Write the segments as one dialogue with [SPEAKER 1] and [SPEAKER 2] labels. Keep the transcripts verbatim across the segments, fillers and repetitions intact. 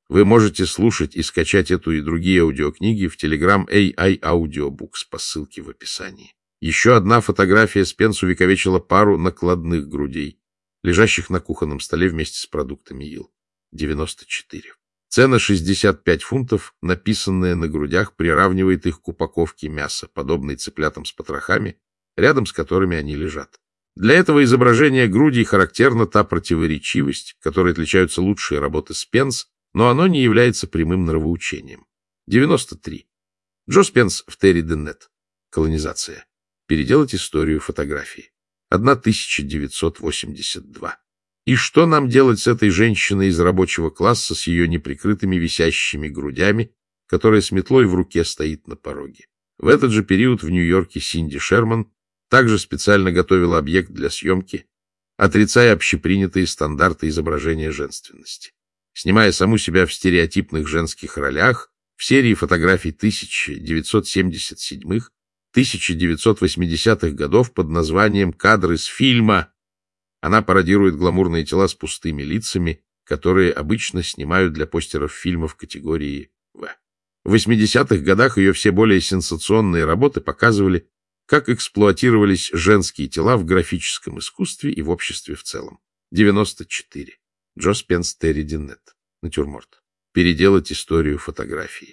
[SPEAKER 1] Вы можете слушать и скачать эту и другие аудиокниги в Telegram эй ай Audiobooks по ссылке в описании. Еще одна фотография Спенс увековечила пару накладных грудей, лежащих на кухонном столе вместе с продуктами ил. девяносто четыре. Цена шестьдесят пять фунтов, написанная на грудях, приравнивает их к упаковке мяса, подобной цыплятам с потрохами, рядом с которыми они лежат. Для этого изображения грудей характерна та противоречивость, которой отличаются лучшие работы Спенс, но оно не является прямым нравоучением. девяносто три. Джо Спенс в Терри Деннет. Колонизация. Переделать историю фотографии. тысяча девятьсот восемьдесят два. И что нам делать с этой женщиной из рабочего класса с ее неприкрытыми висящими грудями, которая с метлой в руке стоит на пороге? В этот же период в Нью-Йорке Синди Шерман также специально готовила объект для съемки, отрицая общепринятые стандарты изображения женственности. Снимая саму себя в стереотипных женских ролях, в серии фотографий тысяча девятьсот семьдесят седьмых — тысяча девятьсот восьмидесятых годов под названием «Кадры с фильма» она пародирует гламурные тела с пустыми лицами, которые обычно снимают для постеров фильмов категории В. В восьмидесятых годах ее все более сенсационные работы показывали, как эксплуатировались женские тела в графическом искусстве и в обществе в целом. девяносто четыре. Джо Спенс Терри Деннет. Натюрморт. Переделать историю фотографии.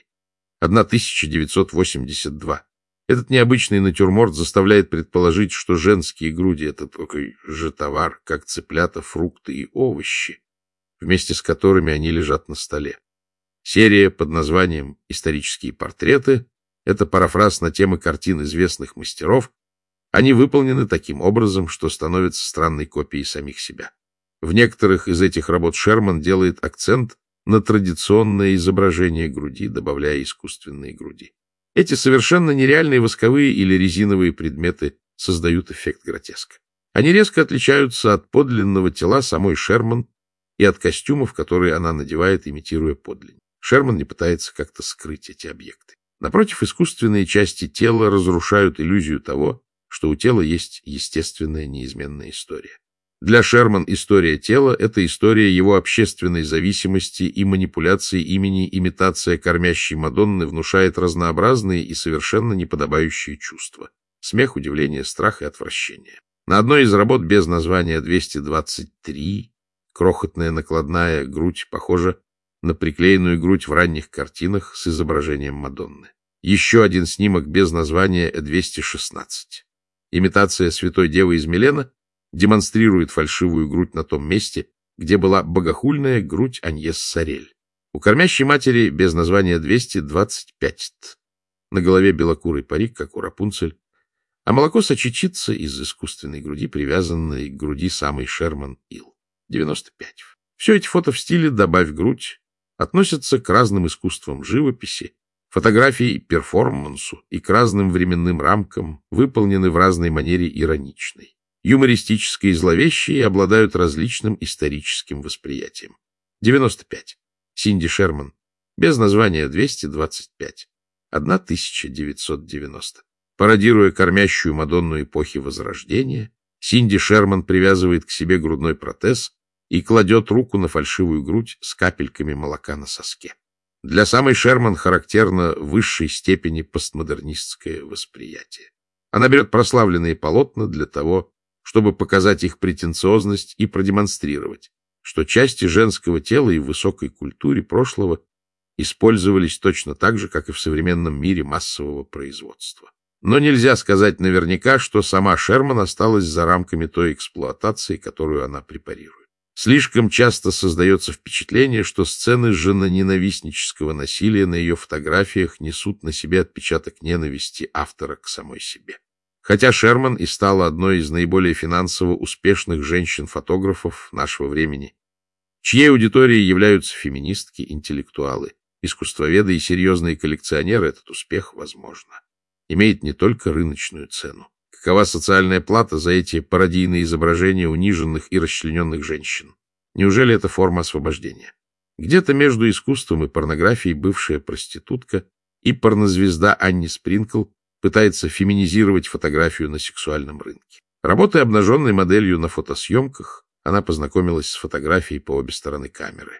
[SPEAKER 1] тысяча девятьсот восемьдесят два. Этот необычный натюрморт заставляет предположить, что женские груди — это такой же товар, как цыплята, фрукты и овощи, вместе с которыми они лежат на столе. Серия под названием «Исторические портреты» — это парафраз на темы картин известных мастеров. Они выполнены таким образом, что становятся странной копией самих себя. В некоторых из этих работ Шерман делает акцент на традиционное изображение груди, добавляя искусственные груди. Эти совершенно нереальные восковые или резиновые предметы создают эффект гротеска. Они резко отличаются от подлинного тела самой Шерман и от костюмов, которые она надевает, имитируя подлинник. Шерман не пытается как-то скрыть эти объекты. Напротив, искусственные части тела разрушают иллюзию того, что у тела есть естественная неизменная история. Для Шерман история тела — это история его общественной зависимости и манипуляции имени. Имитация кормящей Мадонны внушает разнообразные и совершенно неподобающие чувства. Смех, удивление, страх и отвращение. На одной из работ без названия двести двадцать три крохотная накладная грудь похожа на приклеенную грудь в ранних картинах с изображением Мадонны. Еще один снимок без названия двести шестнадцать. Имитация Святой Девы из Милена демонстрирует фальшивую грудь на том месте, где была богохульная грудь Аньес Сорель. У кормящей матери без названия двести двадцать пять. На голове белокурый парик, как у Рапунцель, а молоко сочечится из искусственной груди, привязанной к груди самой Шерман Ил. девяносто пять. Все эти фото в стиле «добавь грудь» относятся к разным искусствам живописи, фотографии и перформансу и к разным временным рамкам, выполнены в разной манере ироничной. Юмористические и зловещие обладают различным историческим восприятием. девяносто пять. Синди Шерман. Без названия двести двадцать пять. тысяча девятьсот девяносто. Пародируя кормящую Мадонну эпохи Возрождения, Синди Шерман привязывает к себе грудной протез и кладет руку на фальшивую грудь с капельками молока на соске. Для самой Шерман характерно в высшей степени постмодернистское восприятие. Она берет прославленные полотна для того, чтобы показать их претенциозность и продемонстрировать, что части женского тела и в высокой культуре прошлого использовались точно так же, как и в современном мире массового производства. Но нельзя сказать наверняка, что сама Шерман осталась за рамками той эксплуатации, которую она препарирует. Слишком часто создается впечатление, что сцены женоненавистнического насилия на ее фотографиях несут на себе отпечаток ненависти автора к самой себе. Хотя Шерман и стала одной из наиболее финансово успешных женщин-фотографов нашего времени, чьей аудиторией являются феминистки, интеллектуалы, искусствоведы и серьезные коллекционеры, этот успех, возможно, имеет не только рыночную цену. Какова социальная плата за эти пародийные изображения униженных и расчлененных женщин? Неужели это форма освобождения? Где-то между искусством и порнографией бывшая проститутка и порнозвезда Анни Спринкл пытается феминизировать фотографию на сексуальном рынке. Работая обнаженной моделью на фотосъемках, она познакомилась с фотографией по обе стороны камеры.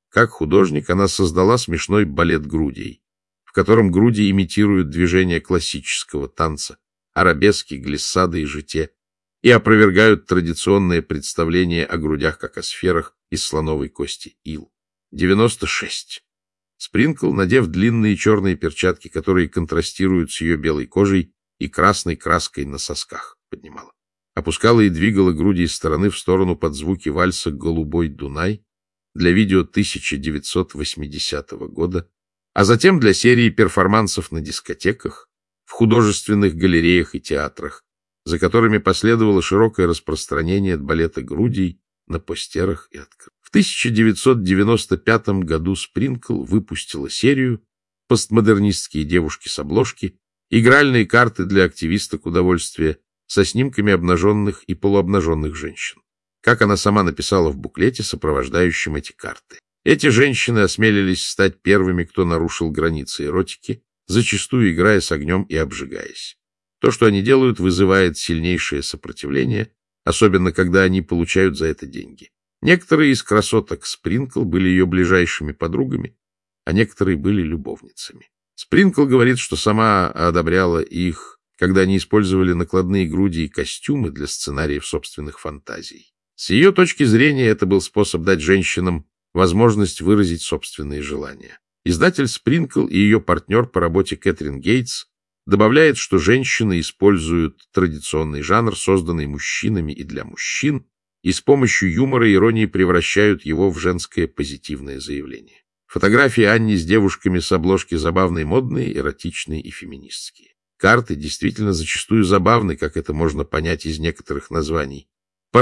[SPEAKER 1] Как художник она создала смешной балет грудей, в котором груди имитируют движения классического танца, арабески, глиссады и жите, и опровергают традиционное представление о грудях как о сферах из слоновой кости ил. девяносто шесть. Спринкл, надев длинные черные перчатки, которые контрастируют с ее белой кожей и красной краской на сосках, поднимала. Опускала и двигала груди из стороны в сторону под звуки вальса «Голубой Дунай» для видео тысяча девятьсот восьмидесятого года, а затем для серии перформансов на дискотеках, в художественных галереях и театрах, за которыми последовало широкое распространение балета грудей на постерах и открытках. В тысяча девятьсот девяносто пятом году Спринкл выпустила серию «Постмодернистские девушки с обложки», игральные карты для активисток удовольствия со снимками обнаженных и полуобнаженных женщин. Как она сама написала в буклете, сопровождающем эти карты. Эти женщины осмелились стать первыми, кто нарушил границы эротики, зачастую играя с огнем и обжигаясь. То, что они делают, вызывает сильнейшее сопротивление, особенно когда они получают за это деньги. Некоторые из красоток Спринкл были ее ближайшими подругами, а некоторые были любовницами. Спринкл говорит, что сама одобряла их, когда они использовали накладные груди и костюмы для сценариев собственных фантазий. С ее точки зрения это был способ дать женщинам возможность выразить собственные желания. Издатель Спринкл и ее партнер по работе Кэтрин Гейтс добавляет, что женщины используют традиционный жанр, созданный мужчинами и для мужчин, и с помощью юмора и иронии превращают его в женское позитивное заявление. Фотографии Анни с девушками с обложки забавные, модные, эротичные и феминистские. Карты действительно зачастую забавны, как это можно понять из некоторых названий.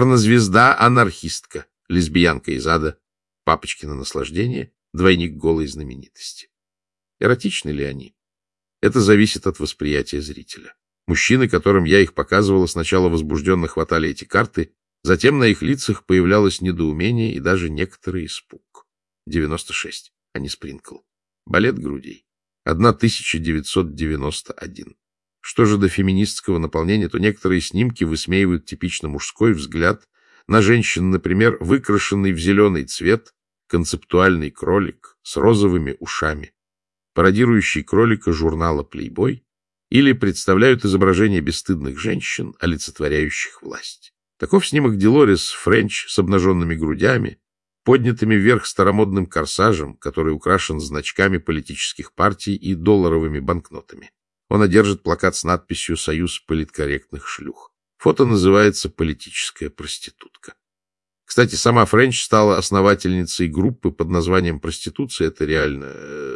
[SPEAKER 1] Порнозвезда-анархистка, лесбиянка из ада, папочкино наслаждение, двойник голой знаменитости. Эротичны ли они? Это зависит от восприятия зрителя. Мужчины, которым я их показывала, сначала возбужденно хватали эти карты, затем на их лицах появлялось недоумение и даже некоторый испуг. девяносто шесть, а не Спринкл. Балет грудей. тысяча девятьсот девяносто один. Что же до феминистского наполнения, то некоторые снимки высмеивают типично мужской взгляд на женщин, например, выкрашенный в зеленый цвет концептуальный кролик с розовыми ушами, пародирующий кролика журнала «Плейбой», или представляют изображения бесстыдных женщин, олицетворяющих власть. Таков снимок Делорес Френч с обнаженными грудями, поднятыми вверх старомодным корсажем, который украшен значками политических партий и долларовыми банкнотами. Он одержит плакат с надписью «Союз политкорректных шлюх». Фото называется «Политическая проститутка». Кстати, сама Френч стала основательницей группы под названием «Проституция». Это реально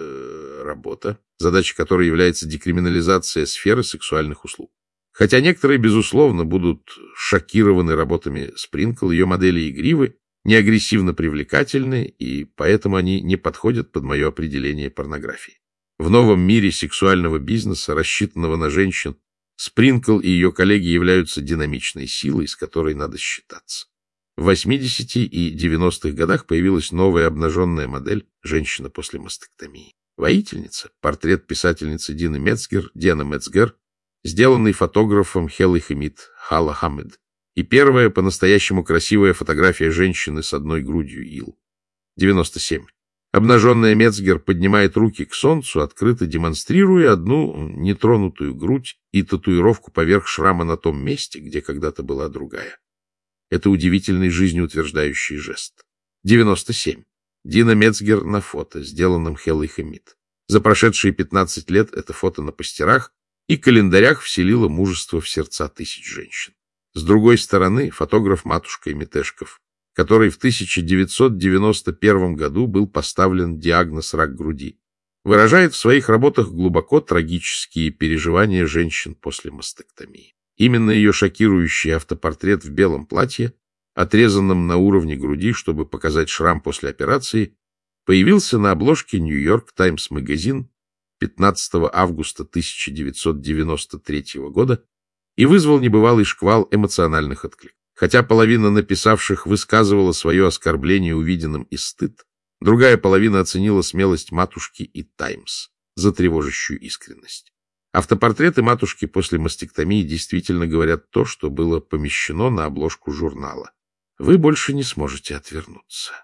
[SPEAKER 1] э, работа, задача которой является декриминализация сферы сексуальных услуг. Хотя некоторые, безусловно, будут шокированы работами Спринкл, ее модели игривы, не агрессивно привлекательны, и поэтому они не подходят под мое определение порнографии. В новом мире сексуального бизнеса, рассчитанного на женщин, Спринкл и ее коллеги являются динамичной силой, с которой надо считаться. В восьмидесятых и девяностых годах появилась новая обнаженная модель «Женщина после мастектомии». Воительница, портрет писательницы Дины Мецгер, Диана Мецгер, сделанный фотографом Хеллой Хэмид, Хала Хамед, и первая по-настоящему красивая фотография женщины с одной грудью ил. девяносто семь. Обнаженная Мецгер поднимает руки к солнцу, открыто демонстрируя одну нетронутую грудь и татуировку поверх шрама на том месте, где когда-то была другая. Это удивительный жизнеутверждающий жест. девяносто семь. Дина Мецгер на фото, сделанном Хеллой Хэмид. За прошедшие пятнадцать лет это фото на постерах и календарях вселило мужество в сердца тысяч женщин. С другой стороны, фотограф Матушка Имитешков, который в тысяча девятьсот девяносто первом году был поставлен диагноз рак груди, выражает в своих работах глубоко трагические переживания женщин после мастектомии. Именно ее шокирующий автопортрет в белом платье, отрезанном на уровне груди, чтобы показать шрам после операции, появился на обложке Нью-Йорк Таймс Магазин пятнадцатого августа тысяча девятьсот девяносто третьего года и вызвал небывалый шквал эмоциональных откликов. Хотя половина написавших высказывала свое оскорбление увиденным и стыд, другая половина оценила смелость матушки и Таймс за тревожащую искренность. Автопортреты матушки после мастектомии действительно говорят то, что было помещено на обложку журнала. Вы больше не сможете отвернуться.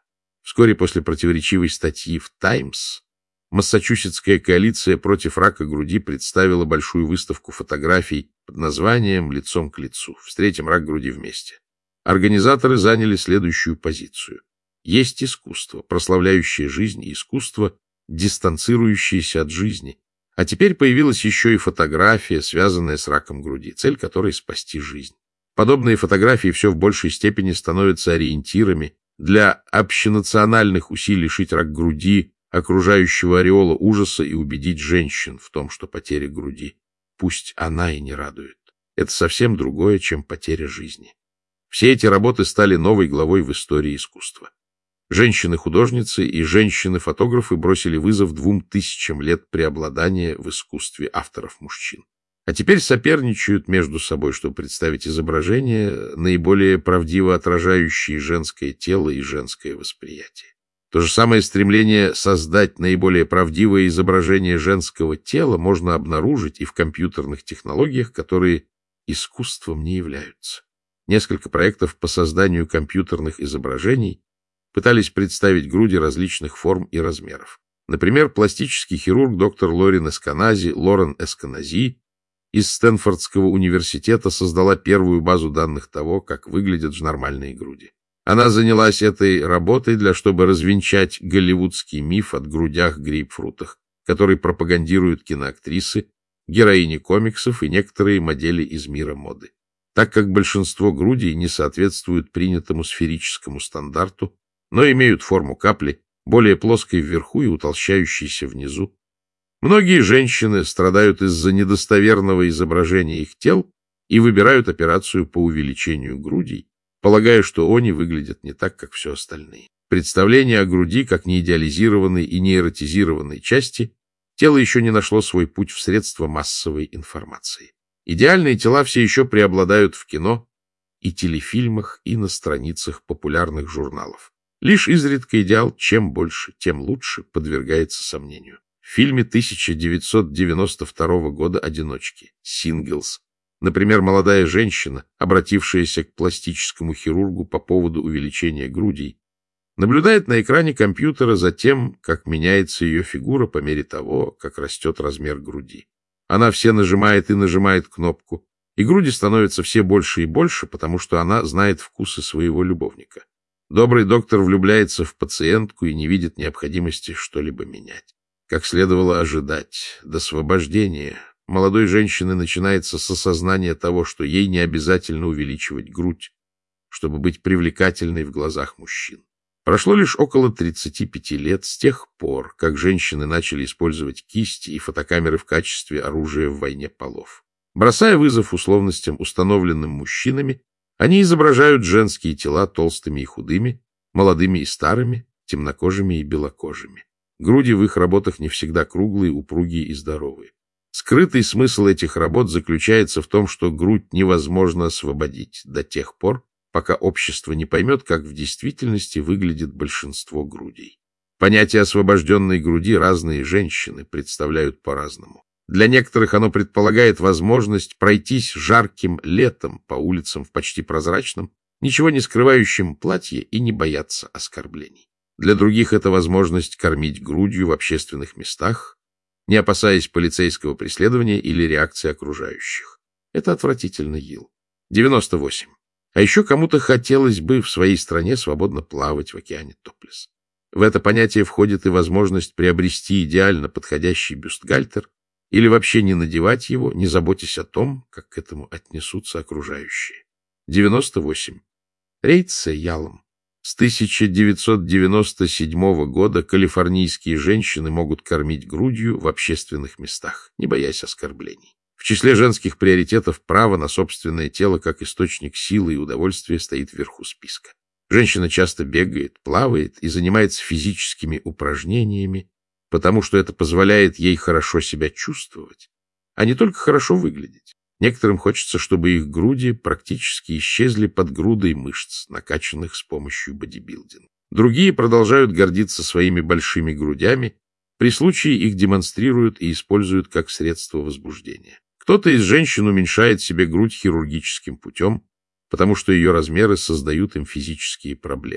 [SPEAKER 1] Вскоре после противоречивой статьи в «Таймс» Массачусетская коалиция против рака груди представила большую выставку фотографий под названием «Лицом к лицу. Встретим рак груди вместе». Организаторы заняли следующую позицию. Есть искусство, прославляющее жизнь, и искусство, дистанцирующееся от жизни. А теперь появилась еще и фотография, связанная с раком груди, цель которой — спасти жизнь. Подобные фотографии все в большей степени становятся ориентирами для общенациональных усилий лишить рак груди окружающего ореола ужаса и убедить женщин в том, что потеря груди, пусть она и не радует, это совсем другое, чем потеря жизни. Все эти работы стали новой главой в истории искусства. Женщины-художницы и женщины-фотографы бросили вызов двум тысячам лет преобладания в искусстве авторов-мужчин. А теперь соперничают между собой, чтобы представить изображения, наиболее правдиво отражающие женское тело и женское восприятие. То же самое стремление создать наиболее правдивое изображение женского тела можно обнаружить и в компьютерных технологиях, которые искусством не являются. Несколько проектов по созданию компьютерных изображений пытались представить груди различных форм и размеров. Например, пластический хирург доктор Лорен Эсканази, Лорен Эсканази из Стэнфордского университета создала первую базу данных того, как выглядят нормальные груди. Она занялась этой работой для чтобы развенчать голливудский миф о грудях-грейпфрутах, который пропагандируют киноактрисы, героини комиксов и некоторые модели из мира моды. Так как большинство грудей не соответствуют принятому сферическому стандарту, но имеют форму капли, более плоской вверху и утолщающейся внизу, многие женщины страдают из-за недостоверного изображения их тел и выбирают операцию по увеличению грудей, полагая, что они выглядят не так, как все остальные. Представление о груди, как неидеализированной и неэротизированной части, тело еще не нашло свой путь в средства массовой информации. Идеальные тела все еще преобладают в кино и телефильмах, и на страницах популярных журналов. Лишь изредка идеал «чем больше, тем лучше» подвергается сомнению. В фильме тысяча девятьсот девяносто второго года «Одиночки» «Синглс», например, молодая женщина, обратившаяся к пластическому хирургу по поводу увеличения грудей, наблюдает на экране компьютера за тем, как меняется ее фигура по мере того, как растет размер груди. Она все нажимает и нажимает кнопку, и груди становятся все больше и больше, потому что она знает вкусы своего любовника. Добрый доктор влюбляется в пациентку и не видит необходимости что-либо менять. Как следовало ожидать, до освобождения молодой женщины начинается с осознания того, что ей не обязательно увеличивать грудь, чтобы быть привлекательной в глазах мужчин. Прошло лишь около тридцати пяти лет с тех пор, как женщины начали использовать кисти и фотокамеры в качестве оружия в войне полов. Бросая вызов условностям, установленным мужчинами, они изображают женские тела толстыми и худыми, молодыми и старыми, темнокожими и белокожими. Груди в их работах не всегда круглые, упругие и здоровые. Скрытый смысл этих работ заключается в том, что грудь невозможно освободить до тех пор, пока общество не поймет, как в действительности выглядит большинство грудей. Понятие освобожденной груди разные женщины представляют по-разному. Для некоторых оно предполагает возможность пройтись жарким летом по улицам в почти прозрачном, ничего не скрывающем платье и не бояться оскорблений. Для других это возможность кормить грудью в общественных местах, не опасаясь полицейского преследования или реакции окружающих. Это отвратительно, Йилл. девяносто восемь. А еще кому-то хотелось бы в своей стране свободно плавать в океане топлес. В это понятие входит и возможность приобрести идеально подходящий бюстгальтер или вообще не надевать его, не заботясь о том, как к этому отнесутся окружающие. девяносто восемь. Рейдсе Ялом. С тысяча девятьсот девяносто седьмого года калифорнийские женщины могут кормить грудью в общественных местах, не боясь оскорблений. В числе женских приоритетов право на собственное тело как источник силы и удовольствия стоит вверху списка. Женщина часто бегает, плавает и занимается физическими упражнениями, потому что это позволяет ей хорошо себя чувствовать, а не только хорошо выглядеть. Некоторым хочется, чтобы их груди практически исчезли под грудой мышц, накачанных с помощью бодибилдинга. Другие продолжают гордиться своими большими грудями, при случае их демонстрируют и используют как средство возбуждения. Кто-то из женщин уменьшает себе грудь хирургическим путем, потому что ее размеры создают им физические проблемы.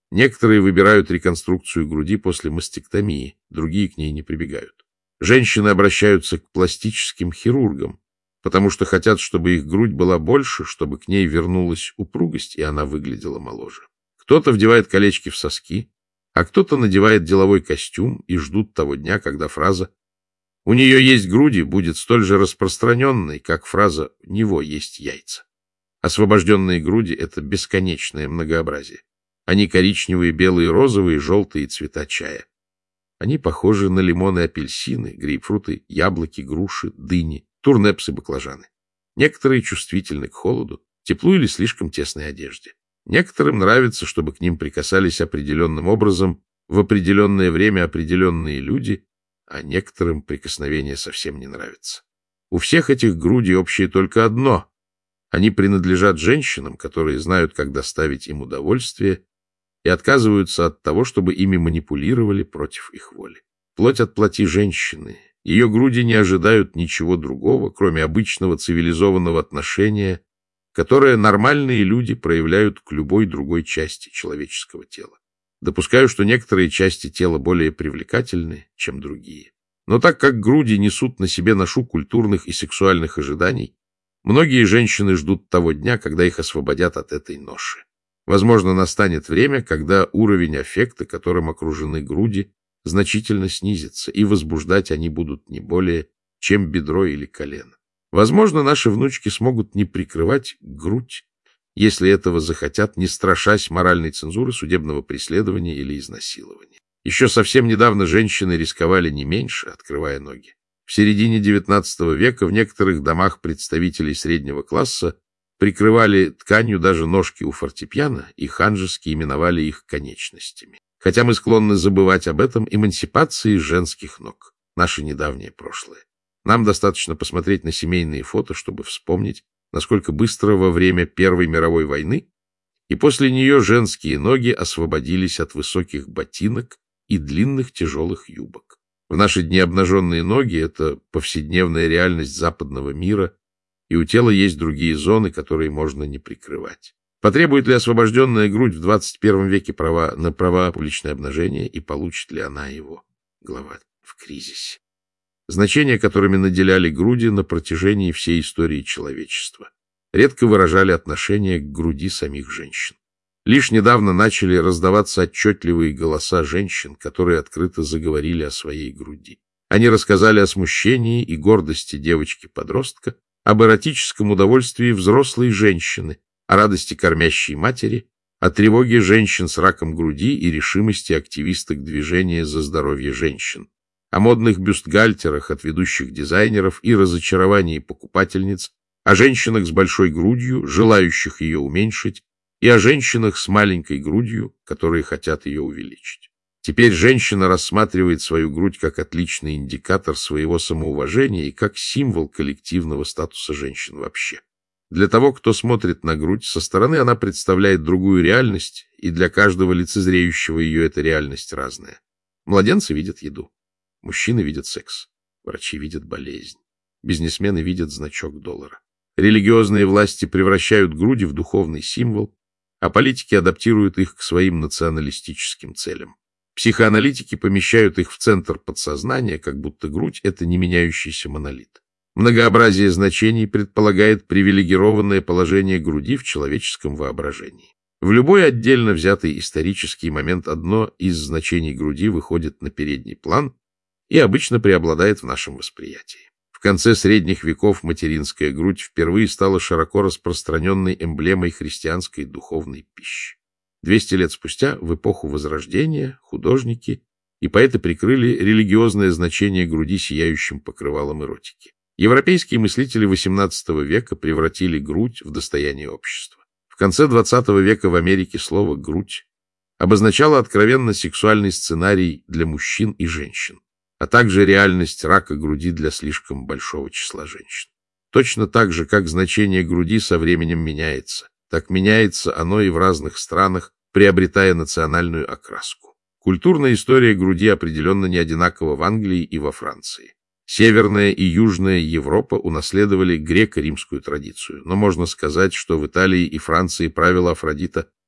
[SPEAKER 1] Некоторые выбирают реконструкцию груди после мастектомии, другие к ней не прибегают. Женщины обращаются к пластическим хирургам, потому что хотят, чтобы их грудь была больше, чтобы к ней вернулась упругость, и она выглядела моложе. Кто-то вдевает колечки в соски, а кто-то надевает деловой костюм и ждут того дня, когда фраза «У нее есть груди» будет столь же распространенной, как фраза «У него есть яйца». Освобожденные груди — это бесконечное многообразие. Они коричневые, белые, розовые, желтые цвета чая. Они похожи на лимоны, апельсины, грейпфруты, яблоки, груши, дыни, турнепсы, баклажаны. Некоторые чувствительны к холоду, теплу или слишком тесной одежде. Некоторым нравится, чтобы к ним прикасались определенным образом в определенное время определенные люди, а некоторым прикосновение совсем не нравится. У всех этих грудей общее только одно. Они принадлежат женщинам, которые знают, как доставить им удовольствие, и отказываются от того, чтобы ими манипулировали против их воли. Плоть от плоти женщины. Ее груди не ожидают ничего другого, кроме обычного цивилизованного отношения, которое нормальные люди проявляют к любой другой части человеческого тела. Допускаю, что некоторые части тела более привлекательны, чем другие. Но так как груди несут на себе ношу культурных и сексуальных ожиданий, многие женщины ждут того дня, когда их освободят от этой ноши. Возможно, настанет время, когда уровень аффекта, которым окружены груди, значительно снизится, и возбуждать они будут не более, чем бедро или колено. Возможно, наши внучки смогут не прикрывать грудь, если этого захотят, не страшась моральной цензуры, судебного преследования или изнасилования. Еще совсем недавно женщины рисковали не меньше, открывая ноги. В середине девятнадцатого века в некоторых домах представителей среднего класса прикрывали тканью даже ножки у фортепиано и ханжески именовали их конечностями. Хотя мы склонны забывать об этом, эмансипации женских ног — наше недавнее прошлое. Нам достаточно посмотреть на семейные фото, чтобы вспомнить, насколько быстро во время Первой мировой войны и после нее женские ноги освободились от высоких ботинок и длинных тяжелых юбок. В наши дни обнаженные ноги — это повседневная реальность западного мира, и у тела есть другие зоны, которые можно не прикрывать. Потребует ли освобожденная грудь в двадцать первом веке права на права публичное обнажение, и получит ли она его? Глава в кризисе. Значения, которыми наделяли груди на протяжении всей истории человечества, редко выражали отношение к груди самих женщин. Лишь недавно начали раздаваться отчетливые голоса женщин, которые открыто заговорили о своей груди. Они рассказали о смущении и гордости девочки-подростка, об эротическом удовольствии взрослой женщины, о радости кормящей матери, о тревоге женщин с раком груди и решимости активисток движения за здоровье женщин, о модных бюстгальтерах от ведущих дизайнеров и разочаровании покупательниц, о женщинах с большой грудью, желающих ее уменьшить, и о женщинах с маленькой грудью, которые хотят ее увеличить. Теперь женщина рассматривает свою грудь как отличный индикатор своего самоуважения и как символ коллективного статуса женщин вообще. Для того, кто смотрит на грудь, со стороны она представляет другую реальность, и для каждого лицезреющего ее эта реальность разная. Младенцы видят еду, мужчины видят секс, врачи видят болезнь, бизнесмены видят значок доллара. Религиозные власти превращают груди в духовный символ, а политики адаптируют их к своим националистическим целям. Психоаналитики помещают их в центр подсознания, как будто грудь — это не меняющийся монолит. Многообразие значений предполагает привилегированное положение груди в человеческом воображении. В любой отдельно взятый исторический момент одно из значений груди выходит на передний план и обычно преобладает в нашем восприятии. В конце средних веков материнская грудь впервые стала широко распространенной эмблемой христианской духовной пищи. Двести лет спустя, в эпоху Возрождения, художники и поэты прикрыли религиозное значение груди сияющим покрывалом эротики. Европейские мыслители восемнадцатого века превратили грудь в достояние общества. В конце двадцатого века в Америке слово «грудь» обозначало откровенно сексуальный сценарий для мужчин и женщин, а также реальность рака груди для слишком большого числа женщин. Точно так же, как значение груди со временем меняется, так меняется оно и в разных странах, приобретая национальную окраску. Культурная история груди определенно не одинакова в Англии и во Франции. Северная и Южная Европа унаследовали греко-римскую традицию, но можно сказать, что в Италии и Франции правила Афродита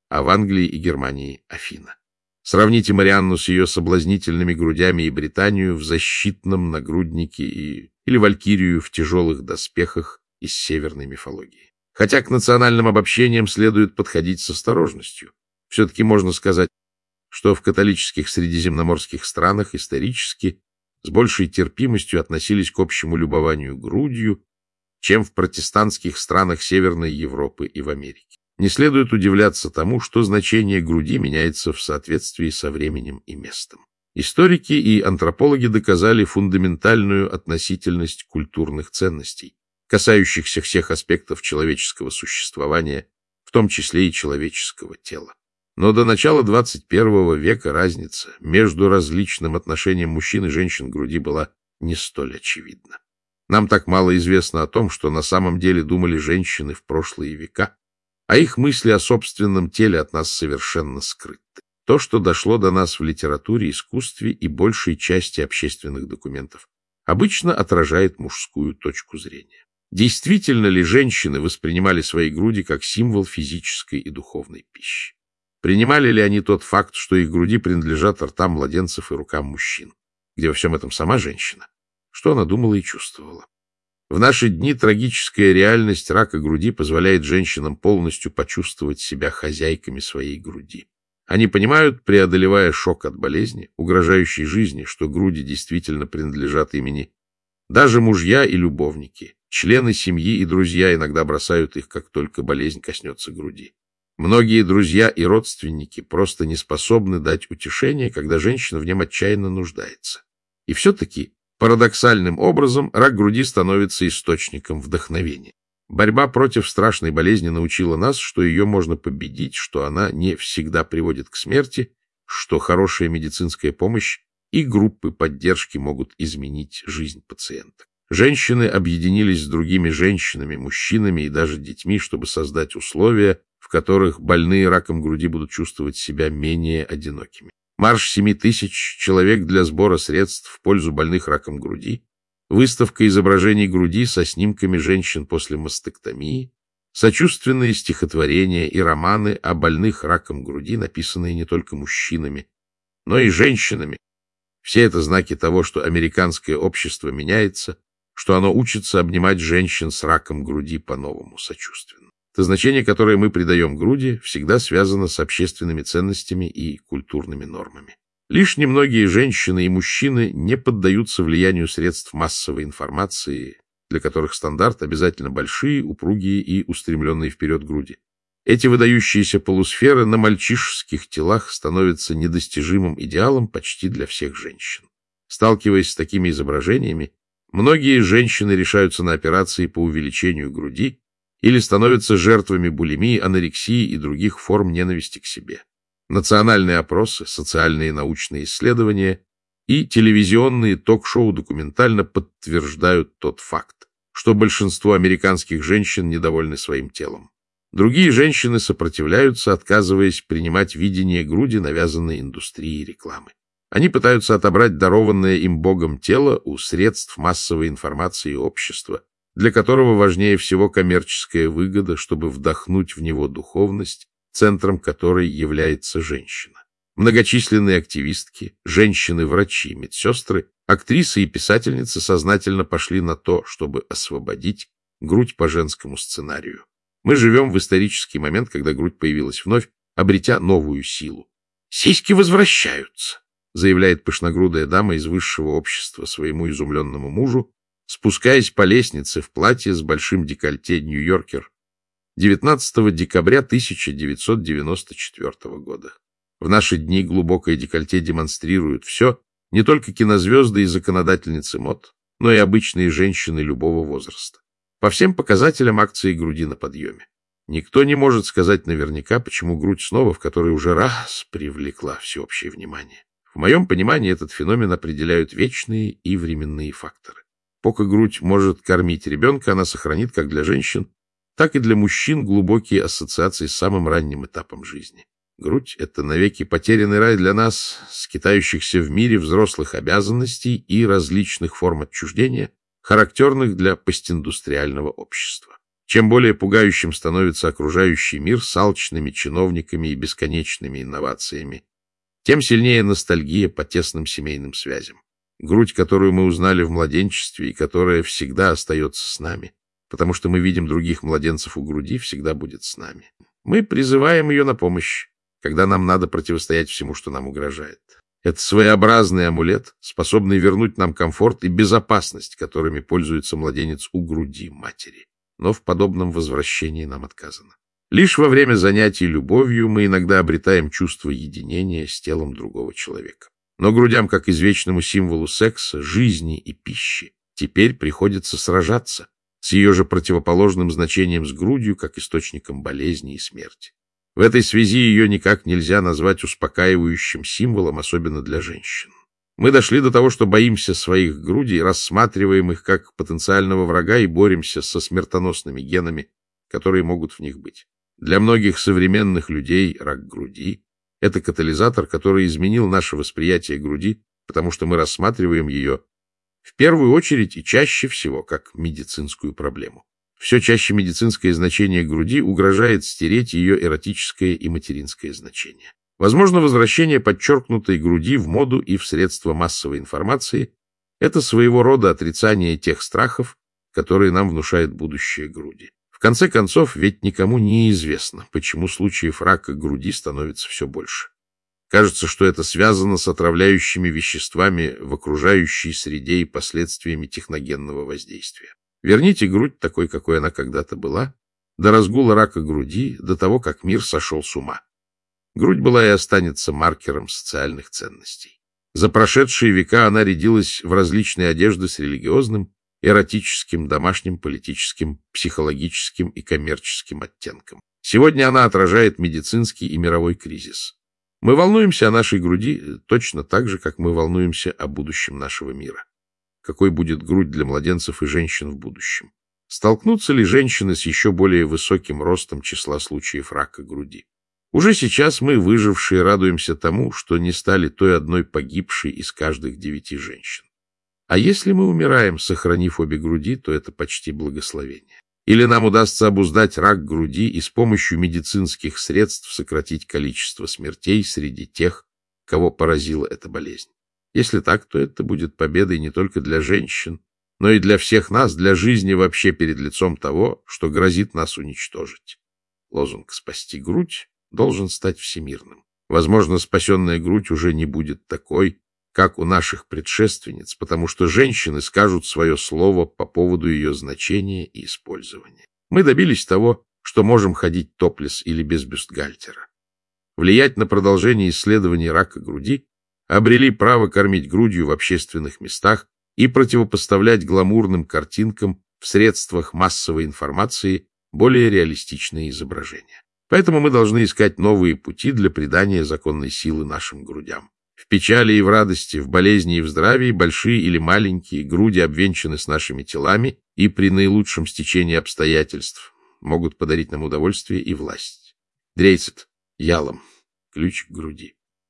[SPEAKER 1] а в Англии и Германии — Афина. Сравните Марианну с ее соблазнительными грудями и Британию в защитном нагруднике и... или Валькирию в тяжелых доспехах из северной мифологии. Хотя к национальным обобщениям следует подходить с осторожностью. Все-таки можно сказать, что в католических средиземноморских странах исторически с большей терпимостью относились к общему любованию грудью, чем в протестантских странах Северной Европы и в Америке. Не следует удивляться тому, что значение груди меняется в соответствии со временем и местом. Историки и антропологи доказали фундаментальную относительность культурных ценностей, касающихся всех аспектов человеческого существования, в том числе и человеческого тела. Но до начала двадцать первого века разница между различным отношением мужчин и женщин к груди была не столь очевидна. Нам так мало известно о том, что на самом деле думали женщины в прошлые века, а их мысли о собственном теле от нас совершенно скрыты. То, что дошло до нас в литературе, искусстве и большей части общественных документов, обычно отражает мужскую точку зрения. Действительно ли женщины воспринимали свои груди как символ физической и духовной пищи? Принимали ли они тот факт, что их груди принадлежат ртам младенцев и рукам мужчин, где во всем этом сама женщина? Что она думала и чувствовала? В наши дни трагическая реальность рака груди позволяет женщинам полностью почувствовать себя хозяйками своей груди. Они понимают, преодолевая шок от болезни, угрожающей жизни, что груди действительно принадлежат имени. Даже мужья и любовники, члены семьи и друзья иногда бросают их, как только болезнь коснется груди. Многие друзья и родственники просто не способны дать утешение, когда женщина в нем отчаянно нуждается. И все-таки парадоксальным образом рак груди становится источником вдохновения. Борьба против страшной болезни научила нас, что ее можно победить, что она не всегда приводит к смерти, что хорошая медицинская помощь и группы поддержки могут изменить жизнь пациента. Женщины объединились с другими женщинами, мужчинами и даже детьми, чтобы создать условия, в которых больные раком груди будут чувствовать себя менее одинокими. Марш семи тысяч человек для сбора средств в пользу больных раком груди, выставка изображений груди со снимками женщин после мастектомии, сочувственные стихотворения и романы о больных раком груди, написанные не только мужчинами, но и женщинами. Все это знаки того, что американское общество меняется, что оно учится обнимать женщин с раком груди по-новому сочувственно. То значение, которое мы придаем груди, всегда связано с общественными ценностями и культурными нормами. Лишь немногие женщины и мужчины не поддаются влиянию средств массовой информации, для которых стандарт обязательно большие, упругие и устремленные вперед груди. Эти выдающиеся полусферы на мальчишеских телах становятся недостижимым идеалом почти для всех женщин. Сталкиваясь с такими изображениями, многие женщины решаются на операции по увеличению груди или становятся жертвами булимии, анорексии и других форм ненависти к себе. Национальные опросы, социальные и научные исследования и телевизионные ток-шоу документально подтверждают тот факт, что большинство американских женщин недовольны своим телом. Другие женщины сопротивляются, отказываясь принимать видение груди, навязанной индустрией рекламы. Они пытаются отобрать дарованное им Богом тело у средств массовой информации и общества, для которого важнее всего коммерческая выгода, чтобы вдохнуть в него духовность, центром которой является женщина. Многочисленные активистки, женщины-врачи, медсестры, актрисы и писательницы сознательно пошли на то, чтобы освободить грудь по женскому сценарию. Мы живем в исторический момент, когда грудь появилась вновь, обретя новую силу. «Сиськи возвращаются», — заявляет пышногрудая дама из высшего общества своему изумленному мужу, спускаясь по лестнице в платье с большим декольте «Нью-Йоркер» девятнадцатого декабря тысяча девятьсот девяносто четвёртого года. В наши дни глубокое декольте демонстрируют все, не только кинозвезды и законодательницы мод, но и обычные женщины любого возраста. По всем показателям акции груди на подъеме. Никто не может сказать наверняка, почему грудь снова в которой уже раз привлекла всеобщее внимание. В моем понимании этот феномен определяют вечные и временные факторы. Пока грудь может кормить ребенка, она сохранит как для женщин, так и для мужчин глубокие ассоциации с самым ранним этапом жизни. Грудь — это навеки потерянный рай для нас, скитающихся в мире взрослых обязанностей и различных форм отчуждения, характерных для постиндустриального общества. Чем более пугающим становится окружающий мир с алчными чиновниками и бесконечными инновациями, тем сильнее ностальгия по тесным семейным связям. Грудь, которую мы узнали в младенчестве и которая всегда остается с нами, потому что мы видим других младенцев у груди, всегда будет с нами. Мы призываем ее на помощь, когда нам надо противостоять всему, что нам угрожает. Это своеобразный амулет, способный вернуть нам комфорт и безопасность, которыми пользуется младенец у груди матери. Но в подобном возвращении нам отказано. Лишь во время занятий любовью мы иногда обретаем чувство единения с телом другого человека. Но грудям, как извечному символу секса, жизни и пищи, теперь приходится сражаться с ее же противоположным значением с грудью, как источником болезни и смерти. В этой связи ее никак нельзя назвать успокаивающим символом, особенно для женщин. Мы дошли до того, что боимся своих грудей, рассматриваем их как потенциального врага и боремся со смертоносными генами, которые могут в них быть. Для многих современных людей рак груди — это катализатор, который изменил наше восприятие груди, потому что мы рассматриваем ее в первую очередь и чаще всего как медицинскую проблему. Все чаще медицинское значение груди угрожает стереть ее эротическое и материнское значение. Возможно, возвращение подчеркнутой груди в моду и в средства массовой информации — это своего рода отрицание тех страхов, которые нам внушает будущее груди. В конце концов, ведь никому не известно, почему случаев рака груди становится все больше. Кажется, что это связано с отравляющими веществами в окружающей среде и последствиями техногенного воздействия. Верните грудь такой, какой она когда-то была, до разгула рака груди, до того, как мир сошел с ума. Грудь была и останется маркером социальных ценностей. За прошедшие века она рядилась в различные одежды с религиозным, эротическим, домашним, политическим, психологическим и коммерческим оттенком. Сегодня она отражает медицинский и мировой кризис. Мы волнуемся о нашей груди точно так же, как мы волнуемся о будущем нашего мира. Какой будет грудь для младенцев и женщин в будущем? Столкнутся ли женщины с еще более высоким ростом числа случаев рака груди? Уже сейчас мы, выжившие, радуемся тому, что не стали той одной погибшей из каждых девяти женщин. А если мы умираем, сохранив обе груди, то это почти благословение. Или нам удастся обуздать рак груди и с помощью медицинских средств сократить количество смертей среди тех, кого поразила эта болезнь. Если так, то это будет победой не только для женщин, но и для всех нас, для жизни вообще перед лицом того, что грозит нас уничтожить. Лозунг «Спасти грудь» должен стать всемирным. Возможно, спасенная грудь уже не будет такой, как у наших предшественниц, потому что женщины скажут свое слово по поводу ее значения и использования. Мы добились того, что можем ходить топлес или без бюстгальтера. Влиять на продолжение исследований рака груди, обрели право кормить грудью в общественных местах и противопоставлять гламурным картинкам в средствах массовой информации более реалистичные изображения. Поэтому мы должны искать новые пути для придания законной силы нашим грудям. В печали и в радости, в болезни и в здравии, большие или маленькие, груди обвенчаны с нашими телами и при наилучшем стечении обстоятельств могут подарить нам удовольствие и власть. Дрейцет, Ялом. Ключ к груди.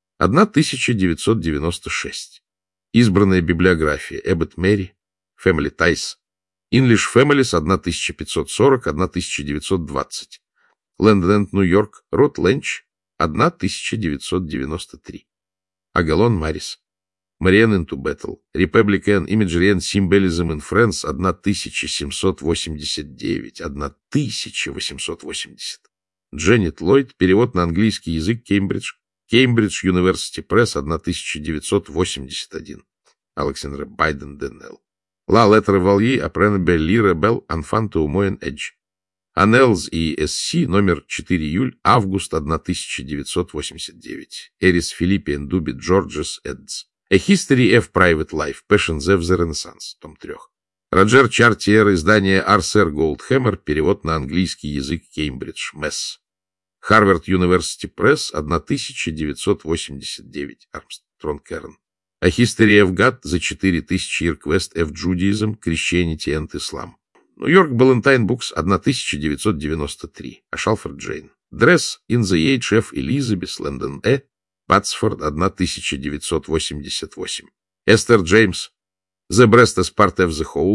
[SPEAKER 1] тысяча девятьсот девяносто шесть. Избранная библиография. Эббот Мэри. Family Ties. English Families тысяча пятьсот сорок — тысяча девятьсот двадцать. Лэнд-Энд, Нью-Йорк. Рот Ленч. тысяча девятьсот девяносто три. Агалон Марис. Marian into Battle. Republican Imagery and Symbolism in France. тысяча семьсот восемьдесят девять. тысяча восемьсот восемьдесят. Дженнет Ллойд. Перевод на английский язык. Кеймбридж. Кеймбридж University Press. тысяча девятьсот восемьдесят один. Александр Байден Деннелл. La Lettre Valier Après Belle Rebel Enfant au Moyen Âge. Annals и эс си, номер четыре июль-август тысяча девятьсот восемьдесят девять. Эрис Филиппиан Дуби Джорджес Эдс. A History of Private Life. Passions of the Renaissance. Том три. Роджер Чартьер, издание Арсер Голдхэммер, перевод на английский язык Кеймбридж, Месс. Harvard University Press, тысяча девятьсот восемьдесят девять. Армстронг Эрн. A History of God, за четыре тысячи. Request of Judaism, Christianity and Islam. Нью-Йорк Балентайн Букс, тысяча девятьсот девяносто три. Ашалфорд Джейн. Dress in the Age of Elizabeth Лэндон Э. Батсфорд, тысяча девятьсот восемьдесят восемь. Эстер Джеймс. The Breast as Part of the Whole.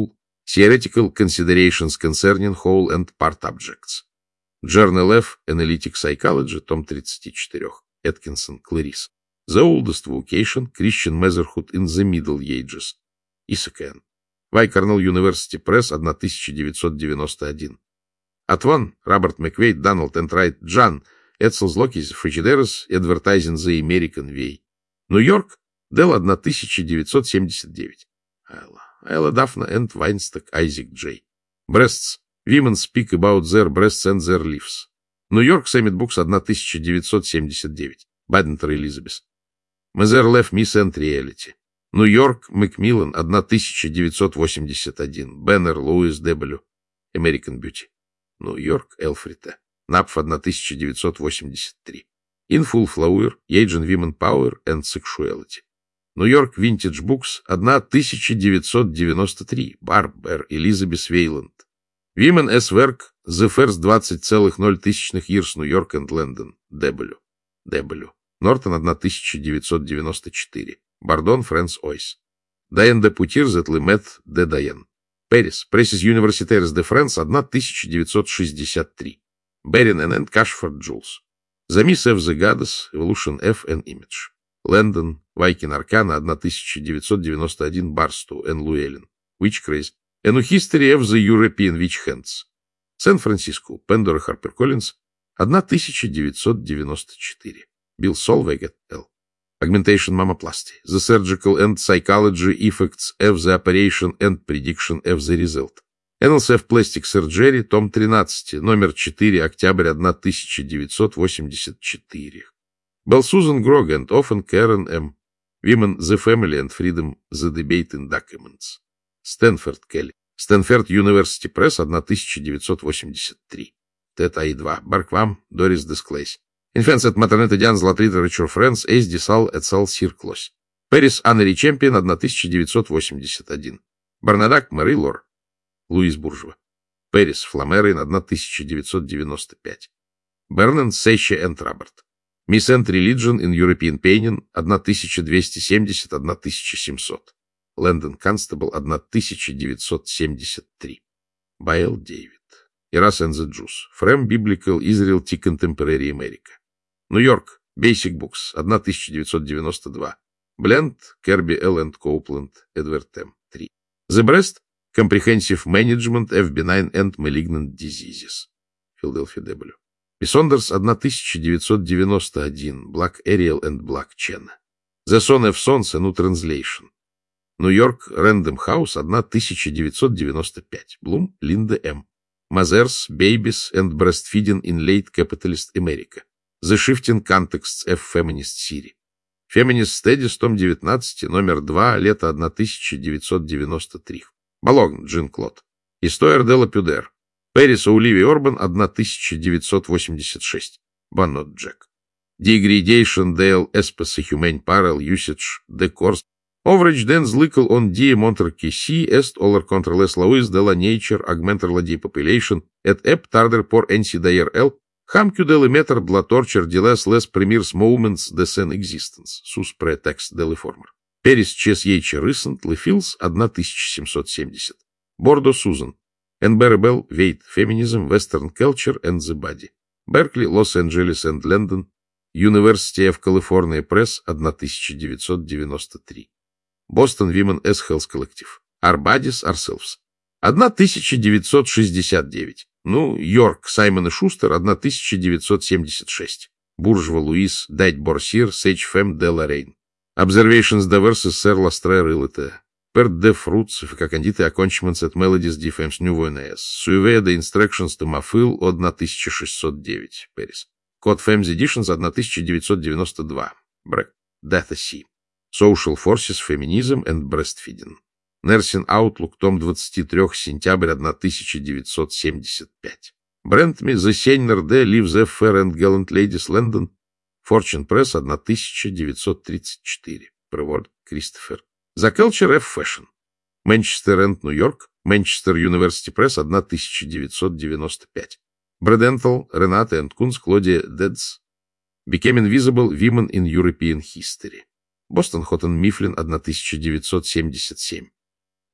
[SPEAKER 1] Theoretical Considerations Concerning Whole and Part Objects. Journal F. Analytic Psychology, том тридцать четыре. Эткинсон, Кларис. The Oldest Vocation, Christian Motherhood in the Middle Ages. Исакен. Вай Корнелл University Press, тысяча девятьсот девяносто один. Атван, Роберт Маквейд, Дональд Энтрайт, Джан, Эдселс Локис, Фричидерос, Advertising the American Way. Нью-Йорк, Делл, тысяча девятьсот семьдесят девять. Айла. Айла Дафна энд Вайнсток, Айзек Джей. Breasts, Women Speak About Their Breasts and Their Lives. Нью-Йорк, Summit Books, тысяча девятьсот семьдесят девять. Бадентер Элизабет. Мезер Лев, Мисс энд Реалити. Нью-Йорк, Макмиллан, тысяча девятьсот восемьдесят один. Беннер, Луис Дебелю. American Beauty. Нью-Йорк, Элфрита. Напф, тысяча девятьсот восемьдесят три. In Full Flower, Asian Women Power and Sexuality. Нью-Йорк, Vintage Books, тысяча девятьсот девяносто три. Барбер, Элизабет Вейланд. Women as Work, The First двадцать целых ноль тысячных Years, New York and London. Дебелю. Дебелю. Нортон, тысяча девятьсот девяносто четыре. Бардон, Фрэнс Ойс. Дайен де Путир, Зетлемет, де Дайен. Пэрис, Presses Universitaires de France, тысяча девятьсот шестьдесят три. Берин энд Кашфорд Джулс. The Miss F. The Goddess, Evolution F. An Image. Лэндон, Вайкин Аркана, тысяча девятьсот девяносто один. Барсту, Н. Луэллен. Witch Craze. A New History of the European Witch Hands. Сан-Франциско, Пендора Харпер Коллинз, тысяча девятьсот девяносто четыре. Билл Солвейг, Л. Augmentation Mammoplasty. The Surgical and Psychology Effects of the Operation and Prediction of the Result. эн эл эс эф Plastic Surgery, том тринадцать, номер четыре, октябрь тысяча девятьсот восемьдесят четыре. Белл Сузан Грог and Often Karen М. Women, the Family and Freedom, the Debate in Documents. Стэнфорд Келли. Стэнфорд University Press, тысяча девятьсот восемьдесят три. Тед Ай два. Барквам, Дорис Десклейс. Infants at Maternity Dians Literature Friends, Эйс Десал, Эцал Сирклос. Пэрис Аннери Чемпион, тысяча девятьсот восемьдесят один. Барнадак Мэри Лор. Луис Буржуа. Пэрис Фламерин, тысяча девятьсот девяносто пять. Бернан Сейче энд Роберт. Miss and Religion in European Painting, тысяча двести семьдесят — тысяча семьсот. Лэндон Констебл, тысяча девятьсот семьдесят три. Байл Дэвид. Ирас and the Jews. From Biblical Israel to Contemporary America. Нью-Йорк. Basic Books, тысяча девятьсот девяносто два. Бленд, Керби Л. энд Коупленд, Эдвард М. три. The Breast. Comprehensive Management of Benign and Malignant Diseases. Филадельфия Дебелю. Писондерс, тысяча девятьсот девяносто один. Black Ariel and Black Chen. The Son of Sons, a New Translation. Нью-Йорк, Рэндом Хаус, тысяча девятьсот девяносто пять. Блум, Линда М. Mothers, Babies and Breastfeeding in Late Capitalist America. The Shifting Contexts of Feminist Theory. Feminist Studies, том девятнадцать, номер два, лето тысяча девятьсот девяносто три. Балогн, Джин Клод. История де ла Пюдер. Пэрис Оливия Орбан, тысяча девятьсот восемьдесят шесть. Баннот Джек. Degradation del Espèce Humaine Parallel Usage de Course. Overage Dens Lickle on Die Monarchy C. Est Oller Controles Lawis de la Nature Augmenter la Depopulation et Ep Tarder por N C D R L. Hamcu de Meter Bla Torture de les Les Premiers Moments de Sen Existence. Sus Pretext de Former. Пэрис Чес Ейче Рысент Лефилс, тысяча семьсот семьдесят. Бордо Сузан. Энбербел Вейт Feminism, Western Culture and the Body. Беркли, Лос-Анджелес and Лондон. University of California Press, тысяча девятьсот девяносто три. Бостон Women as Health Collective. Arbadis Ourselves. тысяча девятьсот шестьдесят девять. Ну, Йорк Саймон и Шустер, тысяча девятьсот семьдесят шесть. Буржва Луис, Дайт Борсир, Сейч Фем де Лорейн. Observations Diverses Сэр Ластрер Илата. Перт де Фрутс, Факандиты Accomplishments at Melodies Defense New Voices. Suivea de Instructions to Mafil, тысяча шестьсот девять. Пэрис. Код Фемс Editions, тысяча девятьсот девяносто два. Брэк. Death Sea. Social Forces, Feminism and Breastfeeding. Nursing Outlook, том двадцать три, сентябрь тысяча девятьсот семьдесят пять. Брентми, The Senior D. Lives the Fair and Gallant Ladies, London. Fortune Press, тысяча девятьсот тридцать четыре. Преворд, Кристофер. The Culture of Fashion. Manchester and New York. Manchester University Press, тысяча девятьсот девяносто пять. Бредентал, Рената and Кунс, Клодия Дедс. Became Invisible Women in European History. Бостон Хоттон Мифлин, тысяча девятьсот семьдесят семь.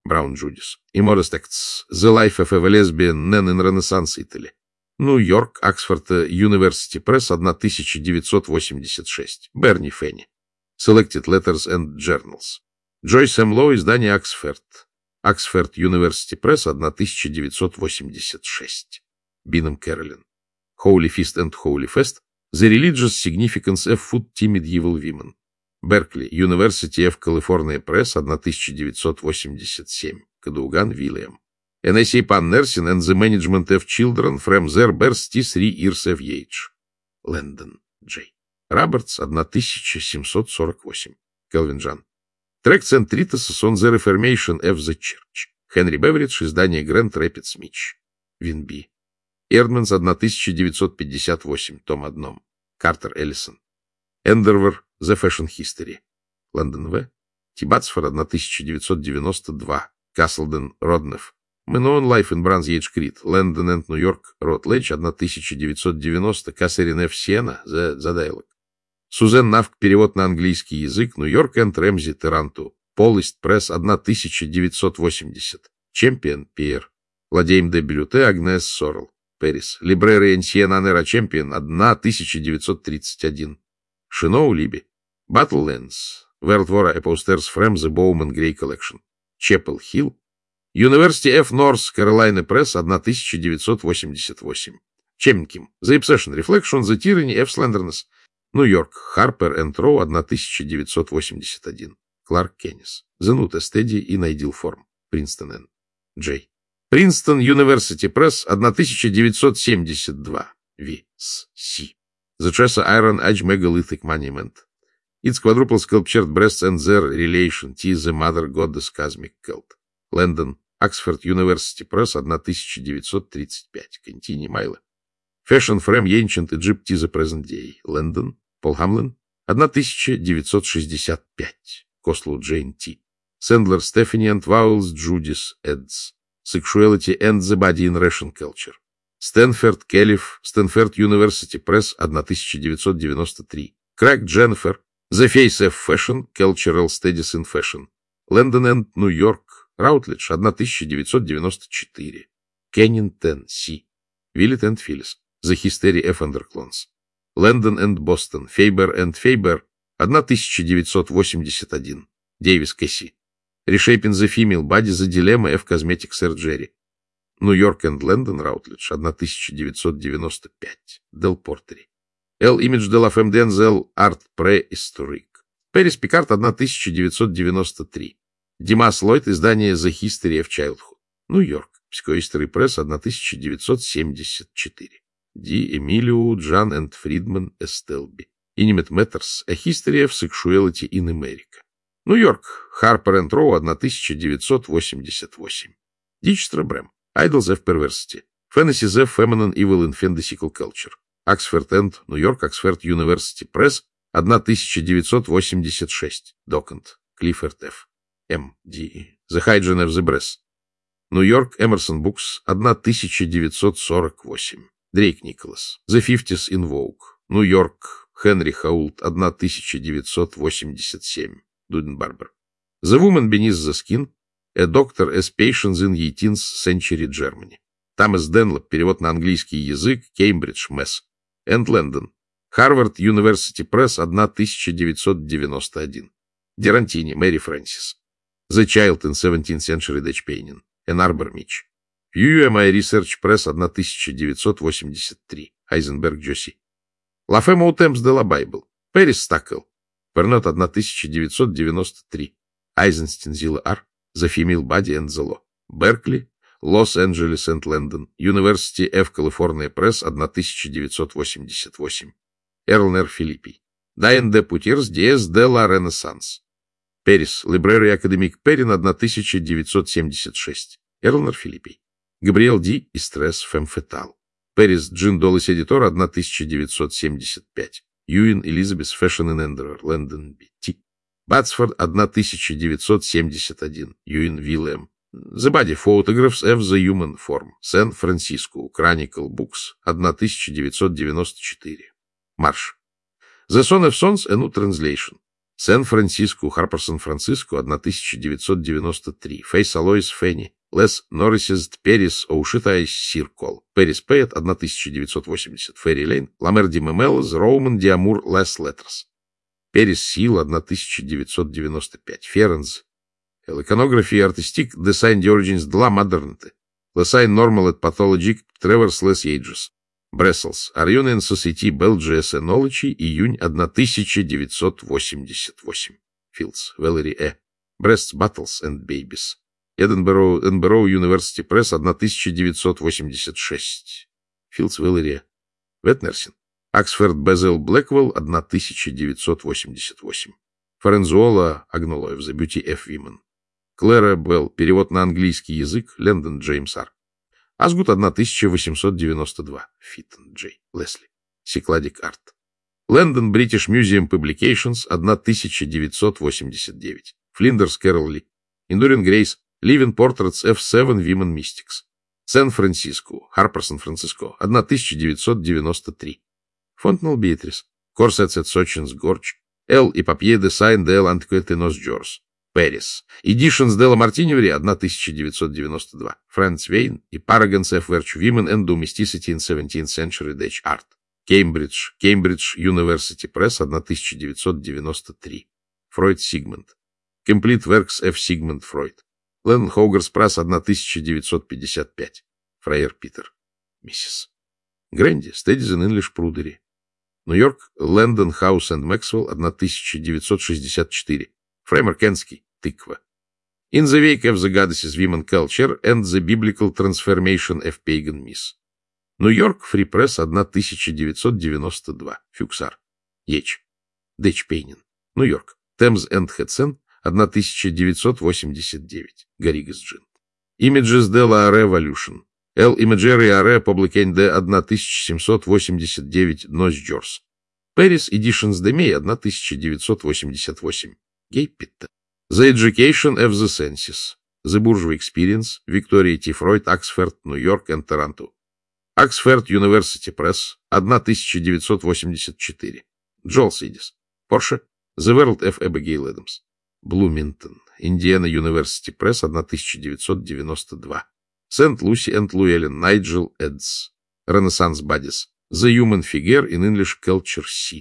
[SPEAKER 1] Brown Judis. Immodest Acts. The Life of a Lesbian Men in Renaissance Italy. Нью-Йорк, Оксфорд University Press, тысяча девятьсот восемьдесят шесть. Берни Фенни. Selected Letters and Journals. Джойс М. Лоу, издание Оксфорд. Оксфорд University Press, тысяча девятьсот восемьдесят шесть. Бинем Кэролин. Holy Feast and Holy Fest. The Religious Significance of Food to Medieval Women. Беркли. University of California Press, тысяча девятьсот восемьдесят семь. Кадуган Вильям. An essay upon nursing and the management of children from their birth to three years of age. Лэндон Джей. Робертс, тысяча семьсот сорок восемь. Келвин Джан. Tracts and Treatises on the Reformation of the Church. Хенри Беверидж, издание Grand Rapids Mitch. Винби. Эрдманс, тысяча девятьсот пятьдесят восемь, том одном. Картер Эллисон. Эндервер, The Fashion History. Лондон В. Тибатсфорд, тысяча девятьсот девяносто два. Каслден Роднеф. Менон Life in Brunswick Creed. Лондон and New York. Ротлэдж, тысяча девятьсот девяносто. Кассерин Ф. Сиена. The, the Dialogue. Сузен Навк. Перевод на английский язык. Нью-Йорк энд Рэмзи Таранту. Полист Пресс, тысяча девятьсот восемьдесят. Чемпион Пьер. Ладейм де Бюлюте. Агнес Сорел. Пэрис. Либрери Энсиен Анера Чемпион. тысяча девятьсот тридцать один. Шиноу Либи. Battlelands. World War Aposters from the Bowman Gray Collection. Чепел Хилл. University of North Carolina Press, тысяча девятьсот восемьдесят восемь. Чемким. The Obsession Reflection, The Tyranny of Slenderness. Нью-Йорк. Harper and Row, тысяча девятьсот восемьдесят один. Кларк Кеннис. The Nut Steady и Ideal Form. Принстон Н. Джей. Принстон University Press, тысяча девятьсот семьдесят два. Ви. С. Си. The Chesa Iron Age Megalithic Monument. It's quadruple sculptured breasts and their relation. T. The Mother Goddess Cosmic Cult. Лондон. Оксфорд University Press, тысяча девятьсот тридцать пять. Контини Майло. Fashion Frame Ancient Egypt to the Present Day. Лондон. Пол Хамлин. тысяча девятьсот шестьдесят пять. Кослоу Джейн Т. Сэндлер Стефани and Vowels Judis Eds. Sexuality and the Body in Russian Culture. Стэнфорд Келлиф. Стэнфорд University Press, тысяча девятьсот девяносто три. Крэг Дженнифер. The Face of Fashion. Cultural Studies in Fashion. Лондон and New York. Роутлидж, тысяча девятьсот девяносто четыре. Кеннингтон Си. Виллет энд Филлис. The History of Underclones. Лондон and Boston. Faber and Faber, тысяча девятьсот восемьдесят один. Дэвис Кэсси. Reshaping the Female Body, The Dilemma of Cosmetic Surgery. Нью-Йорк and Лондон. Роутлидж, тысяча девятьсот девяносто пять. Дел Портери. L. Image de la Femme Denzel Art Prehistoric. Пэрис Пикард, тысяча девятьсот девяносто три. Димас Ллойд, издание The History of Childhood. Нью-Йорк. Psychohistory Press, тысяча девятьсот семьдесят четыре. Ди Эмилио Джан энд Фридман Эстелби. Intimate Matters, A History of Sexuality in America. Нью-Йорк. Harper and Row, тысяча девятьсот восемьдесят восемь. Дичстра Брэм. Idols of Perversity. Fantasy the Feminine Evil in Fantastical Culture. Оксфорд энд Нью-Йорк. Оксфорд University Press, тысяча девятьсот восемьдесят шесть. Докант. Клиффорд Ф. М. Ди. The Hygiene of the Breast. Нью-Йорк. Эмерсон Букс, тысяча девятьсот сорок восемь. Дрейк Николас. The Fifties in Vogue. Нью-Йорк. Хенри Хаулт, тысяча девятьсот восемьдесят семь. Дуден Барбер. The Woman Beneath the Skin. A Doctor as Patients in eighteenth Century Germany. Томас Денлоп. Перевод на английский язык. Кеймбридж, Месс. Энд Лондон. Harvard University Press, тысяча девятьсот девяносто один. Дерантини. Мэри Фрэнсис. The Child in seventeenth Century Dutch Painting. Энн Арбор Митч. ю эм ай Research Press, тысяча девятьсот восемьдесят три. Хайзенберг Джоси. La Femme au Temps de la Bible. Пэрис Стакл. Пернет, тысяча девятьсот девяносто три. Айзенстин Зила Ар. The Female Body and the Law. Беркли. Лос-Анджелес and Лондон. University of California Press, тысяча девятьсот восемьдесят восемь. Эрлнер Филиппи. Дайен де Путирс, Диэс де ла Ренессанс. Пэрис. Library Academic Перрин, тысяча девятьсот семьдесят шесть. Эрлнер Филиппи. Габриэл Ди. Истрес Фем Фетал. Пэрис. Джин Доллес Эдитор, тысяча девятьсот семьдесят пять. Юин Элизабет. Fashion in Endeavor. Лондон Би Ти. Батсфорд, тысяча девятьсот семьдесят один. Юин Вильям. The Body Photographs of the Human Form. Сан-Франциско. Chronicle Books, тысяча девятьсот девяносто четыре. Марш. The Son of Sons, A New Translation. Сан-Франциско, Харперсон-Франциско, тысяча девятьсот девяносто три. Фейс Алоис Фенни. Лес Норрисез Перис Оушитайс Сиркол. Перис Пэйет, тысяча девятьсот восемьдесят. Ферри Лейн. Ламер Ди Мемелос, Роуман Диамур, Лес Леттерс. Перис Сил, тысяча девятьсот девяносто пять. Ференз. Иконография артистик, Design de Origins de la Modernité. Lesine Normal et Pathologique, Travers Les Ages. Бресселс. Арьюнен Society Belgies Enology, июнь тысяча девятьсот восемьдесят восемь. Филдс. Валери Э. Breasts, Battles and Babies. Эдинборо, Эдинборо University Press, тысяча девятьсот восемьдесят шесть. Филдс. Валери Э. Ветнерсин. Аксфорд Безел Блэквелл, тысяча девятьсот восемьдесят восемь. Форензуола Агнолоев, The Beauty of Women. Клэра Белл, перевод на английский язык, Лэндон Джеймс Ар. Азгут, тысяча восемьсот девяносто два. Фиттон Джей. Лесли. Сикладик Арт. Лэндон British Museum Publications, тысяча девятьсот восемьдесят девять. Флиндерс Кэрол Ли. Индурин Грейс. Living Portraits эф семь Women Mystics. Сан-Франциско. Харперсон-Франциско. тысяча девятьсот девяносто три. Фонтнелл Беатрис. Корсетс эт Сочинс Горч. Эл и Папье де Сайн де Эл Антикуэтенос Джорс. Пэрис. Эдишнс Делла Мартиневри, тысяча девятьсот девяносто два. Фрэнс Вейн и Парагонс эф Virtue Women and Domesticity in seventeenth Century Dutch Art. Кембридж. Кембридж University Press, тысяча девятьсот девяносто три. Фройд Сигмунд. Complete Works F. Sigmund Freud. Лэндон Хоугарс Пресс, тысяча девятьсот пятьдесят пять. Фрейер Питер. Миссис. Грэнди. Studies in English Prudery. Нью-Йорк. Лэндон Хаус энд Максвелл, тысяча девятьсот шестьдесят четыре. Фреймер Кенский. Тыква. In the Wake of the Goddesses Women Culture and the Biblical Transformation of Pagan Myths. Нью-Йорк. Фри Пресс, тысяча девятьсот девяносто два. Фюксар. Еч. Дэч Пейнин. Нью-Йорк. Thames and Hudson, тысяча девятьсот восемьдесят девять. Гарригас Джин. Images de la Revolution. El Imagery Are Publicain de тысяча семьсот восемьдесят девять. Нос Джорс. Paris Editions de May, тысяча девятьсот восемьдесят восемь. Гей Питта. The Education of the Senses. The Bourgeois Experience. Victoria T. Freud, Oxford, New York and Toronto. Oxford University Press, тысяча девятьсот восемьдесят четыре. Джоэл Сидис. Porsche. The World of Abigail Adams. Блуминтон. Индиана University Press, тысяча девятьсот девяносто два. Сент-Луси энд Луэллен. Найджел Эдс. Renaissance Bodies. The Human Figure in English Culture C.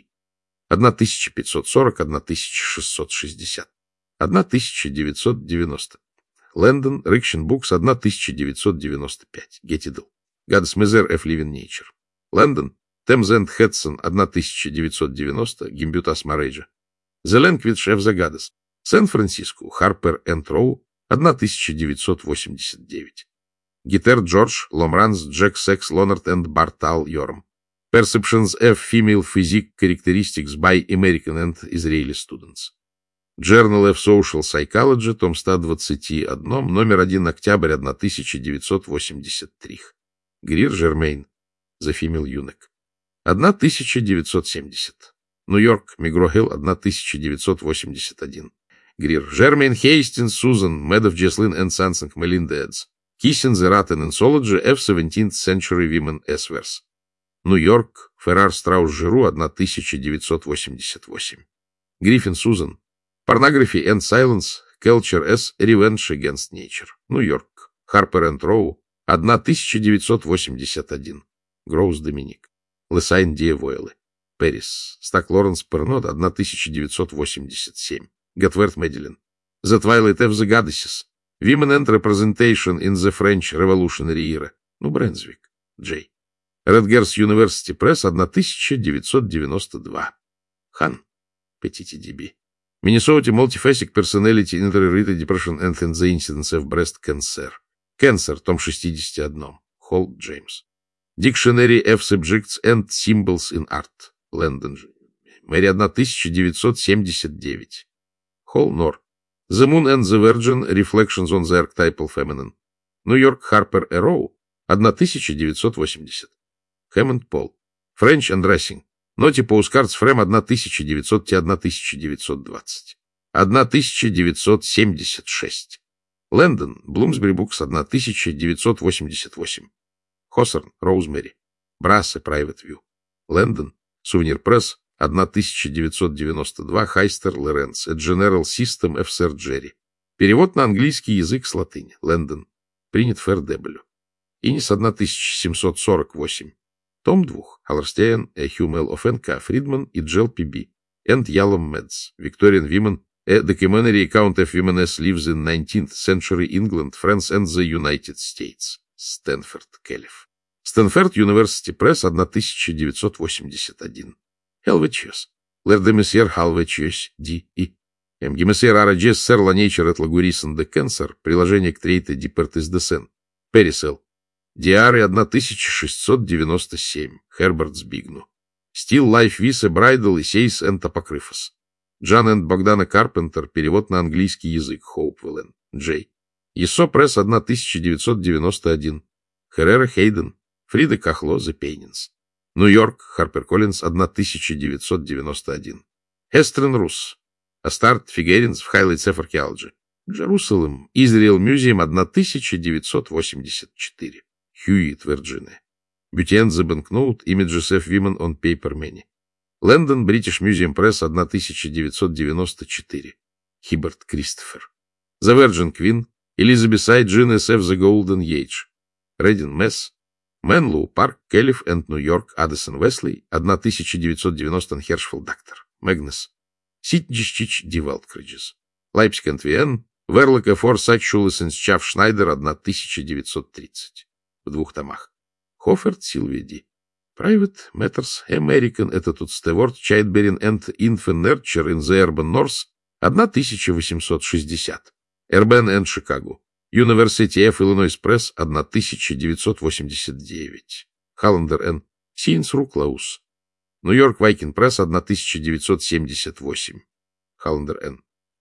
[SPEAKER 1] тысяча пятьсот сорок — тысяча шестьсот шестьдесят. тысяча девятьсот девяносто. Лэндон, Риction Books, тысяча девятьсот девяносто пять. Getty Dill. Goddess Mother of Living Nature. Лэндон, Thames and Hudson, тысяча девятьсот девяносто. Gimbutas Marriage. The Language of the Goddess. Сан-Франциско, Harper and Row, тысяча девятьсот восемьдесят девять. Гитер Джордж, Ломранс, Джек Секс, Лонард and Бартал Йорм. Perceptions of Female Physique Characteristics by American and Israeli Students. Journal of Social Psychology, том сто двадцать один, номер один, октябрь тысяча девятьсот восемьдесят три. Грир Жермейн. The Female Eunuch. тысяча девятьсот семьдесят. Нью-Йорк. Мигро-Хилл, тысяча девятьсот восемьдесят один. Грир. Жермейн Хейстинс, Сузан, Медов Джеслин and Сансинг, Мелинда Эдс. Kissing the Rat and Anthology of seventeenth Century Women Esvers. Нью-Йорк. Феррар Страус Жиру, тысяча девятьсот восемьдесят восемь. Гриффин Сузан. Pornography and Silence. Culture as Revenge Against Nature. Нью-Йорк. Harper and Row, тысяча девятьсот восемьдесят один. Гроуз Доминик. Лесайн Диевойлы. Пэрис. Стак Лоренс Пернод, тысяча девятьсот восемьдесят семь. Готверт Медилин. The Twilight of the Goddesses. Women and Representation in the French Revolutionary Era. Ну, Бренсвик. Джей. Редгерс University Press, тысяча девятьсот девяносто два. Хан. Петити Диби. Minnesota Multiphasic Personality Interrelated Depression and the Incidence of Breast Cancer. Cancer, том шестьдесят один. Холл Джеймс. Dictionary of Subjects and Symbols in Art. Лэндон. Мэри, тысяча девятьсот семьдесят девять. Холл Нор. The Moon and the Virgin. Reflections on the Archetypal Feminine. Нью-Йорк. Harper Row, тысяча девятьсот восемьдесят. Хэммонд Пол. French and Racing. Ноти Postcards Frame тысяча девятьсот — тысяча девятьсот двадцать. тысяча девятьсот семьдесят шесть. Лэндон. Bloomsbury Books, тысяча девятьсот восемьдесят восемь. Хоссерн. Роузмери. Брассе. Private View. Лэндон. Сувенир Пресс. тысяча девятьсот девяносто два, Хайстер Лоренц, A General System эф сэр Джерри. Перевод на английский язык с латыни. Лэндон. Принят Ф Р Дебелю. Инис тысяча семьсот сорок восемь. Том два. Hallerstein, A Humel of Н К. Фридман и Джел Пи Би. And Ялом Медс. Victorian Women. A Documentary Account of Women as Lives in nineteenth Century England, France and the United States. Стэнфорд Келлиф. Стэнфорд University Press, тысяча девятьсот восемьдесят один. Helvetius. Лэр де Месьер Halvetius Ди И. М. Гемесер Араджес Сэр Ланейчер от Лагурисон де Кенсер. Приложение к трейте Дипертис де Сен. Перисел. Диары тысяча шестьсот девяносто семь. Херберт Збигну. Стил Лайф Висе Брайдл и Сейс энд Апокрифос. Джан энд Богдана Карпентер. Перевод на английский язык. Хоупвеллен. Джей. Есо Пресс, тысяча девятьсот девяносто один. Херрера Хейден. Фрида Кахло, The Painings. Нью-Йорк, Харпер Коллинз, тысяча девятьсот девяносто один. Эстрен Рус. Астарт Фигеринс в Highlights of Archaeology. Джерусалем, Израил Мюзеум, тысяча девятьсот восемьдесят четыре. Хьюит, Вирджиния. Бютен, The Banknote, Images of Women on Paper Many. Лэндон, British Museum Press, тысяча девятьсот девяносто четыре. Хиберт Кристофер. The Virgin Queen, Elizabeth Jean эс эф The Golden Age. Редин Месс. Менлоу Парк, Келлиф энд Нью-Йорк, Аддисон Уэсли, тысяча девятьсот девяносто, Хершфилд Доктор. Мэгнес. Ситничич Ди Валдкриджес. Лайпциг энд Виен, Верлока Фор Сачшулесенс Чав Шнайдер, тысяча девятьсот тридцать. В двух томах. Хоферт Силвия Ди. Private Matters American, это тут Стеворд, Чайтберин энд Infant Nurture in the Urban North, тысяча восемьсот шестьдесят. Эрбен энд Шикаго. University of Illinois Press, тысяча девятьсот восемьдесят девять. Халлендер Н. Сиенс Руклаус. Нью-Йорк Вайкин Пресс, тысяча девятьсот семьдесят восемь. Халлендер Н.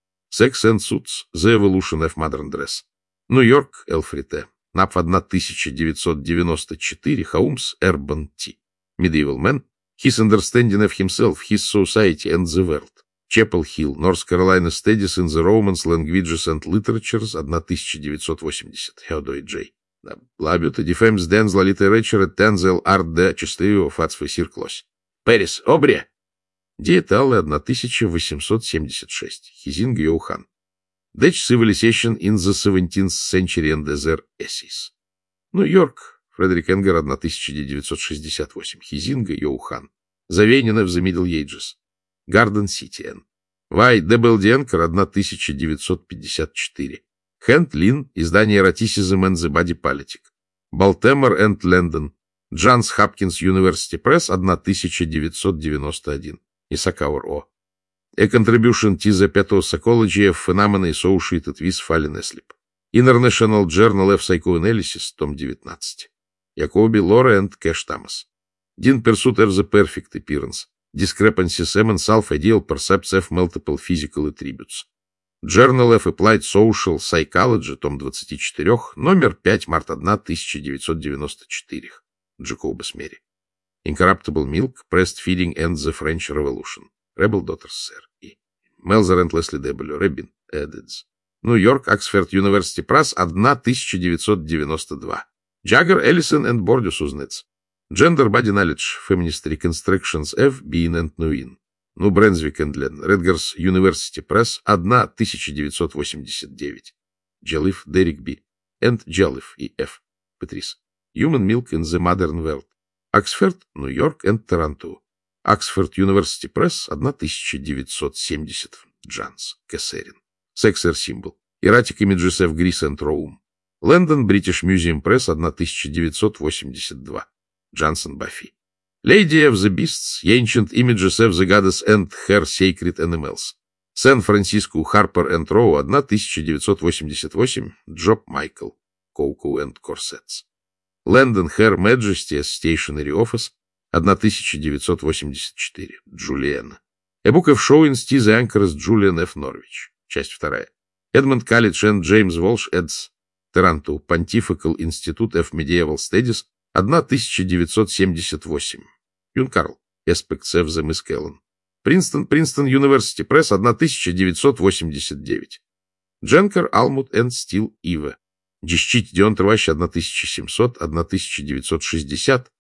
[SPEAKER 1] Sex and Suits, The Evolution of Modern Dress. Нью-Йорк Элфрите. НАП тысяча девятьсот девяносто четыре. Хаумс Эрбан Т. Medieval Man. His Understanding of Himself, His Society and the World. Чепел Хилл, North Carolina Studies in the Romance, Languages and Literatures, тысяча девятьсот восемьдесят. Хеодой Джей. Лабют, Defense Дензла Literature, Тензел Арт Д. Чистую, Фацфы Сирклось. Пэрис Обре. Диеталы, тысяча восемьсот семьдесят шесть. Хизинг Йоухан. Dutch Civilization in the seventeenth Century and Their Essays. Нью-Йорк. Фредерик Энгер, тысяча девятьсот шестьдесят восемь. Хизинга Йоухан. Завейнина в The Middle Ages. Гарден Сити Н. Вай Дебелденкер, тысяча девятьсот пятьдесят четыре. Хэнд Лин, издание Eroticism and the Body Politic. Балтемор энд Лэндон. Джанс Хапкинс University Press, тысяча девятьсот девяносто один. Исакауэр О. A Contribution to the Pathopsychology of Phenomena Associated with Fallen Asleep. International Journal of Psychoanalysis, том девятнадцать. Якоби Лора энд Кэш Тамас. Дин Pursuit of the Perfect Appearance. Discrepancies among Self-Ideal Percepts of Multiple Physical Attributes. Journal of Applied Social Psychology, том двадцать четыре, номер пять, март тысяча девятьсот девяносто четыре. Джекобас Мэри. Incorruptible Milk, Breast Feeding and the French Revolution. Rebel Daughters, сэр. И. Мелзер and Лесли Дебелю. Ребин. Эддс. Нью-Йорк, Оксфорд University Press, тысяча девятьсот девяносто два. Джаггер, Эллисон and Бордюс Узнец. Gender Body Knowledge, Feminist Reconstructions of Being and Knowing. Ну, Бренсвик энд Лен. Редгерс University Press, тысяча девятьсот восемьдесят девять. Джелиф, Дерек Би. And Джелиф и Ф. Петрис. Human Milk in the Modern World. Оксфорд, Нью-Йорк and Торонто. Оксфорд University Press, тысяча девятьсот семьдесят. Джанс, Кессерин. Sexer Symbol. Erratic Images of Greece and Rome. Лондон British Museum Press, тысяча девятьсот восемьдесят два. Джансон Баффи. Lady of the Beasts, Ancient Images of the Goddess and Her Sacred Animals. Сан-Франциско, Харпер энд Роу, тысяча девятьсот восемьдесят восемь. Джоб Майкл. Cocoa and Corsets. Лондон Her Majesty Stationery Office, тысяча девятьсот восемьдесят четыре. Джулиан. A Book of Showings to the Anchors, Julian F. Norwich. Часть вторая. Эдмонд Каллидж и Джеймс Волш Эдс. Торонто. Pontifical Institute of Medieval Studies, тысяча девятьсот семьдесят восемь. Юнкарл. Aspects of the Miss Kellen. Принстон, Принстон University Press, тысяча девятьсот восемьдесят девять. Дженкер, Алмут энд Стил Ива. Десчить Дионтр Ващ, тысяча семьсот, тысяча девятьсот шестьдесят.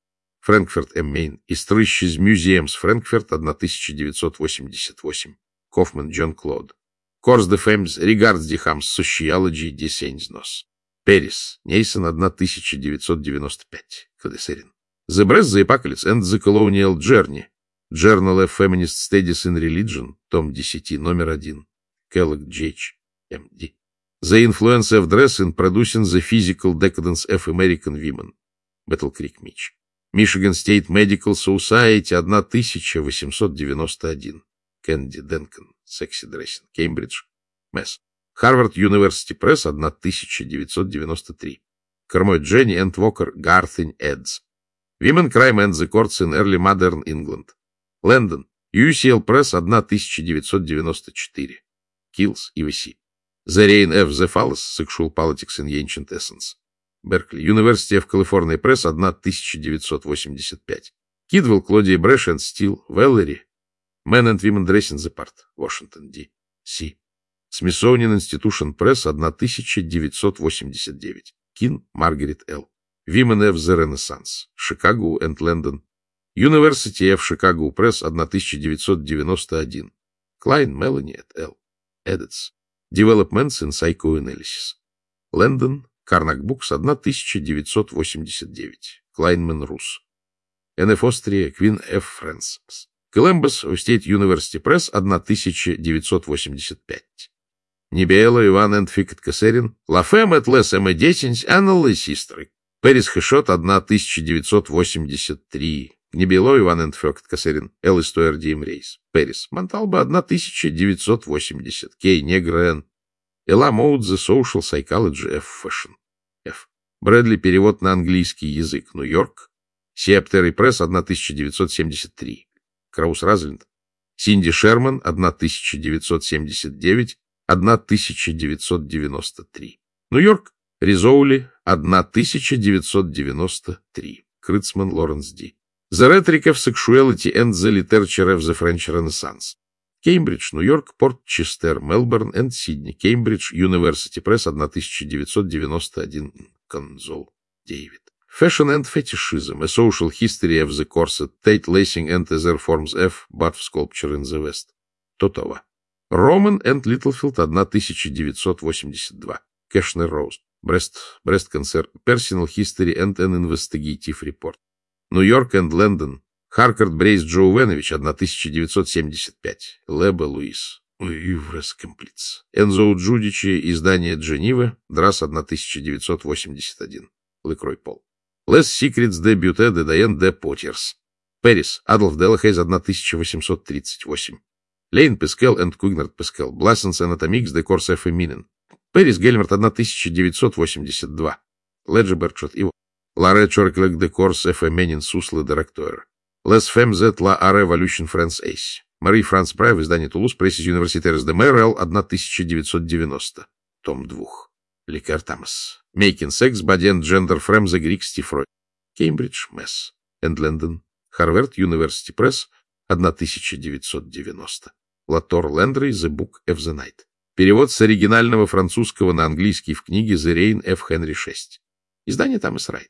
[SPEAKER 1] Frankfurt am Main. Historisches Museums Frankfurt, тысяча девятьсот восемьдесят восемь. Kaufmann John Claude. Cours de Femmes Regards die Hams Sociology des Seins. Paris. Нейсон, тысяча девятьсот девяносто пять. Кадесерин. The Brest, the Apocalypse and the Colonial Journey. Journal of Feminist Studies in Religion. Том десять, номер один. Kellogg Джей Эйч, эм ди. The Influence of Dress in Producing the Physical Decadence of American Women. Battle Creek, Mitch. Michigan State Medical Society, тысяча восемьсот девяносто один. Кенди Денкон. Sexy Dressing. Cambridge, Масс. Harvard University Press, тысяча девятьсот девяносто три. Кормой Дженни энд Вокер. Garthing Eds. Women Crime and the Courts in Early Modern England. Лэндон. ю си эл Press, тысяча девятьсот девяносто четыре. Kills, и ви си. The Reign of the Phallus, Sexual Politics in Ancient Essence. Беркли. University of California Press, тысяча девятьсот восемьдесят пять. Кидвелл, Клодия Брэш and Стил, Веллери. Men and Women Dressing the Part, Washington, ди си. Smithsonian Institution Press, тысяча девятьсот восемьдесят девять. Кин, Маргарет Л. Women of the Renaissance, Chicago and London. University of Chicago Press, тысяча девятьсот девяносто один. Klein, Melanie et al. Edits. Developments in Psychoanalysis. Лэндон, Карнак Букс, тысяча девятьсот восемьдесят девять. Клайнман Рус. эн эф Austria, Queen F. Francis. Columbus State University Press, тысяча девятьсот восемьдесят пять. Небело, Иван энд Фикет Кассерин. La Femme et les Émédécins Annales History. Пэрис Хэшот, тысяча девятьсот восемьдесят три. Небело, Иван энд Фикет Кассерин. Эл Истуэр Дим Рейс. Пэрис. Монталба, тысяча девятьсот восемьдесят. Кей Негро Н. Эла Моуд The Social Psychology of Fashion. Ф. Брэдли. Перевод на английский язык. Нью-Йорк. Септери Пресс, тысяча девятьсот семьдесят три. Краус Разленд. Синди Шерман, тысяча девятьсот семьдесят девять, тысяча девятьсот девяносто три. Нью-Йорк. Ризоули, тысяча девятьсот девяносто три. Крыцман Лоренс Ди. The Rhetoric of Sexuality and the Literature of the French Renaissance. Кеймбридж, Нью-Йорк, Порт-Честер, Мелбурн и Сидни. Кеймбридж University Press, тысяча девятьсот девяносто один. Конзол Дэвид. Fashion and Fetishism, A Social History of the Corset, Tate Lacing and Other Forms F, Bath Sculpture in the West. Тотова. Роман and Littlefield, тысяча девятьсот восемьдесят два. Кешнер Роуз. Брест, Брест Концерт, Personal History and an Investigative Report. Нью-Йорк and Лондон. Харкард Брейс Джоувенович, тысяча девятьсот семьдесят пять. Леба Луис. Иврес Комплиц. Энзо Джудичи, издание Дженива. Драс, тысяча девятьсот восемьдесят один. Лекрой Пол. Less Secrets de Beauté de Diane de Poitiers. Пэрис. Адольф Делахейз, тысяча восемьсот тридцать восемь. Лейн Пескел и Кугнард Пескел. Blassens Anatomiques de Corps Féminin. Пэрис Гельмерт, тысяча девятьсот восемьдесят два. Леджи Берчот Иво. Ларе Чорклек de Corps Féminin Суслы Директор. Les Femmes et la Révolution France Ace. Мари Франц Прай в издании Тулуз. Пресис Universitaires de Мэрэл, тысяча девятьсот девяносто. Том два. Ликер Тамас. Making Sex, Body and Gender from the Greek Steve Freud. Cambridge, Mass. and London. Harvard University Press, тысяча девятьсот девяносто. Латор Лендри, The Book of the Night. Перевод с оригинального французского на английский в книге The Reign of Henry шесть. Издание Тамас Райт.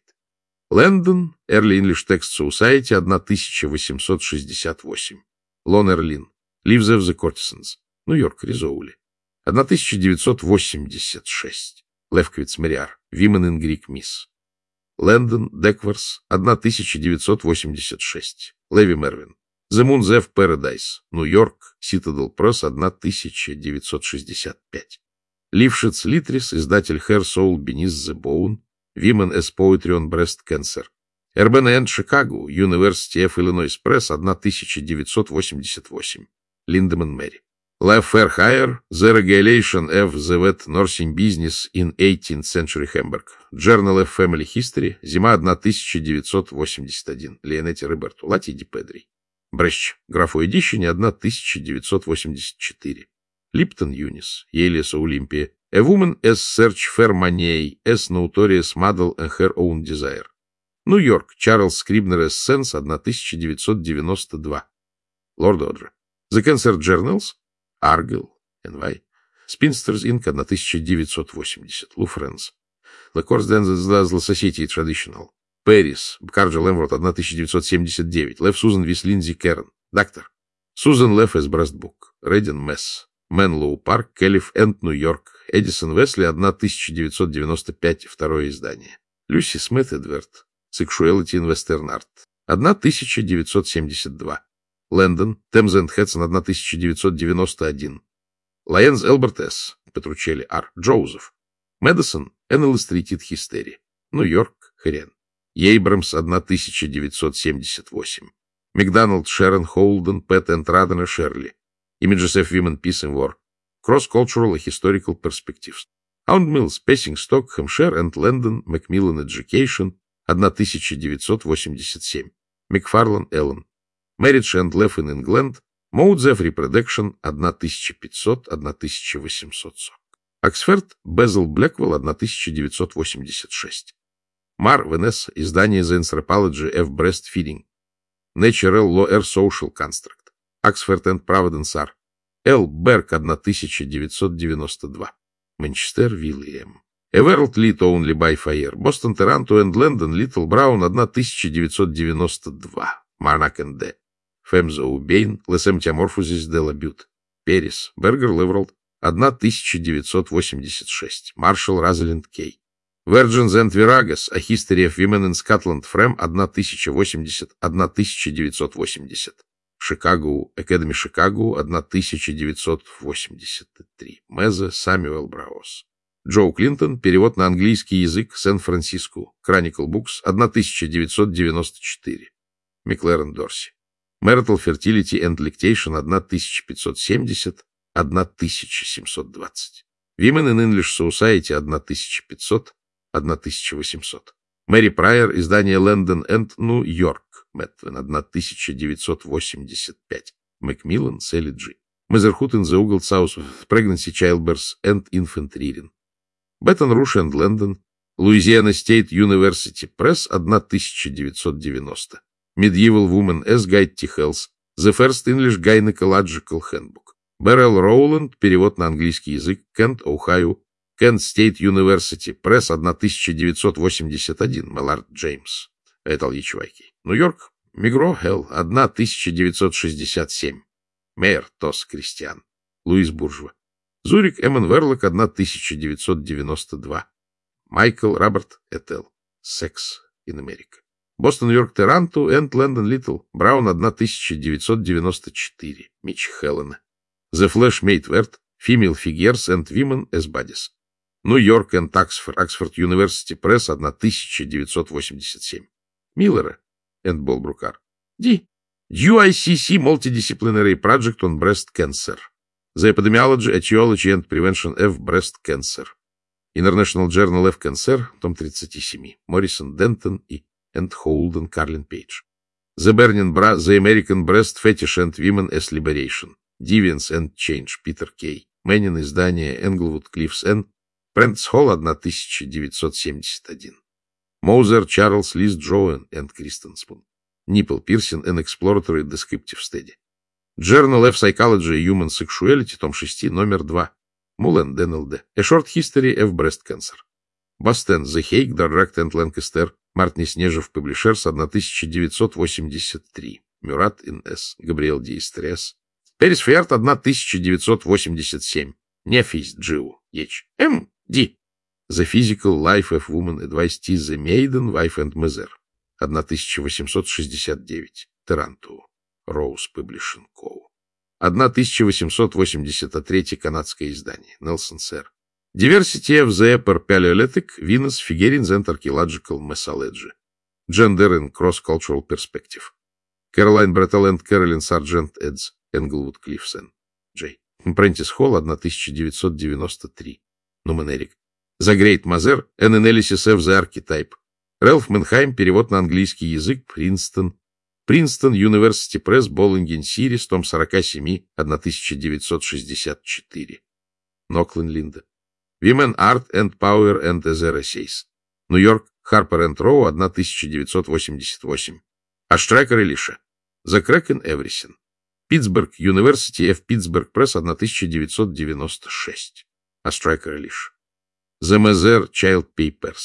[SPEAKER 1] Лэндон, Early English Text Society, тысяча восемьсот шестьдесят восемь. Лон Эрлин. Lives of the Courtesans. Нью-Йорк, Ризоули. тысяча девятьсот восемьдесят шесть. Левковиц Мариар. Women in Greek Myths. Лэндон, Декверс, тысяча девятьсот восемьдесят шесть. Леви Мервин. The Moons of Paradise. Нью-Йорк, Citadel Press, тысяча девятьсот шестьдесят пять. Лившиц Литрис, издатель Hair Soul Beneath the Bone. Women as Poetry on Breast Cancer. Urban and Chicago, University of Illinois Press, тысяча девятьсот восемьдесят восемь. Линдеман Мэри. Life for Hire, The Regulation of the Wet Nursing Business in eighteenth Century Hamburg. Journal of Family History, зима тысяча девятьсот восемьдесят один. Леонетти Роберту. Лати Ди Педри. Брещ. Графу Эдищине, тысяча девятьсот восемьдесят четыре. Липтон Юнис. Елис Олимпия. A Woman as Search for Money, as Notorious Model and Her Own Desire. Нью-Йорк. Чарльз Скрибнер as Sense, тысяча девятьсот девяносто два. Лорд Оджи. The Cancer Journals. Argyll, эн вай. Spinsters инк, тысяча девятьсот восемьдесят. Лу Фрэнс. The Course Dance the Society Traditional. Пэрис, Карджи Лемврот, тысяча девятьсот семьдесят девять. Лев Сузан Вис Линдзи Керн. Доктор. Сузан Лев из Брестбук. Рейден Месс. Менлоу Парк. Келлиф Энд, Нью-Йорк. Эдисон Весли, тысяча девятьсот девяносто пять. Второе издание. Люси Смит Эдвард. Sexuality in Western Art. тысяча девятьсот семьдесят два. Лэндон. Темз энд Хэтсон, тысяча девятьсот девяносто один. Лайенс Элберт С. Петручелли Р. Джоузеф. Мэдисон. An Illustrated History. Нью-Йорк. Хрен. Ейбрамс, тысяча девятьсот семьдесят восемь. Макдоналд, Шерон, Холден, Пэт энд Радена, Шерли. Images of Women, Peace and War. Cross-Cultural and Historical Perspectives. Hound Mills, Pacing Stock, Hampshire and Landon, Macmillan Education, тысяча девятьсот восемьдесят семь. Макфарлан, Эллен. Marriage and Life in England, Modes of Reproduction, тысяча пятьсот — тысяча восемьсот сорок. Оксфорд, Безл Блэквелл, тысяча девятьсот восемьдесят шесть. Мар, Венесса, издание The Anthropology of Breastfeeding. Natural Law Air Social Construct. Oxford and Providence R. Л. Берг, тысяча девятьсот девяносто два. Манчестер, Вильям. A World Lit Only by Fire. Бостон, Торонто and Лондон, Литл Браун, тысяча девятьсот девяносто два. Марнак энд Д. Фемза Убейн, Les Metamorphoses de la Butte. Перес, Бергер Левролд, тысяча девятьсот восемьдесят шесть. Маршал Розалинд Кей. Virgins and Viragas, A History of Women in Scotland, Фрем, тысяча восемьдесят, тысяча девятьсот восемьдесят. Шикаго, Академи Шикаго, тысяча девятьсот восемьдесят три. Мезе, Самюэл Браус. Джо Клинтон, перевод на английский язык, Сан-Франциско. Chronicle Books, тысяча девятьсот девяносто четыре. Миклэрен Дорси. Marital Fertility and Lactation, тысяча пятьсот семьдесят, тысяча семьсот двадцать. Women in English Society, тысяча пятьсот, тысяча восемьсот. Мэри Прайер, издание Лэндон энд Нью-Йорк, Мэтвин, тысяча девятьсот восемьдесят пять. Макмиллан, Селли Джи. Motherhood in the Ugal South, Pregnancy, Childbirth and Infant Rearing. Беттон Руш энд Лэндон, Louisiana State University Press, тысяча девятьсот девяносто. Medieval Woman as Guide to Health, The First English Gynecological Handbook. Беррел Роуланд, перевод на английский язык, Кент, Ohio. Kent State University Press, тысяча девятьсот восемьдесят один. Меллард Джеймс. Этал Ячвайки. Нью-Йорк. Мигро Хелл, тысяча девятьсот шестьдесят семь. Мейер Тос Кристиан. Луис Буржва. Зурик Эммон Верлок, тысяча девятьсот девяносто два. Майкл Роберт Этел. Секс in America. Бостон, Нью-Йорк, Торонто, Энд Лэндон Литл. Браун, тысяча девятьсот девяносто четыре. Митч Хеллена. The Flash Made Word. Female Figures and Women as Bodies. Нью-Йорк and Oxford, Oxford University Press, тысяча девятьсот восемьдесят семь. Миллера and Болбрукар. Ди. ю ай си си Multidisciplinary Project on Breast Cancer. The Epidemiology, Etiology and Prevention of Breast Cancer. International Journal of Cancer, том тридцать семь. Моррисон Дентон и and Холден Карлин Пейдж. The Burning Bra, The American Breast Fetish and Women as Liberation. Deviance and Change, Питер Кей. Мэнин, издание Englewood Cliffs N. Прентис Холл, тысяча девятьсот семьдесят один. Моузер, Чарльз, Лиз Джоуэн и Кристен Спун. Ниппл Пирсин, An Exploratory Descriptive Study. Journal of Psychology and Human Sexuality, том шесть, номер два. Мулен, Дэн Эл Д. A Short History of Breast Cancer. Бостон, The Hague, Direct and Lancaster. Мартни Снежев, Publishers, тысяча девятьсот восемьдесят три. Мюрат Ин С. Габриэл Ди Стресс. Перес Фиарт, тысяча девятьсот восемьдесят семь. Нефис Джиу. Еч. М. Ди. The Physical Life of Woman Advice to the Maiden, Wife and Mother. тысяча восемьсот шестьдесят девять. Торонто. Роуз Publishing Co. тысяча восемьсот восемьдесят три. Канадское издание. Нельсон Сэр. Diversity of the Upper Paleolithic, Venus, Figurines and Archaeological Methodology. Gender in Cross-Cultural Perspective. Caroline Brettel and Carolyn Sargent Eds. Englewood Cliffs N. J. Prentice Hall, тысяча девятьсот девяносто три. Numeneric. The Great Mother, An Analysis of the Archetype. Рэлф Менхайм, перевод на английский язык, Принстон. Принстон, University Press, Боллинген Сирис, том сорок семь, тысяча девятьсот шестьдесят четыре. Ноклин Линда. Women, Art and Power and Other Essays. Нью-Йорк, Harper and Row, тысяча девятьсот восемьдесят восемь. Аштрекер и Лиша. The Crack in Everything. Питтсбург, University of Pittsburgh Press, тысяча девятьсот девяносто шесть. Аштрекер и Лиша. The Mother Child Papers.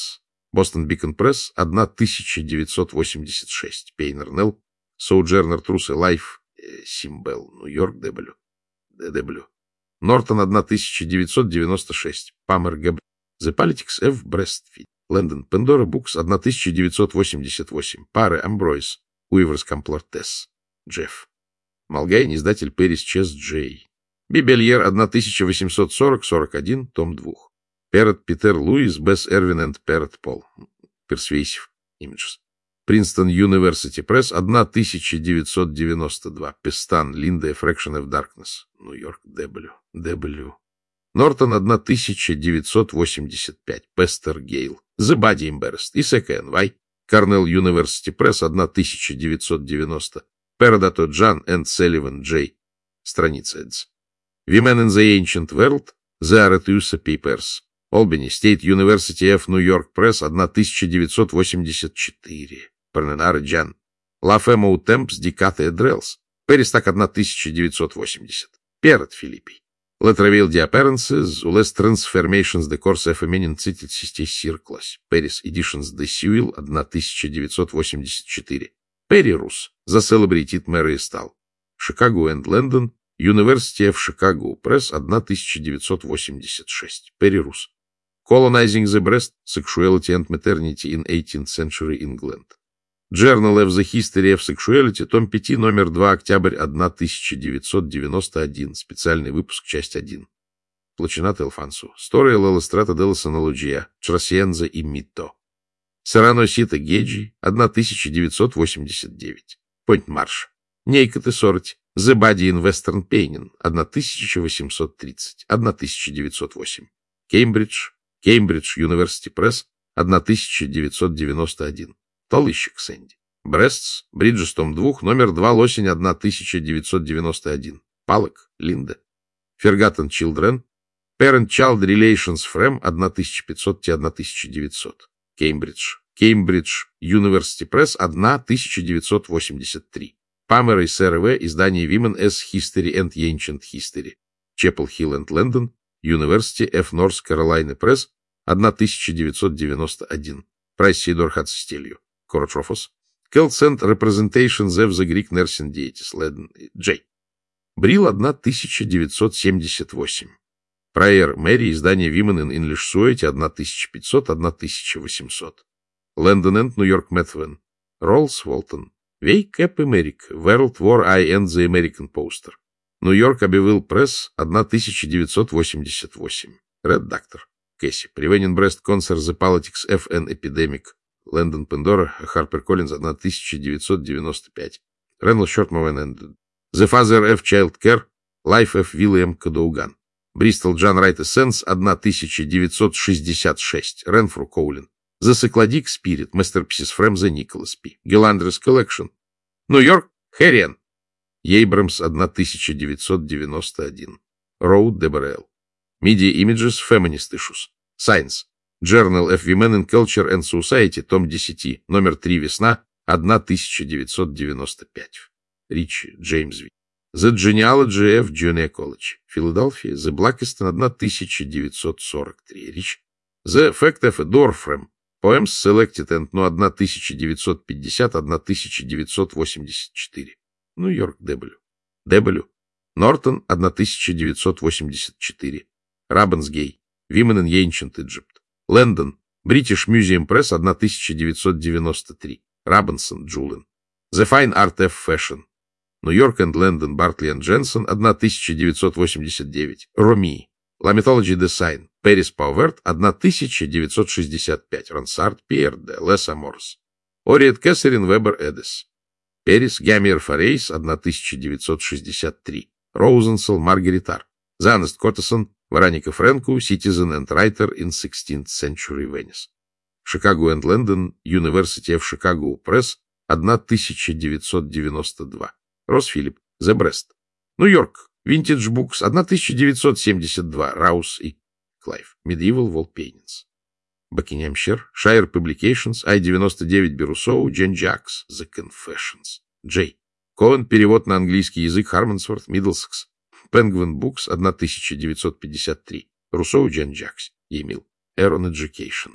[SPEAKER 1] Boston Beacon Press, тысяча девятьсот восемьдесят шесть. Пейнер Нелл, Sojourner Truth и Life, Симбел, Нью-Йорк, Дебелю. Дебелю. Нортон, тысяча девятьсот девяносто шесть. Памер Габ. The Politics of Breastfeed. Лэндон Пендора Букс, тысяча девятьсот восемьдесят восемь. Пары Амбройс. Уиверс Комплортес. Джефф. Малгайн, издатель Пэрис Чес Джей. Бибельер, тысяча восемьсот сорок сорок один, том два. Перрот Питер Луис, Бесс Эрвин энд Перрот Пол. Persuasive Images. Принстон University Press, тысяча девятьсот девяносто два. Пестан, Линда, Fraction of Darkness. Нью-Йорк, Дебелю. Дебелю. Нортон, тысяча девятьсот восемьдесят пять. Пестер Гейл. The Body Embarrassed. Исека Эн Вай. Корнелл University Press, тысяча девятьсот девяносто. Перодато Джан энд Селливан Джей. Страница Эдс. Women in the Ancient World. The Arethusa Papers. Albany State University of New York Press, тысяча девятьсот восемьдесят четыре. Парненар Джан. La Femme au Temps di Cathedrals. Перестак, тысяча девятьсот восемьдесят. Перрот Филиппий. Lateral di Appearances, Les Transformations de Corse Feminine City Circles. Paris Editions de Sewell, тысяча девятьсот восемьдесят четыре. Перри Рус. The Celebrated Mary Stahl. Chicago and London. University of Chicago Press, тысяча девятьсот восемьдесят шесть. Перри Рус. Colonizing the Breast, Sexuality and Maternity in eighteenth Century England. Journal of the History of Sexuality, том пять, номер два, октябрь тысяча девятьсот девяносто один, специальный выпуск, часть один. Плачинат Элфансу. Storia l'illustrata della sonologia, Trascienza и Mito. Serrano Sita Геджи, тысяча девятьсот восемьдесят девять. Point Marsh. Naked Authority. The Body in Western Painting, тысяча восемьсот тридцать, тысяча девятьсот восемь. Кембридж, Cambridge University Press, тысяча девятьсот девяносто один. Толыщик Сэнди. Breasts, Бриджес, том два, номер два, осень, тысяча девятьсот девяносто один. Палок, Линда. Forgotten Children, Parent-Child Relations Frame, тысяча пятьсот — тысяча девятьсот. Cambridge, Cambridge University Press, тысяча девятьсот восемьдесят три. Памер и Сэр В. Издание Women as History and Ancient History. Chapel Hill and London, University of North Carolina Press, тысяча девятьсот девяносто один. Прайс Сидор Хатцестелью. Коротрофос. Celts and Representations of the Greek Nursing Deities. Лэден Джей. Брил, тысяча девятьсот семьдесят восемь. Прайер Мэри. Издание Women in English Society, тысяча пятьсот — тысяча восемьсот. Лэндон энд Нью-Йорк Мэтвен. Роллс Уолтон. Wake Up America. World War I and the American Poster. Нью-Йорк Абивилл Пресс, тысяча девятьсот восемьдесят восемь. Редактор. Кэсси. Preventing Breast Cancer, The Politics of an Epidemic. Лэндон Пендора, Харпер Коллинз, тысяча девятьсот девяносто пять. Реннелл Шортмовен энд The Father of Child Care, Life of William Кадоуган. Бристол Джан Райт и Сенс, тысяча девятьсот шестьдесят шесть. Ренфру Коулин. The Cycladic Spirit, Masterpieces from the Nicholas P. Геландрес Collection. Нью-Йорк, Хэриан. Ейбрамс, тысяча девятьсот девяносто один. Роуд Деберел. Media Images, Feminist Issues. Science. Journal of Women in Culture and Society, том десять, номер три, весна, тысяча девятьсот девяносто пять. Ричи, Джеймс Ви. The Genealogy of Gynecology. Филадельфия. The Blackiston, тысяча девятьсот сорок три. Рич. The Fact of a Dorfram. Poems Selected and, ну, тысяча девятьсот пятьдесят — тысяча девятьсот восемьдесят четыре. Нью-Йорк, Дебелю. Дебелю. Нортон, тысяча девятьсот восемьдесят четыре. Раббенсгей. Women in Ancient Egypt. Лэндон. British Museum Press, тысяча девятьсот девяносто три. Раббенсон, Джулен. The Fine Art of Fashion. Нью-Йорк and London, Бартлey and Дженсон, тысяча девятьсот восемьдесят девять. Роми. La Mythology Design. Пэрис Пауверт, тысяча девятьсот шестьдесят пять. Рансард, Пьер де Леса Морс. Ориет Кэссерин Вебер Эдис. Перес Гаммер Форейс, тысяча девятьсот шестьдесят три. Роузенсел Маргаритар. Занест Коттесон, Вероника Фрэнку, Citizen and Writer in sixteenth Century Venice. Chicago and London, University of Chicago Press, тысяча девятьсот девяносто два. Росс Филипп, The Breast. Нью-Йорк, Vintage Books, тысяча девятьсот семьдесят два. Раус и Клайв. Medieval Wall Paintings. Бакингемшир, Shire Publications, ай девяносто девять Берусоу, Джен Джакс, The Confessions. Джей. Коэн, перевод на английский язык, Хармонсворт, Миддлсекс. Penguin Books, тысяча девятьсот пятьдесят три. Руссоу, Джен Джакс. Емил. Aeron Education.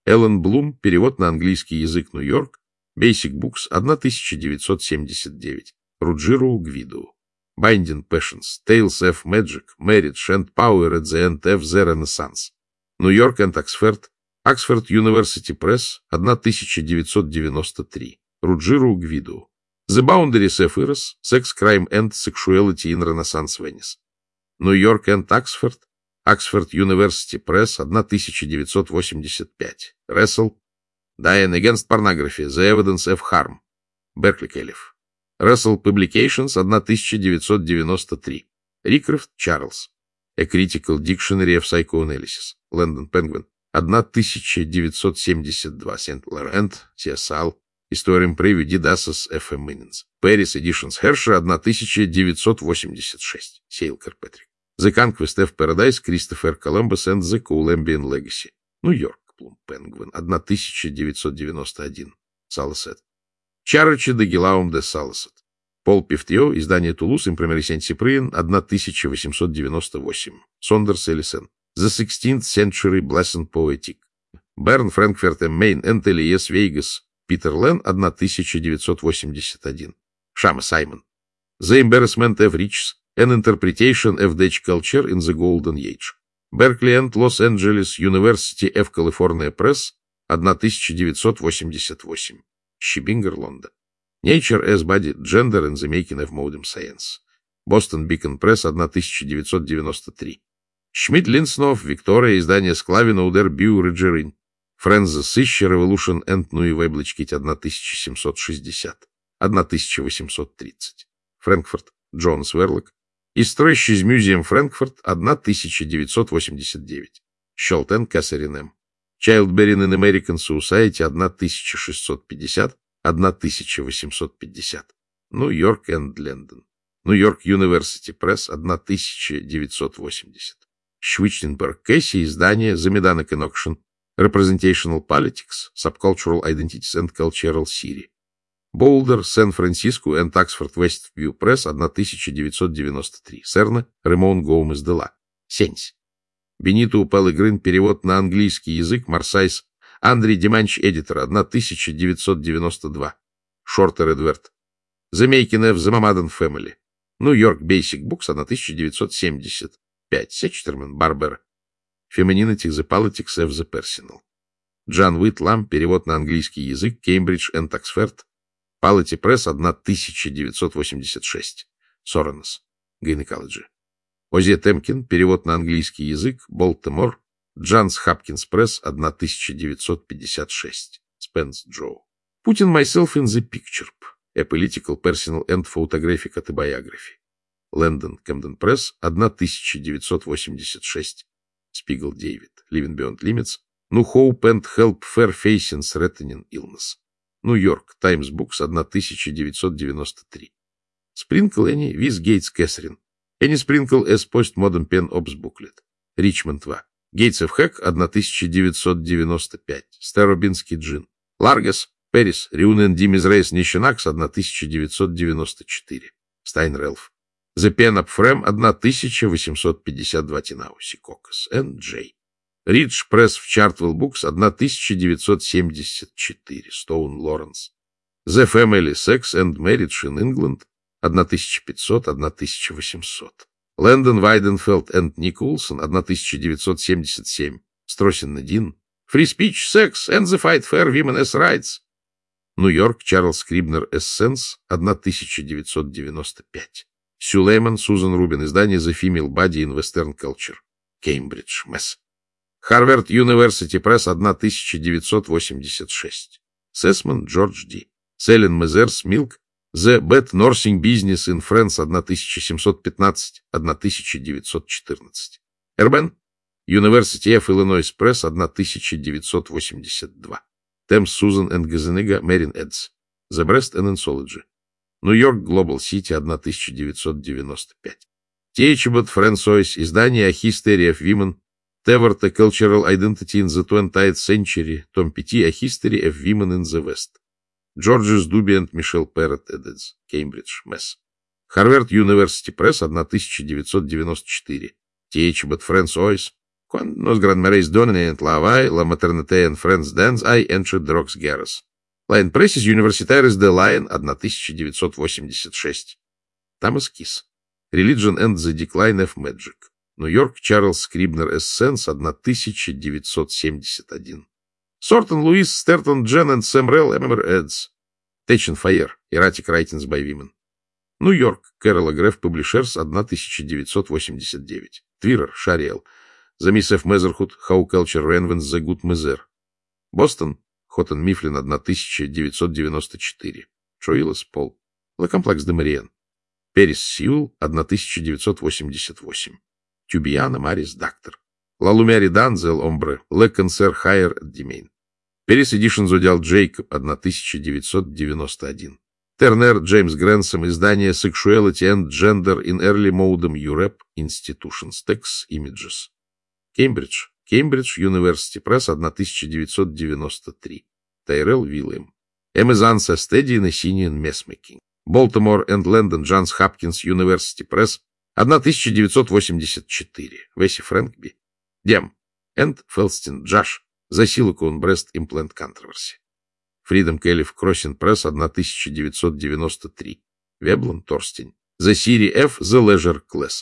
[SPEAKER 1] Эллен Блум, перевод на английский язык, Нью-Йорк, Basic Books, тысяча девятьсот семьдесят девять. Руджиро Гвидо. Binding Passions, Tales of Magic, Marriage and Power at the End of the Renaissance. Нью-Йорк and Oxford, Oxford University Press, тысяча девятьсот девяносто три. Руджиро Гвидо. The Boundaries of Eros, Sex, Crime and Sexuality in Renaissance Venice. Нью-Йорк and Oxford, Oxford University Press, тысяча девятьсот восемьдесят пять. Russell. Diane Against Pornography, The Evidence of Harm. Беркли Келлиф. Russell Publications, тысяча девятьсот девяносто три. Рикрофт Чарльз. A Critical Dictionary of Psychoanalysis. Лондон Penguin. тысяча девятьсот семьдесят два. Сент-Лорент. Сиасал. Historium Preview Didassus F. Eminence. Paris Editions Hershey, тысяча девятьсот восемьдесят шесть. Сейл Киркпатрик. The Conquest of Paradise, Christopher Columbus and the Columbian Legacy. Нью-Йорк. Плум Пенгвин. тысяча девятьсот девяносто один. Саласет. Чарочи де Гилаум де Саласет. Пол Пифтио, издание Тулус, Импримери Сент-Сиприен, тысяча восемьсот девяносто восемь. Сондерс Элисен. The sixteenth Century Blessed Poetic. Берн, Франкфурт, Мейн, Энтелиес, Вейгас. Питер Лен, тысяча девятьсот восемьдесят один. Шама Саймон. The Embarrassment of Riches, An Interpretation of Dutch Culture in the Golden Age. Беркли and Los Angeles University of California Press, тысяча девятьсот восемьдесят восемь. Щебингер, Лондон. Nature as Body, Gender and the Making of Modern Science. Boston Beacon Press, тысяча девятьсот девяносто три. Шмидт, Линснов, Виктория, издание Склавина, Удер, Бью, Реджерин. Френза Сыща, Revolution and New Weiblichkeit, тысяча семьсот шестьдесят. тысяча восемьсот тридцать. Франкфурт, Джонс Верлок. Исторический музей Франкфурт, тысяча девятьсот восемьдесят девять. Шолтен, Кассерин М. Childbearing in American Society, тысяча шестьсот пятьдесят. тысяча восемьсот пятьдесят. Нью-Йорк энд Лондон. Нью-Йорк University Press, тысяча девятьсот восемьдесят. Швичтенберг Кэсси, издание The Medana Connection, Representational Politics, Subcultural Identities and Cultural Theory. Boulder, Сан-Франциско and Oxford Westview Press, тысяча девятьсот девяносто три. Серна, Ремон Гоумес де Ла. Сенс. Бенито Пелегрин, перевод на английский язык, Марсайс. Андрей Деманч, эдитор, тысяча девятьсот девяносто два. Шортер Эдвард. The Making of the Mohammedan Family. Нью-Йорк Basic Books, тысяча девятьсот семьдесят пять. Сечтерман, Барбера. Femininity, The Politics of the Personal. Джан Уитлам, перевод на английский язык, Cambridge and Oxford. Palette Press, тысяча девятьсот восемьдесят шесть. Соронос. Gynecology. Ози Темкин, перевод на английский язык, Болтемор. Джанс Хапкинс Пресс, тысяча девятьсот пятьдесят шесть. Спенс Джо. Putin Myself in the Picture. A Political, Personal and Photographic Autobiography. Лондон Camden Press, тысяча девятьсот восемьдесят шесть. Спигл Дэвид. Living Beyond Limits. No Hope and Help for Facing Threatening Illness. Нью-Йорк Times Books, тысяча девятьсот девяносто три. Sprinkle Any with Gates Catherine. Any Sprinkle as Postmodern Pen Ops Booklet. Ричмонд два. Gates of Heck, тысяча девятьсот девяносто пять. Старобинский джин. Ларгас, Пэрис, Реунен Димис Рейс Нищенакс, тысяча девятьсот девяносто четыре. Стайн Рэлф. The Pen Up Frame, тысяча восемьсот пятьдесят два. Тинауси Кокос. Н. Джей. Ридж Пресс в Чартвелл Букс, тысяча девятьсот семьдесят четыре. Стоун Лоренс. The Family Sex and Marriage in England, тысяча пятьсот — тысяча восемьсот. Лэндон Вайденфелд энд Николсон, тысяча девятьсот семьдесят семь. Стросин Надин. Free Speech, Sex and the Fight for Women's Rights. Нью-Йорк Чарльз Скрибнер Эссенс, тысяча девятьсот девяносто пять. Сюлейман Сузан Рубин, издание The Female Body in Western Culture. Кеймбридж, Масс. Harvard University Press, тысяча девятьсот восемьдесят шесть. Сесман Джордж Ди. Селен Мезерс Милк. The Bad Nursing Business in France, тысяча семьсот пятнадцать — тысяча девятьсот четырнадцать. Эрбен. University of Illinois Press, тысяча девятьсот восемьдесят два. Темс Сузан энд Газенега Мерин Эдс. The Breast and Anthology. Нью-Йорк Global City, тысяча девятьсот девяносто пять. Teachable François, издание A History of Women. Tevart, A Cultural Identity in the twentieth Century, том пять, A History of Women in the West. Джорджис Дуби и Мишель Перрет Эддс, Кеймбридж, Масс. Harvard University Press, тысяча девятьсот девяносто четыре. Teachable François, Quand nos grands-mères donnaient un travail, la maternité en France dans ay enche drogs guerras. La impressis universitaires de Lion тысяча девятьсот восемьдесят шесть. Там эскиз. Religion and the Decline of Magic. Нью-Йорк, Чарльз Скрибнер Эссенс, тысяча девятьсот семьдесят один. Сортон Луис, Стертон Джен and Сэм Релл, Эммер Эдс. Течен Файер, Erratic Writings by Women. Нью-Йорк, Кэрол Греф, Публишерс, тысяча девятьсот восемьдесят девять. Твирер, Шариэл. The Miss F. Motherhood, How Culture Reinvents the Good Mother. Бостон, Хоттон Мифлин, тысяча девятьсот девяносто четыре. Троилос, Пол. La Complex de Marianne. Перес Сьюл, тысяча девятьсот восемьдесят восемь. Тюбиана, Марис, Доктор. La Lumière d'Anzel, Ombre, Le Concert Higher Domain. Перес Эдишн Зодиал Джейкоб, тысяча девятьсот девяносто один. Тернер, Джеймс Грэнсом, издание Sexuality and Gender in Early Modern Europe, Institutions, Text, Images. Кембридж, Кембридж, University Press, тысяча девятьсот девяносто три. Тайрелл Вильям. Эмезанс Эстеди, Несиниан Месмекинг. Балтимор энд Лэндон, Джонс Хопкинс, University Press, тысяча девятьсот восемьдесят четыре. Весси Фрэнкби. Дем. Энд Фелстин, Джаш. The Silicon Breast Implant Controversy. Фридом Келлиф, Кроссин Пресс, тысяча девятьсот девяносто три. Веблан, Торстень. The Siri F. The Leisure Class.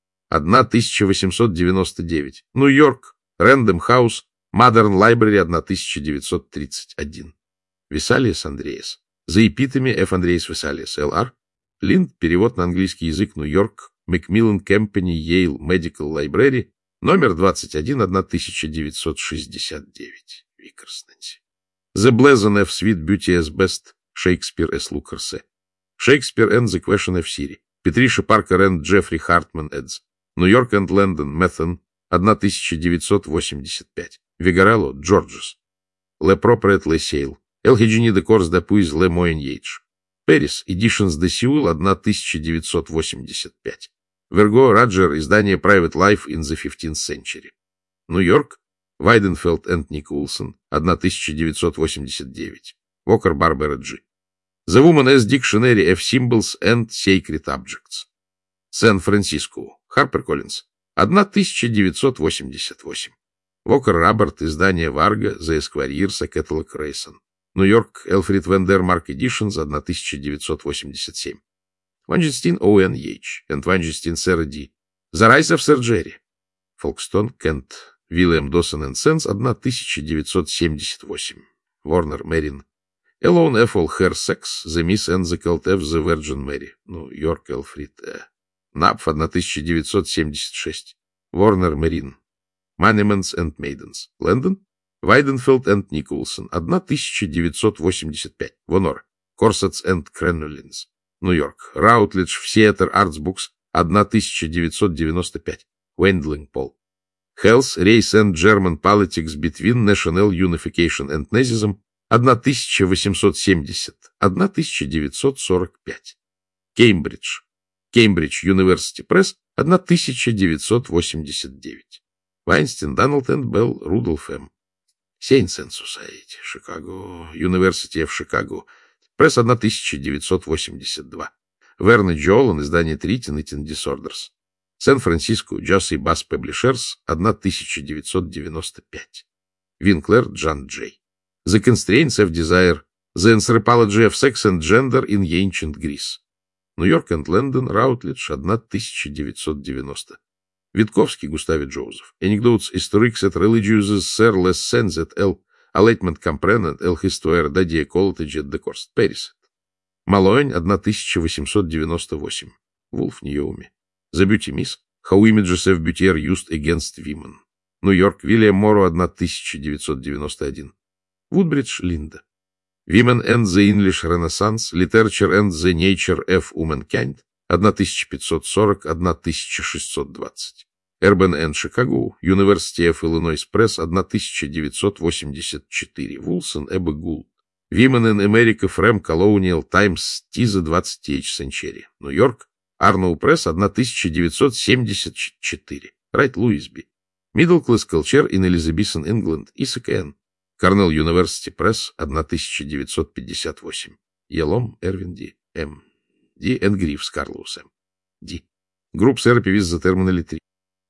[SPEAKER 1] тысяча восемьсот девяносто девять. Нью-Йорк. Рэндом Хаус. Modern Library, тысяча девятьсот тридцать один. Висалиес Андреас. The Epitome F. Андреас Висалиес, Эл Ар. Линд, перевод на английский язык, Нью-Йорк. Macmillan Company, Yale Medical Library. Номер двадцать один, тысяча девятьсот шестьдесят девять. Викарс Нэнси. The Blazon F. Sweet Beauty as Best. Шекспир С. Лукерсе. Шекспир and the Question of Siri. Петриша Паркер and Джеффри Хартман Эдс. Нью-Йорк and Лондон. Мэттон. тысяча девятьсот восемьдесят пять. Вигарелло. Джорджес. Le Propret Le Sale. El Hygienie de Corps d'Appuis Le Moyen Age. Пэрис. Editions de Seoul. тысяча девятьсот восемьдесят пять. Верго Раджер. Издание Private Life in the fifteenth Century. Нью-Йорк. Вайденфелд энд Николсон. тысяча девятьсот восемьдесят девять. Вокер Барбара Джи. The Woman as Dictionary of Symbols and Sacred Objects. Сан-Франциско. Харпер Коллинз. тысяча девятьсот восемьдесят восемь. Вокер Роберт. Издание Варга. The Esquires. Catalog Рейсон. Нью-Йорк. Элфрид Вендер Марк Editions. тысяча девятьсот восемьдесят семь. Ванжестин О. Н. Йейч. And Ванжестин Сэра Ди. The Rise of Sir Jerry. Фолкстон. Кент. Вильям Досон энд Сенс. тысяча девятьсот семьдесят восемь. Ворнер Мерин. Элон Ф. All Her Sex. The Miss and the Cult of the Virgin Mary. Нью-Йорк. Элфрид. Напф. тысяча девятьсот семьдесят шесть. Ворнер Мерин. Monuments and Maidens. Лэндон. Вайденфелд энд Николсон. тысяча девятьсот восемьдесят пять. Вонор. Corsets and Crenolines. Нью-Йорк. Роутлидж Theatre Arts Books. тысяча девятьсот девяносто пять. Вендлинг Пол. Health, Race and German Politics Between National Unification and Nazism. тысяча восемьсот семьдесят. тысяча девятьсот сорок пять. Кембридж. Кембридж University Press. тысяча девятьсот восемьдесят девять. Вайнстин, Доналд энд Белл, Рудольф М. Saints and Society. Chicago. University of Chicago. Пресс тысяча девятьсот восемьдесят два. Вернер Джолан. Издание Treating and Disorders. Сан-Франциско. Джосси Басс Паблишерс. тысяча девятьсот девяносто пять. Винклер Джан Джей. The Constraints of Desire. The Anthropology of Sex and Gender in Ancient Greece. Нью-Йорк and Лондон. Роутлидж. тысяча девятьсот девяносто. Витковский Густаве Джозеф. Anecdotes historiques et religieuses sur les scènes et el allaitement comprenant el histoire de diécologie de Корст. Пэрис. Малоэнь. тысяча восемьсот девяносто восемь. Вулф Ньюоми. The Beauty Miss. How Images of Beauty are Used Against Women. Нью-Йорк. Вильям Моро. тысяча девятьсот девяносто один. Вудбридж Линда. Women and the English Renaissance. Literature and the Nature of Womankind. тысяча пятьсот сорок — тысяча шестьсот двадцать. Urban and Chicago. University of Illinois Press. тысяча девятьсот восемьдесят четыре. Вулсон Эбба Гулд. Women in America from Colonial Times. Тиза двадцать Century. Нью-Йорк. Арноу Пресс. тысяча девятьсот семьдесят четыре. Райт Луисби. Middle Class Culture in Elizabethan England. Исаак Н. Корнелл University Press. тысяча девятьсот пятьдесят восемь. Елом Эрвин Ди. М. Ди. Энд Грифс Карлоус М. Ди. Групп Therapy with the Terminally Treated.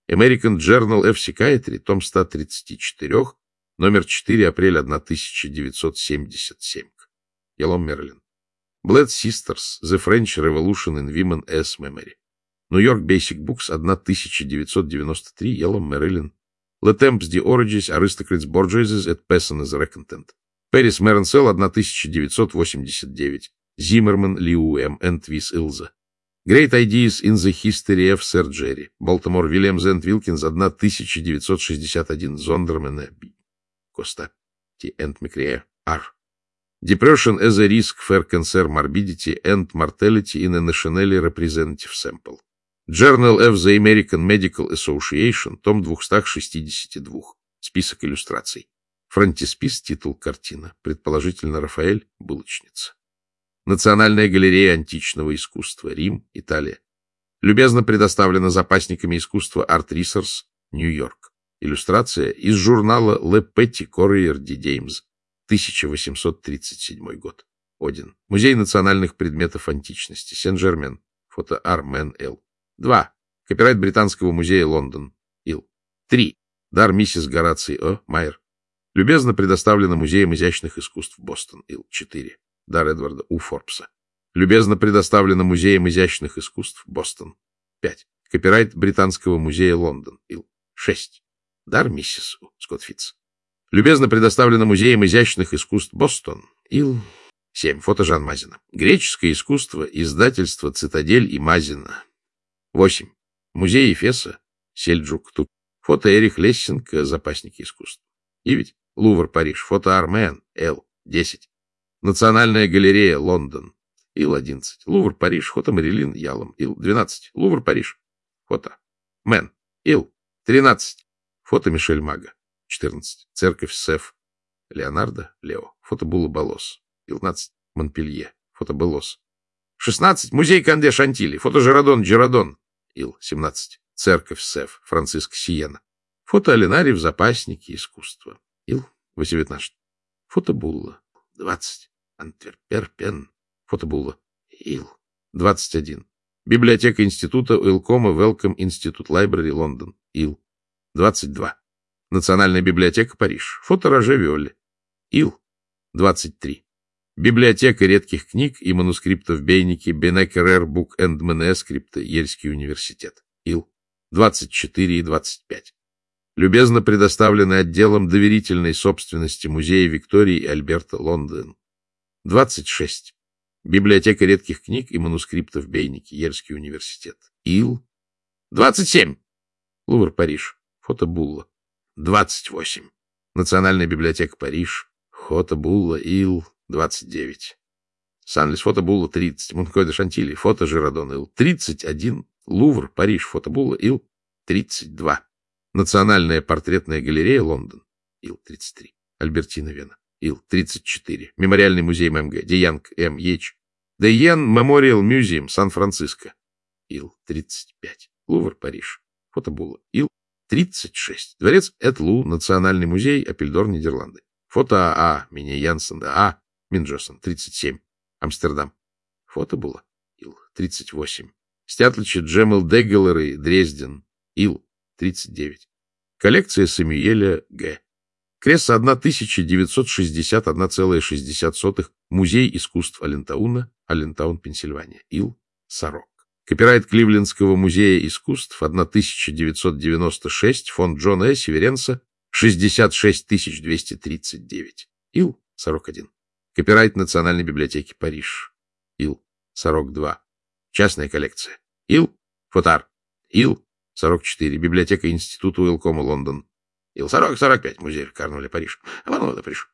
[SPEAKER 1] American Journal of Psychiatry, том сто тридцать четыре, номер четыре, апрель тысяча девятьсот семьдесят семь. Елом, Мерлин. Blood Sisters, The French Revolution in Women as Memory. New York Basic Books, тысяча девятьсот девяносто три, Елом, Мерлин. Letemps de Origis, Aristocrats Borgias et Persones Recontent. Paris Merencel, тысяча девятьсот восемьдесят девять. Zimmerman, Liu M. and Vis Ilza. Great Ideas in the History of Surgery. Baltimore, Williams and Wilkins, тысяча девятьсот шестьдесят один. Zonderman, B. Costa, T. and McCrea, R. Depression as a Risk for Cancer, Morbidity and Mortality in a Nationally Representative Sample. Journal of the American Medical Association, том двести шестьдесят два. Список иллюстраций. Фронтиспис, титул картина. Предположительно, Рафаэль, булочница. Национальная галерея античного искусства, Рим, Италия. Любезно предоставлена запасниками искусства Art Resource, Нью-Йорк. Иллюстрация из журнала Le Petit Courrier des Dames, тысяча восемьсот тридцать седьмой год. Один. Музей национальных предметов античности, Сен-Жермен. Фото Армен Л. Два. Копирайт Британского музея, Лондон. Ил. Три. Дар миссис Гораций О. Майер. Любезно предоставлено Музеем изящных искусств, Бостон. Ил. Четыре. Дар Эдварда У. Форбса. Любезно предоставлено Музеем изящных искусств, Бостон. Пять. Копирайт Британского музея, Лондон. Ил. Шесть. Дар миссис У. Скотт Фитц. Любезно предоставлено Музеем изящных искусств, Бостон. Ил. Семь. Фото Жан Мазина. Греческое искусство, издательство «Цитадель» и Мазина. Восемь. Музей Эфеса, Сельджук. Тут. Фото Эрих Лессинг, запасники искусств. Девять. Лувр, Париж. Фото Армен Л. Десять. Национальная галерея, Лондон. Ил. Одиннадцать. Лувр, Париж. Фото Марилин Ялом. Ил. Двенадцать. Лувр, Париж. Фото Мен. Ил. Тринадцать. Фото Мишель Мага. Четырнадцать. Церковь Сеф. Леонардо. Лео. Фото Була Болос. пятнадцать. Монпелье. Фото Белос. шестнадцать. Музей Канде Шантили. Фото Жерадон Джерадон. Ил. семнадцать. Церковь Сеф. Франциск Сиена. Фото Алинари в запаснике искусства. Ил. восемнадцать. Фото Булла. двадцать. Антверперпен. Фото Булла. Ил. двадцать один. Библиотека института Уилкома Велком Институт Лайбрари, Лондон. Ил. двадцать два. Национальная библиотека, Париж. Фото Роже Виолли. Ил. двадцать три. Библиотека редких книг и манускриптов Бейники, Бенекерер, Бук энд Манускрипты, Ельский университет. Ил. двадцать четыре и двадцать пять. Любезно предоставлены отделом доверительной собственности Музея Виктории и Альберта, Лондон. двадцать шесть. Библиотека редких книг и манускриптов Бейники, Ельский университет. Ил. двадцать семь. Лувр, Париж. Фото Булла. двадцать восемь. Национальная библиотека, Париж. Фото Булла. Ил. двадцать девять. Санлис. Фото Булла. тридцать. Монкой де Шантили. Фото Жерадон. Ил. тридцать один. Лувр, Париж. Фото Булла. Ил. тридцать два. Национальная портретная галерея, Лондон. Ил. тридцать три. Альбертина, Вена. Ил. тридцать четыре. Мемориальный музей МГ. Деянг М. Еч. Дейен Мемориал Мюзеум, Сан-Франциско. Ил. тридцать пять. Лувр, Париж. Фото Булла. Ил. тридцать шесть. Дворец Этлу, Национальный музей, Апельдор, Нидерланды. Фото АА. Мини Янсен. А. Минджосон. тридцать семь. Амстердам. Фото Булла. Ил. тридцать восемь. Стятлича Джемел Деггелеры, Дрезден. Ил. тридцать девять. Коллекция Самюэля Г. Кресса тысяча девятьсот шестьдесят один целых шестьдесят сотых. Музей искусств Аллентауна, Аллентаун, Пенсильвания. Ил. Сорок. Копирайт Кливлендского музея искусств тысяча девятьсот девяносто шесть. Фонд Джона Э. Северенса. шестьдесят шесть тысяч двести тридцать девять. Ил. сорок один. Копирайт Национальной библиотеки, Париж. Ил. сорок два. Частная коллекция. Ил. Фотар. Ил. сорок четыре. Библиотека Института Уилкома, Лондон. Ил. сорок сорок пять. Музей Карнаваля, Париж. Ванова, Париж.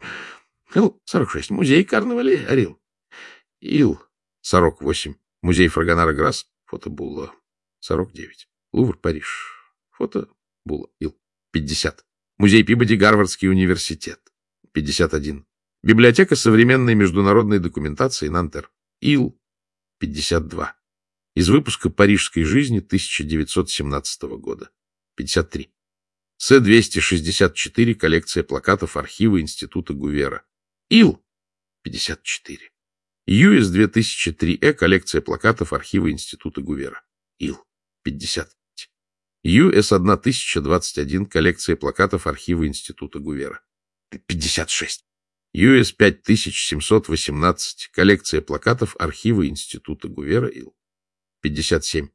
[SPEAKER 1] Ил. сорок шесть. Музей Карнаваля, Арил. Ил. сорок восемь. Музей Фрагонара Грасс. Фото Булла. сорок девять. Лувр, Париж. Фото Булла. Ил. пятьдесят. Музей Пибоди, Гарвардский университет. пятьдесят один. Библиотека современной международной документации, Нантер. Ил. пятьдесят два. Из выпуска «Парижской жизни» тысяча девятьсот семнадцатого года. пятьдесят три. С двести шестьдесят четыре. Коллекция плакатов архива Института Гувера. Ил. пятьдесят четыре. ю эс две тысячи три Э. Коллекция плакатов архива Института Гувера. Ил. пятьдесят пять. ю эс тысяча двадцать один, коллекция плакатов архива Института Гувера. пятьдесят шесть. ю эс пять тысяч семьсот восемнадцать, коллекция плакатов архива Института Гувера. Ил. пятьдесят семь.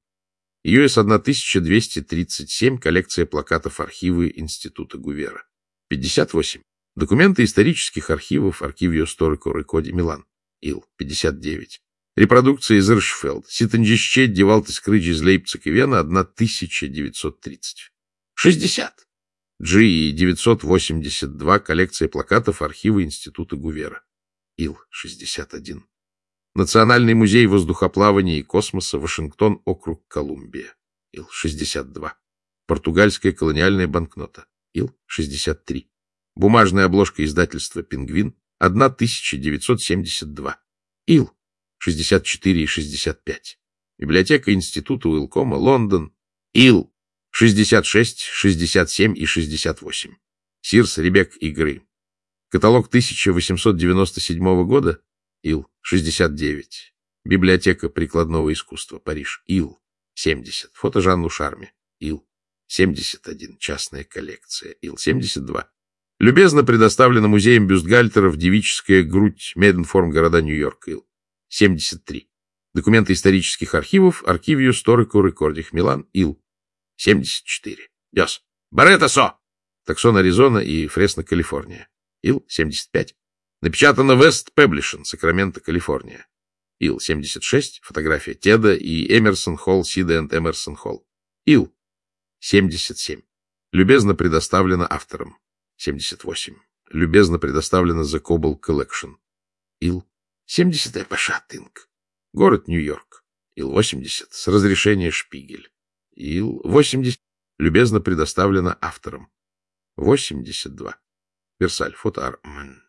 [SPEAKER 1] ю эс тысяча двести тридцать семь, коллекция плакатов архивы Института Гувера. пятьдесят восемь. Документы исторических архивов Архивио Сторико Рекорди, Милан. Ил. пятьдесят девять. Репродукция из Иршфелд. Ситанджисче, Девалтис Крыджи из Лейпциг и Вена, тысяча девятьсот тридцать. шестьдесят. джи и девятьсот восемьдесят два, коллекция плакатов архива Института Гувера. Ил. шестьдесят один. Национальный музей воздухоплавания и космоса, Вашингтон, округ Колумбия. Ил. шестьдесят два. Португальская колониальная банкнота. Ил. шестьдесят три. Бумажная обложка издательства «Пингвин», тысяча девятьсот семьдесят два. Ил. шестьдесят четыре и шестьдесят пять. Библиотека Института Уилкома, Лондон. Ил. шестьдесят шесть, шестьдесят семь и шестьдесят восемь. Сирс, Ребек игры. Каталог тысяча восемьсот девяносто седьмого года. Ил. шестьдесят девять. Библиотека прикладного искусства, Париж. Ил. семьдесят. Фото Жан Лушарме. Ил. семьдесят один. Частная коллекция. Ил. семьдесят два. Любезно предоставлено музеем бюстгальтеров девическая грудь, Мейденформ, города Нью-Йорк. Ил. семьдесят три. Документы исторических архивов Архивио Сторико Рекорди, Милан. Ил. семьдесят четыре. Дёс. Баретто-со! Таксон, Аризона и Фресно, Калифорния. Ил. семьдесят пять. Напечатано Вест Пеблишен, Сакраменто, Калифорния. Ил. семьдесят шесть. Фотография Теда и Эмерсон Холл, Сида энд Эмерсон Холл. Ил. семьдесят семь. Любезно предоставлено автором. семьдесят восемь. Любезно предоставлено The Cobble Collection. Ил. семьдесят. Эпоша Тынк. Город Нью-Йорк. Ил. восемьдесят. С разрешения Шпигель. Ил. восемьдесят. Любезно предоставлено автором. восемьдесят два. Версаль. Фото Ар.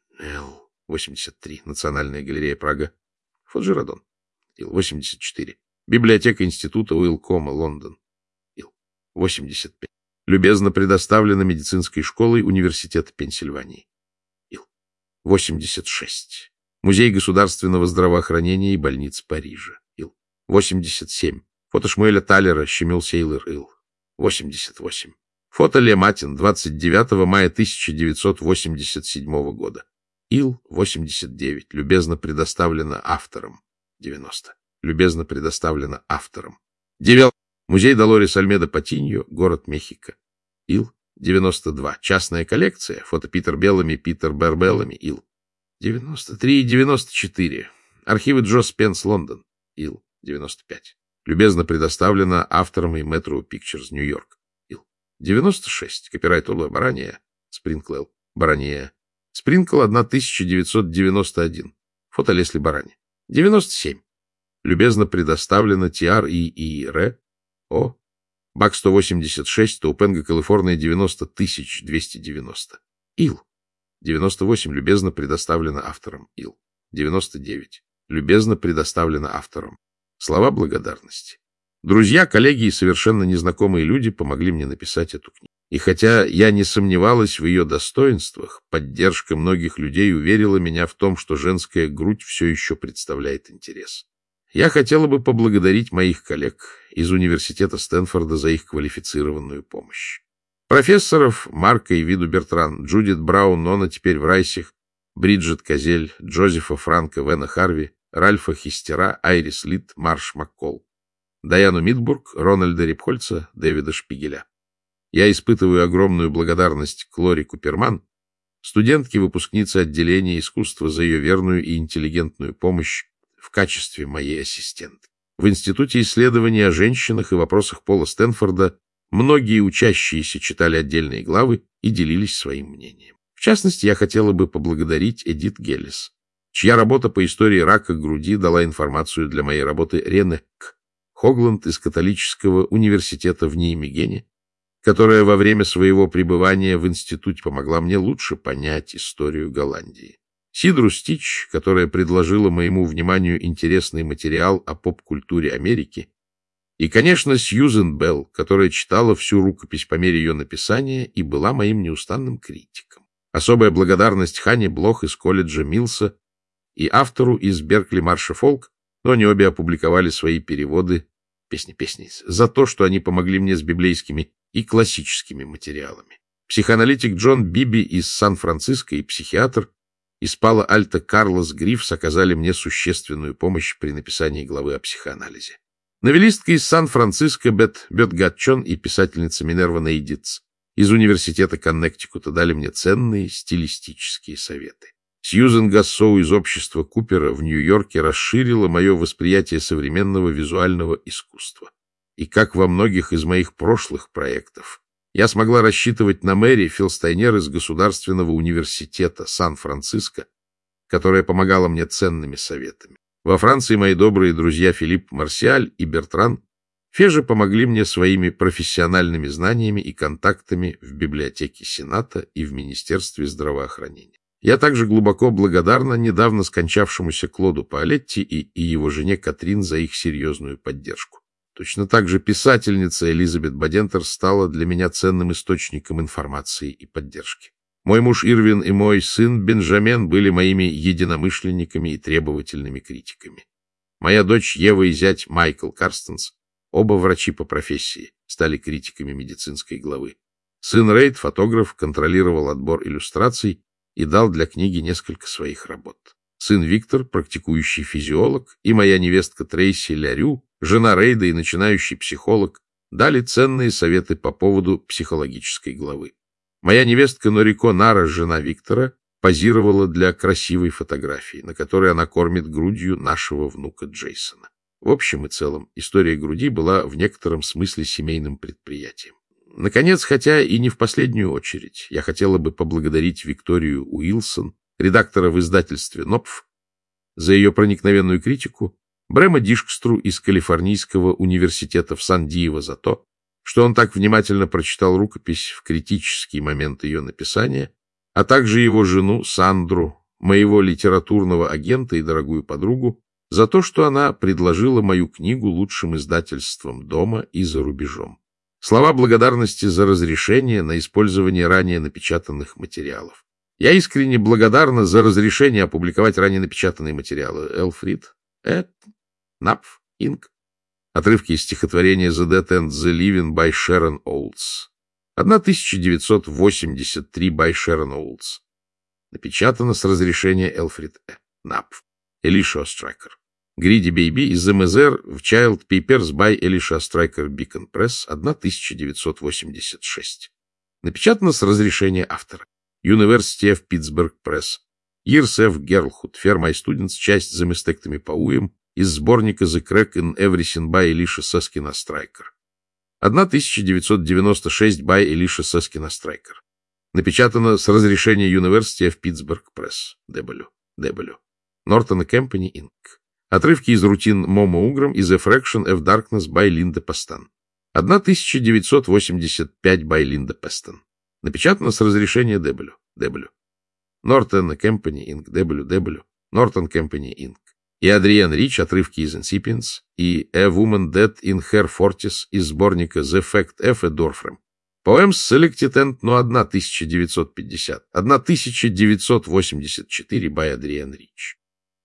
[SPEAKER 1] Ил. восемьдесят три. Национальная галерея Прага. Фото Жирадон. Ил. восемьдесят четыре. Библиотека Института Уилкома, Лондон. Ил. восемьдесят пять. Любезно предоставлено медицинской школой Университета Пенсильвании. Ил. восемьдесят шесть. Музей государственного здравоохранения и больниц Парижа. Ил. восемьдесят семь. Фото Шмуэля Талера, Щемил Сейлор. Ил. восемьдесят восемь. Фото Ле Матин, двадцать девятого мая тысяча девятьсот восемьдесят седьмого года. Ил. восемьдесят девять. Любезно предоставлено автором. девяносто. Любезно предоставлено автором. девяносто. Музей Долорес Альмедо Патиньо, город Мехико. Ил. девяносто два. Частная коллекция. Фото Питер Беллами, Питер Бербеллами. Ил. девяносто три и девяносто четыре. Архивы Джо Спенс, Лондон. Ил. девяносто пять. Любезно предоставлено автором и Metro Pictures, Нью-Йорк. Ил. девяносто шесть. Копирайт Олуэ Барания. Спринклел. Барания. Спринкл тысяча девятьсот девяносто один. Фото Лесли Барани. девяносто семь. Любезно предоставлено Тиар и Ире. О. Бак сто восемьдесят шесть. Таупенга, Калифорния, девяносто тысяч двести девяносто. Ил. девяносто восемь. Любезно предоставлено автором. Ил. девяносто девять. Любезно предоставлено автором. Слова благодарности. Друзья, коллеги и совершенно незнакомые люди помогли мне написать эту книгу. И хотя я не сомневалась в ее достоинствах, поддержка многих людей уверила меня в том, что женская грудь все еще представляет интерес. Я хотела бы поблагодарить моих коллег из университета Стэнфорда за их квалифицированную помощь. Профессоров Марка и Виду Бертран, Джудит Браун, Нона теперь в Райсих, Бриджит Козель, Джозефа Франка, Вена Харви, Ральфа Хистера, Айрис Лит, Марш Маккол, Даяну Мидбург, Рональда Репхольца, Дэвида Шпигеля. Я испытываю огромную благодарность Клори Куперман, студентке-выпускнице отделения искусства, за ее верную и интеллигентную помощь в качестве моей ассистентки. В Институте исследований о женщинах и вопросах пола Стэнфорда многие учащиеся читали отдельные главы и делились своим мнением. В частности, я хотела бы поблагодарить Эдит Геллис, чья работа по истории рака груди дала информацию для моей работы Рене Хогланд из католического университета в Ниемегене, которая во время своего пребывания в институте помогла мне лучше понять историю Голландии. Сидру Стич, которая предложила моему вниманию интересный материал о поп-культуре Америки, и, конечно, Сьюзен Белл, которая читала всю рукопись по мере ее написания и была моим неустанным критиком. Особая благодарность Хане Блох из колледжа Милса и автору из Беркли Марша Фолк, но они обе опубликовали свои переводы песни, песни, за то, что они помогли мне с библейскими и классическими материалами. Психоаналитик Джон Биби из Сан-Франциско и психиатр из Пало-Альто Карлос Грифс оказали мне существенную помощь при написании главы о психоанализе. Новеллистка из Сан-Франциско Бет Бетгатчон и писательница Минерва Нейдитц из университета Коннектикута дали мне ценные стилистические советы. Сьюзен Гассоу из общества Купера в Нью-Йорке расширила мое восприятие современного визуального искусства. И как во многих из моих прошлых проектов, я смогла рассчитывать на Мэри Филстайнер из Государственного университета Сан-Франциско, которая помогала мне ценными советами. Во Франции мои добрые друзья Филипп Марсиаль и Бертран Феже помогли мне своими профессиональными знаниями и контактами в библиотеке Сената и в Министерстве здравоохранения. Я также глубоко благодарна недавно скончавшемуся Клоду Паолетти и, и его жене Катрин за их серьезную поддержку. Точно так же писательница Элизабет Бадентер стала для меня ценным источником информации и поддержки. Мой муж Ирвин и мой сын Бенджамен были моими единомышленниками и требовательными критиками. Моя дочь Ева и зять Майкл Карстенс, оба врачи по профессии, стали критиками медицинской главы. Сын Рейд, фотограф, контролировал отбор иллюстраций и дал для книги несколько своих работ. Сын Виктор, практикующий физиолог, и моя невестка Трейси Лярю, жена Рейда и начинающий психолог, дали ценные советы по поводу психологической главы. Моя невестка Норико Нара, жена Виктора, позировала для красивой фотографии, на которой она кормит грудью нашего внука Джейсона. В общем и целом, история груди была в некотором смысле семейным предприятием. Наконец, хотя и не в последнюю очередь, я хотела бы поблагодарить Викторию Уилсон, редактора в издательстве «Нопф», за ее проникновенную критику, Брэма Дишкстру из Калифорнийского университета в Сан-Диего за то, что он так внимательно прочитал рукопись в критический момент ее написания, а также его жену Сандру, моего литературного агента и дорогую подругу, за то, что она предложила мою книгу лучшим издательством дома и за рубежом. Слова благодарности за разрешение на использование ранее напечатанных материалов. Я искренне благодарна за разрешение опубликовать ранее напечатанные материалы. Элфрид, Эд, Напф, Инк. Отрывки из стихотворения «The Dead and the Living» by Sharon Olds. тысяча девятьсот восемьдесят три by Sharon Olds. Напечатано с разрешения Элфрид Э. Напф. Элиша Страйкер. Greedy Baby из эм эс эр в Child Papers by Elisha Stryker Beacon Press, тысяча девятьсот восемьдесят шесть. Напечатано с разрешения автора. University of Pittsburgh Press. Years of Girlhood. Fair My Students. Часть The Mastectomy Poem из сборника The Crack in Everything by Elisha Susskind Stryker. тысяча девятьсот девяносто шесть by Elisha Susskind Stryker. Напечатано с разрешения University of Pittsburgh Press. дабл ю. дабл ю. Norton Company инкорпорейтед. Отрывки из рутин Момо Уграм из A Fraction of Darkness by Линда Пастан. тысяча девятьсот восемьдесят пять by Линда Пастан. Напечатано с разрешения дабл ю. дабл ю. Norton Company инкорпорейтед. дабл ю. дабл ю. Norton Company инкорпорейтед. И Адриан Рич, отрывки из Incipients, и A Woman Dead in Her Forties из сборника The Fact F. Dorfram. Poems Selected and No тысяча девятьсот пятьдесят. тысяча девятьсот восемьдесят четыре by Адриан Рич.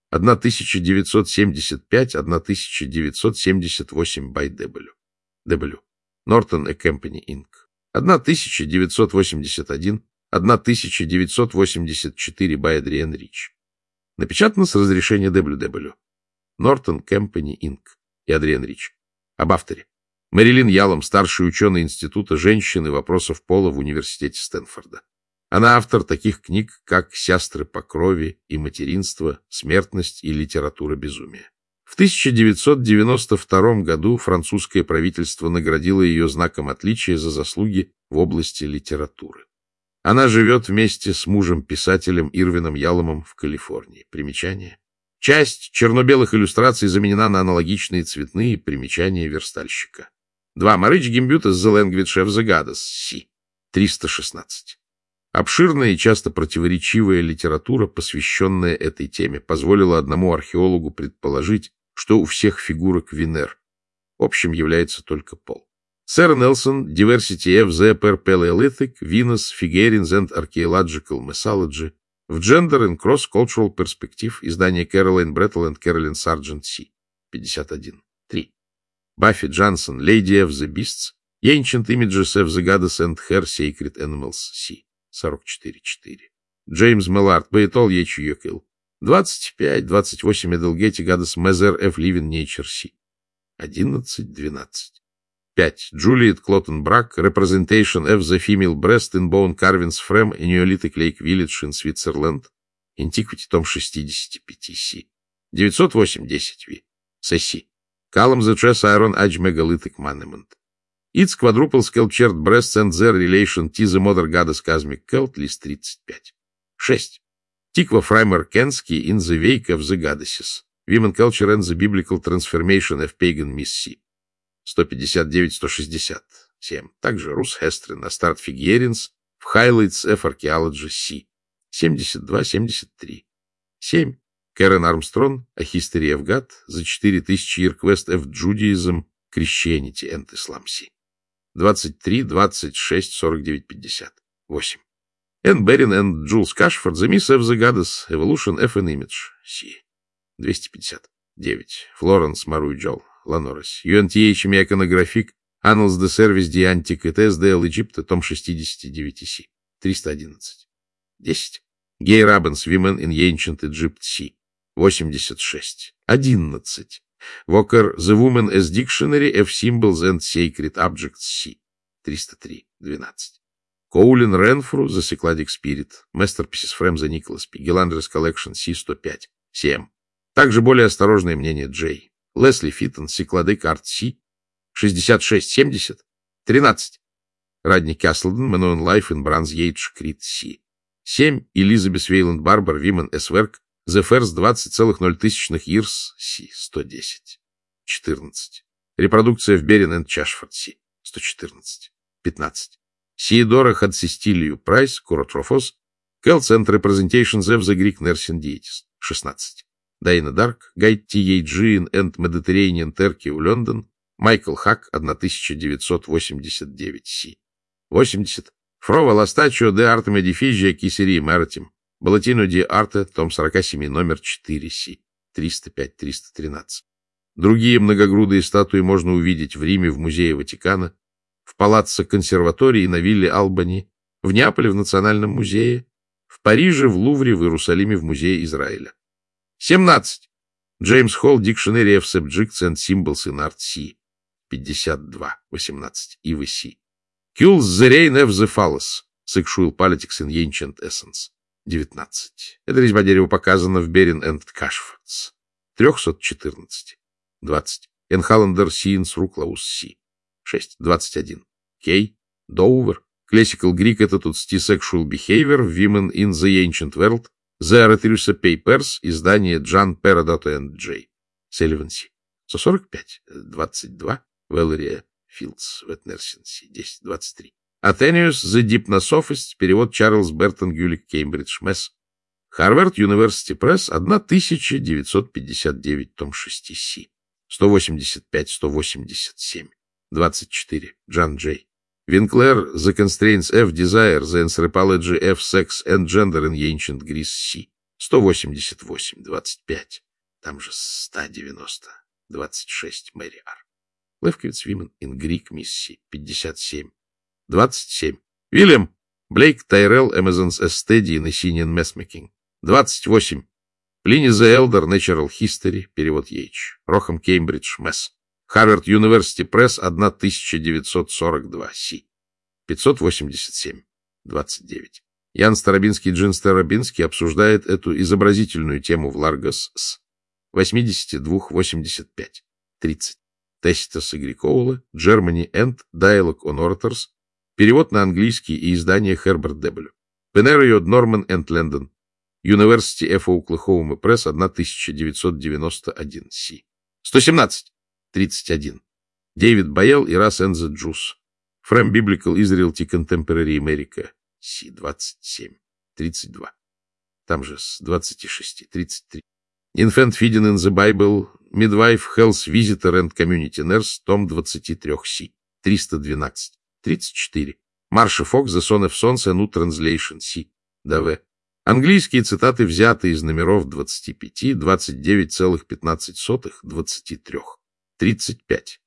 [SPEAKER 1] тысяча девятьсот семьдесят пять, тысяча девятьсот семьдесят восемь by дабл ю. дабл ю. Norton Company инкорпорейтед. тысяча девятьсот восемьдесят один, тысяча девятьсот восемьдесят четыре by Адриан Рич. Напечатано с разрешения дабл ю. дабл ю. Norton Company инкорпорейтед и Адриан Рич. Об авторе. Мэрилин Ялом, старший ученый Института женщин и вопросов пола в Университете Стэнфорда. Она автор таких книг, как «Сестры по крови» и «Материнство», «Смертность» и «Литература безумия». В тысяча девятьсот девяносто втором году французское правительство наградило ее знаком отличия за заслуги в области литературы. Она живет вместе с мужем-писателем Ирвином Яломом в Калифорнии. Примечание. Часть черно-белых иллюстраций заменена на аналогичные цветные. Примечания верстальщика. два. Marriage Gambit из The Language of the Goddess. Си. триста шестнадцать. Обширная и часто противоречивая литература, посвященная этой теме, позволила одному археологу предположить, что у всех фигурок Венер. Общим является только пол. Сэр Нелсон, Diversity of the Paleolithic, Venus, Figurines and Archaeological Mythology, в Gender and Cross-Cultural Perspective, издание Caroline Brettel and Caroline Sargent Си, пятьдесят один. три. Баффи Джонсон, Lady of the Beasts, Ancient Images of the Goddess and Her Sacred Animals, C, сорок четыре четыре. Джеймс Меллард, Поэтол Ечи Йокил, двадцать пять двадцать восемь, Эдельгетти, Goddess Mother of Living Nature, C, одиннадцать двенадцать. пять. Джулиет Клоттенбрак, Representation of the Female Breast in Bone Carvings from a Neolithic Lake Village in Switzerland, Antiquity, том шестьдесят пять, C, девятьсот восемь десять, V, Сесси. Callum the Chess Iron Age Megalithic Monument. Its Quadruple Sculptured Breasts and Their Relation to the Mother Goddess Cosmic Cult, лист тридцать пять. шесть. Tikva Фраймер Кенский in the Wake of the Goddesses. Women Culture and the Biblical Transformation of Pagan Myth, C, сто пятьдесят девять сто шестьдесят семь. Также Рус Хестрин, Астарт Фигеринс в Highlights of Archaeology, C, семьдесят два семьдесят три. семь. Кэрен Армстронг, A History of God, за четыре тысячи Year Quest of Judaism, Christianity and Islam, C, двадцать три двадцать шесть сорок девять пятьдесят восемь. Энн Берин and Джулс Кашфорд, The Myth of the Goddess, Evolution of an Image, C, двести пятьдесят девять. Флоренс Маруй Джол, Ланорес, ю эн ти эйч Миаконографик, Annals de Service de Antiquités de l'Egypte, том шестьдесят девять, C, триста одиннадцать. десять. Гей Раббенс, Women in Ancient Egypt, C, восемьдесят шесть. одиннадцать. Вокер, The Woman as Dictionary of Symbols and Sacred Objects, C, триста три. двенадцать. Коулин Ренфру, The Cycladic Spirit, Masterpieces from the Nicholas P. Gillanders Collection, C, сто пять. семь. Также более осторожное мнение Джей. Лесли Фиттон, Cycladic Art, C, шестьдесят шесть семьдесят. тринадцать. Радни Каслден, Manon Life in Bronze Age, Crete, C. семь. Элизабет Вейланд Барбар, Women as Work, The First двадцать целых ноль тысячных Years, C, сто десять. четырнадцать. Репродукция в Берин энд Чашфорд, C, сто четырнадцать. пятнадцать. Сиедора Хадсистилию Прайс, Куротрофос, Cults and Representations of the Greek Nursing Deities, шестнадцать. Дайна Дарк, Guide to Aegean and Mediterranean Turkey, Лондон, Майкл Хак, тысяча девятьсот восемьдесят девять, C, восемьдесят. Фрова Ластачио де Арте Медифиджия Кисери Мэртим, Балатино ди Арте, том сорок семь, номер четыре, C, триста пять триста тринадцать. Другие многогрудые статуи можно увидеть в Риме в Музее Ватикана, в Палаццо Консерватории на вилле Албани, в Неаполе в Национальном музее, в Париже, в Лувре, в Иерусалиме в Музее Израиля. семнадцать. Джеймс Холл, Dictionary of Subjects and Symbols in Art, C, пятьдесят два восемнадцать, Ива C. Cults the Reign of the Phallus, Sexual Politics in Ancient Essence, девятнадцать. Эта резьба дерева показана в Берин энд Кашфордс, триста четырнадцать. двадцать. Энхалендер Сиенс Руклаус, C, шесть. двадцать один. Кей. Доувер. Classical Greek Attitudes to Sexual Behavior, Women in the Ancient World, The Arethusa Papers, издание Джан Перодотто энд Джей. Селиван, Си, сто сорок пять. двадцать два. Валерия Филдс, Ветнерсен, Си, десять. двадцать три. Athenius, The Dipnosophist, перевод Чарльз Бертон Гюлик, Кеймбридж, Месс. Харвард University Press, тысяча девятьсот пятьдесят девять, том шесть, Си, сто восемьдесят пять сто восемьдесят семь. двадцать четыре. Джан Джей. Винклер, The Constraints of Desire, The Anthropology of Sex and Gender in Ancient Greece, C, сто восемьдесят восемь. двадцать пять. Там же сто девяносто. двадцать шесть. Мэри Ар. Левковиц, Women in Greek Myth, C, пятьдесят семь. двадцать семь. Уильям Блейк Тайрелл, Amazon's Study in Essenian Mathmaking, двадцать восемь. Плини the Elder, Natural History, перевод Йейч. Рохам, Кеймбридж, Месс. Harvard University Press, тысяча девятьсот сорок два, Си, пятьсот восемьдесят семь. двадцать девять. Ян Старобинский, Джин Старобинский обсуждает эту изобразительную тему в Ларгос с восемьдесят два восемьдесят пять. тридцать. Теситос и Грикоула, Germany and Dialogue on Orators, перевод на английский и издание Herbert W. Пенерио, Норман энд Лэндон. University of Oklahoma Press, тысяча девятьсот девяносто один, Си. сто семнадцать. тридцать один. Дэвид Байел и Рас and the Jews. From Biblical Israel to Contemporary America. Си, двадцать семь. тридцать два. Там же с двадцати шести. тридцать три. Infant Feeding in the Bible. Midwife, Health Visitor and Community Nurse. Том двадцать три. Си. триста двенадцать. тридцать четыре. Марша Фокс, The Son of Sons, A New Translation. Си. ДВ. Английские цитаты взяты из номеров двадцать пять, двадцать девять целых пятнадцать сотых, двадцать три. тридцать пять.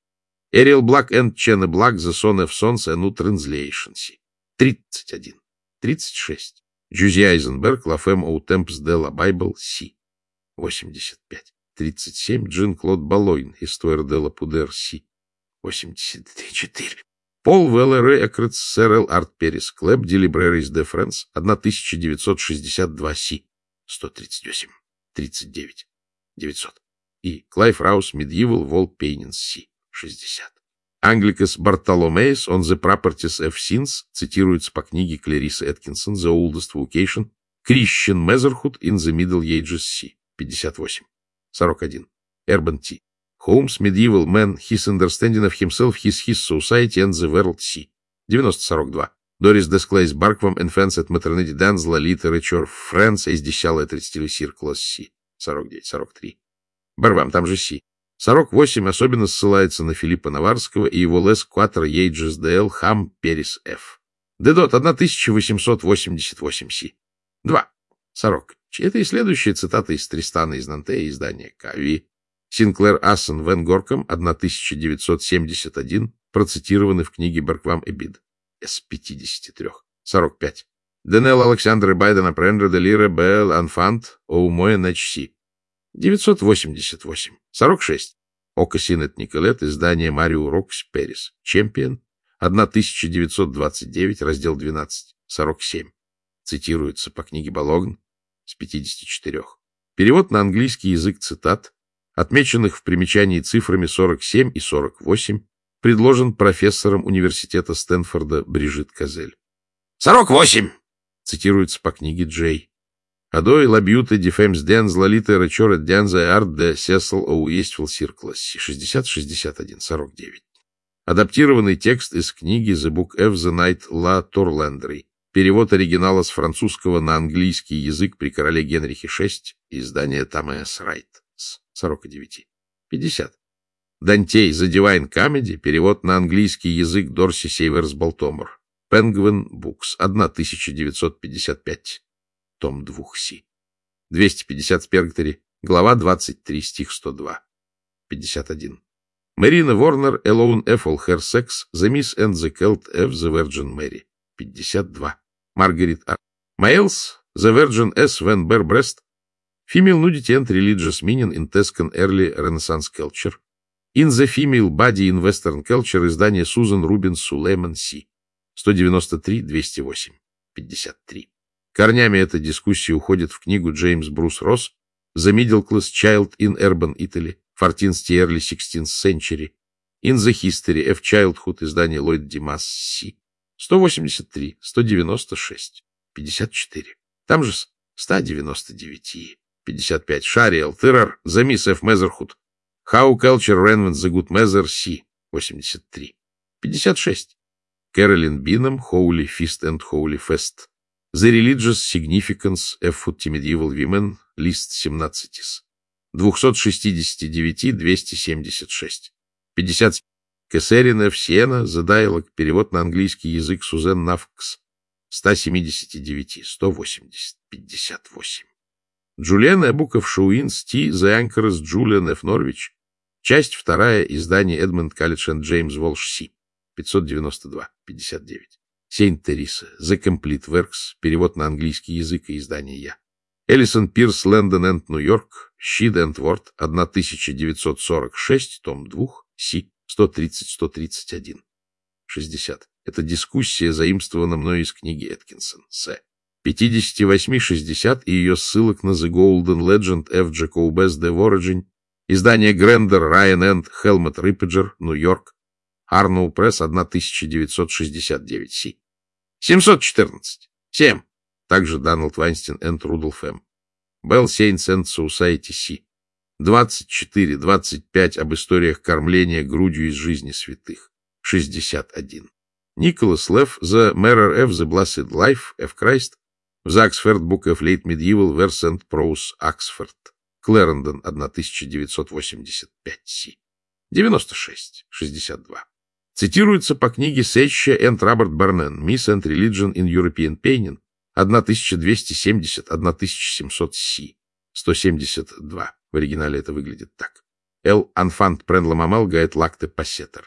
[SPEAKER 1] Ariel Black and Chene Black, The Son of Sons, A New Translation, си. тридцать один. тридцать шесть. Джузи Айзенберг, La Femme au Temps de la Bible, си. восемьдесят пять. тридцать семь. Джин Клод Балойн, Histoire de la Pudeur, си. восемьдесят четыре. Пол Веллер Эккертс, Сэр Эл Арт Перес, Клэб, Delibraries de France, тысяча девятьсот шестьдесят два, си. сто тридцать восемь. тридцать девять. девятьсот. И Клайв Раус, Medieval Wall Paintings, си. шестьдесят. Anglicus Bartholomeus on the Properties of Sins цитируется по книге Кларисы Эткинсон The Oldest Vocation, Christian Motherhood in the Middle Ages, си. пятьдесят восемь. сорок один. Urban T. Holmes, Medieval Man, His Understanding of Himself, His His Society and the World, си. девяносто сорок два. Doris Desclais Barkvam, Infants at Maternity Dance, La Literature, France, Эздесялая тридцать Circles, си. сорок девять. сорок три. Барвам, там же си. сорок восемь особенно ссылается на Филиппа Наварского и его Les Quatre Ages de L. Ham Peris F. Дедот, тысяча восемьсот восемьдесят восемь, си. два. сорок. Это и следующая цитата из Тристана из Нантея, издания Кави. Синклер Ассен Вен Горком, тысяча девятьсот семьдесят один, процитированы в книге Барквам Эбид. С пятьдесят три. сорок пять. Денел Александр Байден Апрендер де Лире Бел Анфант Оумоя Начси. девятьсот восемьдесят восемь. сорок шесть. Ока Синет Николет, издание Марио Рокс Перес. Чемпион. тысяча девятьсот двадцать девять, раздел двенадцать. сорок семь. Цитируется по книге Балогн с пятидесяти четырёх. Перевод на английский язык цитат, отмеченных в примечании цифрами сорок семь и сорок восемь, предложен профессором университета Стэнфорда Брижит Казель. сорок восемь. Цитируется по книге Джей. Адой лабьюте дефемс денз лалита рачора дянза арт де сесл оу ествил сиркласси. шестьдесят шестьдесят один. сорок девять. Адаптированный текст из книги The Book of the Night Ла Торлендри. Перевод оригинала с французского на английский язык при короле Генрихе шестом. Издание Томас Райт. С сорок девять. пятьдесят. Дантей The Divine Comedy. Перевод на английский язык Дорси Сейверс Балтомор. Penguin Books. тысяча девятьсот пятьдесят пять. Том два, си. двести пятьдесят Спергтери. Глава двадцать три, стих сто два. пятьдесят один. Марина Ворнер, Alone F. All Her Sex, The Miss and the Cult of the Virgin Mary. пятьдесят два. Маргарет А. Males, The Virgin S. Van Bear Breast, Female Nudity and Religious Meaning in Tuscan Early Renaissance Culture. In the Female Body in Western Culture, издание Сузан Рубин Сулейман, си. сто девяносто три, двести восемь. пятьдесят три. Корнями эта дискуссия уходит в книгу Джеймс Брус Росс The Middle Class Child in Urban Italy, fourteenth Early sixteenth Century, In the History of Childhood, издание Ллойд Димас, си. сто восемьдесят три, сто девяносто шесть, пятьдесят четыре. Там же сто девяносто девять. пятьдесят пять. Шариэл Террор, The Miss of Motherhood, How Culture Reinvents the Good Mother, си. восемьдесят три. пятьдесят шесть. Кэролин Бинам, Holy Feast and Holy Fest, The Religious Significance of Food to Medieval Women, лист семнадцать. двести шестьдесят девять, двести семьдесят шесть. пятьдесят. Кесерина в Сиена, The Dialogue, перевод на английский язык Сузен Навкс, сто семьдесят девять, сто восемьдесят, пятьдесят восемь. Джулиан Эбуков Шуинс, Ти, The Anchors, Джулиан Ф. Норвич, часть вторая, издание Эдмонд Каллидж и Джеймс Волш, си. пятьсот девяносто два, пятьдесят девять. Сейнт Тереса, The Complete Works, перевод на английский язык и издание Я. Элисон Пирс, Лэндон энд Нью-Йорк, Щит энд Ворд, тысяча девятьсот сорок шесть, том два, си. сто тридцать сто тридцать один. шестьдесят. Это дискуссия, заимствована мною из книги Эткинсон, С. пятьдесят восемь шестьдесят и ее ссылок на The Golden Legend F. Jacobus de Voraging, издание Грендер, Райан Энд, Хелмут Риппеджер, Нью-Йорк, Арноу Пресс, тысяча девятьсот шестьдесят девять, си. семьсот четырнадцать. семь. Также Дональд Вайнстин энд Рудольф М. Белл Сейнтс энд Соусайти, си. двадцать четыре, двадцать пять об историях кормления грудью из жизни святых. шестьдесят один. Николас Лев, The Mirror of the Blessed Life of Christ, в The Oxford Book of Late Medieval Verse and Prose, Оксфорд, Клэрендон, тысяча девятьсот восемьдесят пять, си. девяносто шесть, шестьдесят два. Цитируется по книге Сетча энд Роберт Барнен, Myth and Religion in European Painting, тысяча двести семьдесят, тысяча семьсот, си. сто семьдесят два. В оригинале это выглядит так. El Enfant Prend la Mamel Guide Lacte Passeter.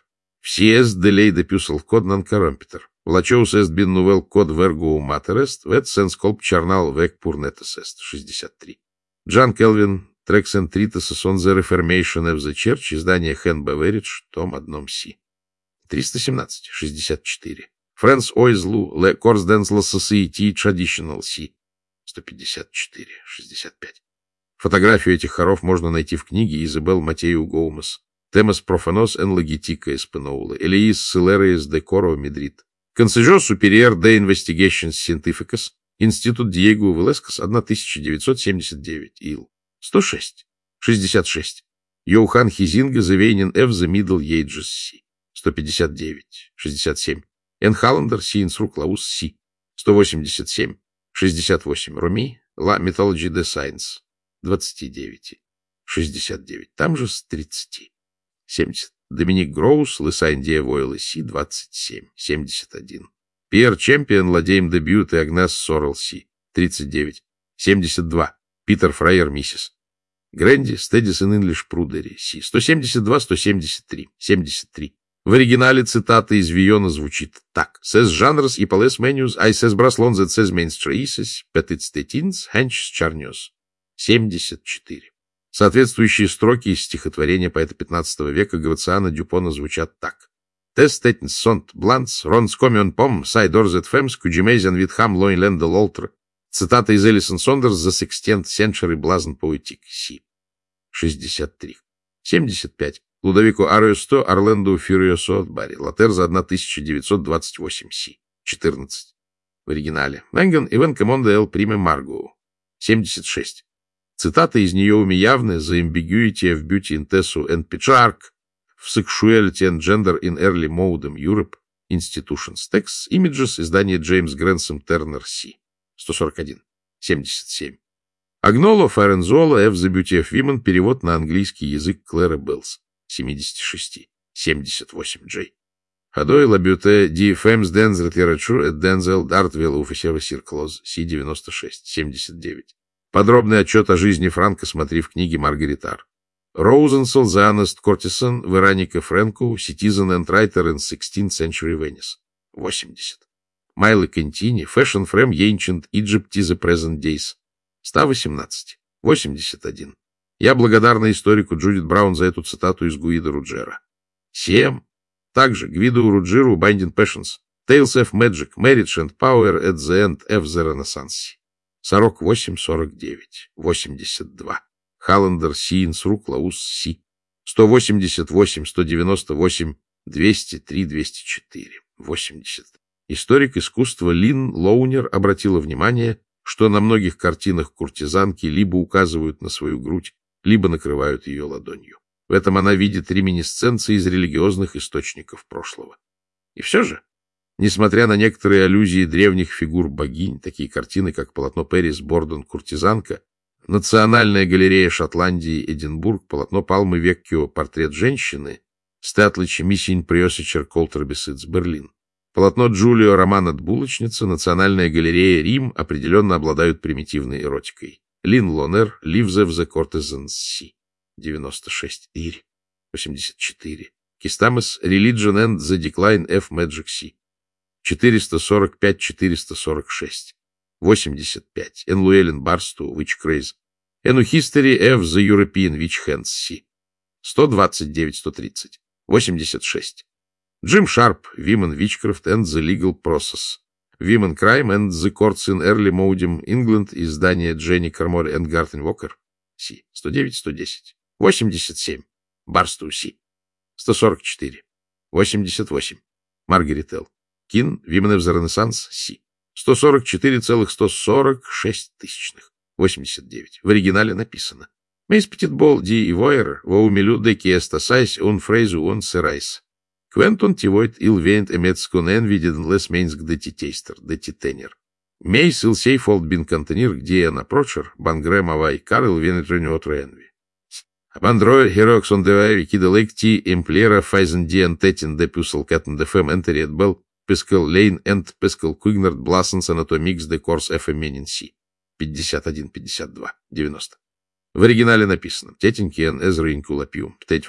[SPEAKER 1] В Си Эс Delay Depusal код non-corrompeter. Влачоус est bin novel код vergo materest, vet sens colp charnal vec purnetus est. шестьдесят три. Джан Келвин, Tracks and Treatises on the Reformation of the Church, издание Хэн Беверидж, том один Си. триста семнадцать. шестьдесят четыре. Фрэнс Ойзлу, Le Cours dans la Société Traditional Си. сто пятьдесят четыре. шестьдесят пять. Фотографию этих хоров можно найти в книге Изабел Матею Гоумес. Темас Профанос en Legitica Espanola. Элеис Силериес де Коро Медрид. Consejo Superior de Investigations Científicas. Институт Диего Велескес, тысяча девятьсот семьдесят девять. Ил. сто шесть. шестьдесят шесть. Йохан Хизинга, The Veinen F. The Middle Ages Си. сто пятьдесят девять. шестьдесят семь. Н. Халлендер, Science Руклаус Си. сто восемьдесят семь. шестьдесят восемь. Роми, La Mythology de Science. двадцать девять. шестьдесят девять. Там же с тридцати. семьдесят. Доминик Гроус, Лысайн Диавойла Си. двадцать семь. семьдесят один. Пьер Чемпион, Ладейм Дебют и Агнес Сорел Си. тридцать девять. семьдесят два. Питер Фрайер Миссис. Грэнди, Стедисон Инглиш Прудери Си. сто семьдесят два. сто семьдесят три. семьдесят три. В оригинале цитата из Вийона звучит так. «Сес жанрс и полес менюс, ай сес браслон зет сес мейнстроисес, петиц тетинс, хэнчс чарнёс». семьдесят четыре. Соответствующие строки из стихотворения поэта пятнадцатого века Грациана Дюпона звучат так. «Тес тетинс сонт бланс, ронс комион пом, сай дорзет фемс, куджимейзен витхам лойн лендел олтр». Цитата из Элисон Сондерс «За секстент сенчери блазн поэтик Си». шестьдесят три. семьдесят пять. Лудовико Ариосто, Орленду Фюриосо от Барри. Латерза тысяча девятьсот двадцать восемь Си. четырнадцать. В оригинале. Венген Ивен Комонда Эл Приме Марго. семьдесят шесть. Цитата из Неоуми явная за ambiguity of beauty in Tessu and Petrarch в Sexuality and Gender in Early Modern Europe Institutions. Text Images, издание Джеймс Грэнсом Тернер Си. сто сорок один. семьдесят семь. Агноло Ферензола F. The Beauty of Women, перевод на английский язык Клэра Беллс. семьдесят шесть. семьдесят восемь. Джей. Хадой Лабюте Ди Фэмс Денз Литератур Эд Дензел Дартвилл Уфисева Сирклоз Си девяносто шесть. семьдесят девять. Подробный отчет о жизни Франка смотри в книге Маргарет Ар. Роузенсел The Honest Courtesan, Вероника Фрэнку, Citizen and Writer in sixteenth Century Venice. восемьдесят. Майло Кентини, Fashion from Ancient Egypt to the Present Days. сто восемнадцать. восемьдесят один. Я благодарна историку Джудит Браун за эту цитату из Гуида Руджера. семь. Также Гвидо Руджеру Binding Passions. Tales of Magic, Marriage and Power at the End of the Renaissance. сорок восемь сорок девять. восемьдесят два. Халлендер Сиинс Руклаус Си. сто восемьдесят восемь сто девяносто восемь двести три двести четыре. восемьдесят. Историк искусства Лин Лоунер обратила внимание, что на многих картинах куртизанки либо указывают на свою грудь, либо накрывают ее ладонью. В этом она видит реминисценции из религиозных источников прошлого. И все же, несмотря на некоторые аллюзии древних фигур богинь, такие картины, как полотно Пэрис Бордон «Куртизанка», Национальная галерея Шотландии Эдинбург, полотно Палмы Веккио «Портрет женщины», Статличи Миссин Приосичер Колтербесиц Берлин, полотно Джулио «Роман от булочницы», Национальная галерея Рим определенно обладают примитивной эротикой. Лин Лонер, Lives of the Courtesans Си. девяносто шесть. Ирь. восемьдесят четыре. Кистамес, Religion and the Decline of Magic Си. четыреста сорок пять четыреста сорок шесть. восемьдесят пять. Энлуэлен Барсту, Witch Craze. Эну History of the European Witch Hands Си. сто двадцать девять сто тридцать. восемьдесят шесть. Джим Шарп, Women Witchcraft and the Legal Process. Women Crime and the Courts in Early Modern England, издание Дженни Кармори and Гартен Уокер Си. сто девять сто десять. восемьдесят семь. Барсту Си. сто сорок четыре. восемьдесят восемь. Маргарет Эл. Кин, Women of the Renaissance Си. сто сорок четыре целых сто сорок шесть тысячных. восемьдесят девять. В оригинале написано. Мейс Петитбол ди Ивойер, воумилю деки эстасайс он фрейзу он сырайс. Квентон тивойт ил вейнт эмецкон энвиден лес мейнск дети тейстер, дети тенер. Мейс ил сейфолд бин контенир, где я напрочер, бангрэм авай, карл венетренет ренви. Абандроя хероксон девай, кида лейкти, эмплера файзен диан тетин де пюсел кэтн де фэм энтериет бел, пескал лейн энд пескал куигнард блассенс анатомикс де корс эфэменин си. пятьдесят один пятьдесят два. девяносто. В оригинале написано «Тетеньки эн эзра инкулапиум». Птеть фает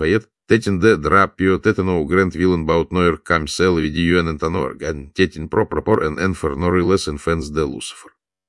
[SPEAKER 1] Тетин Д. Драпио, Тетино Грэнд Виллен Баут Нойер Камсел, Видиюэн Энтонор, Ган Тетин Про Пропор Эн Энфер Норилес Энфенс Д. Лусифер.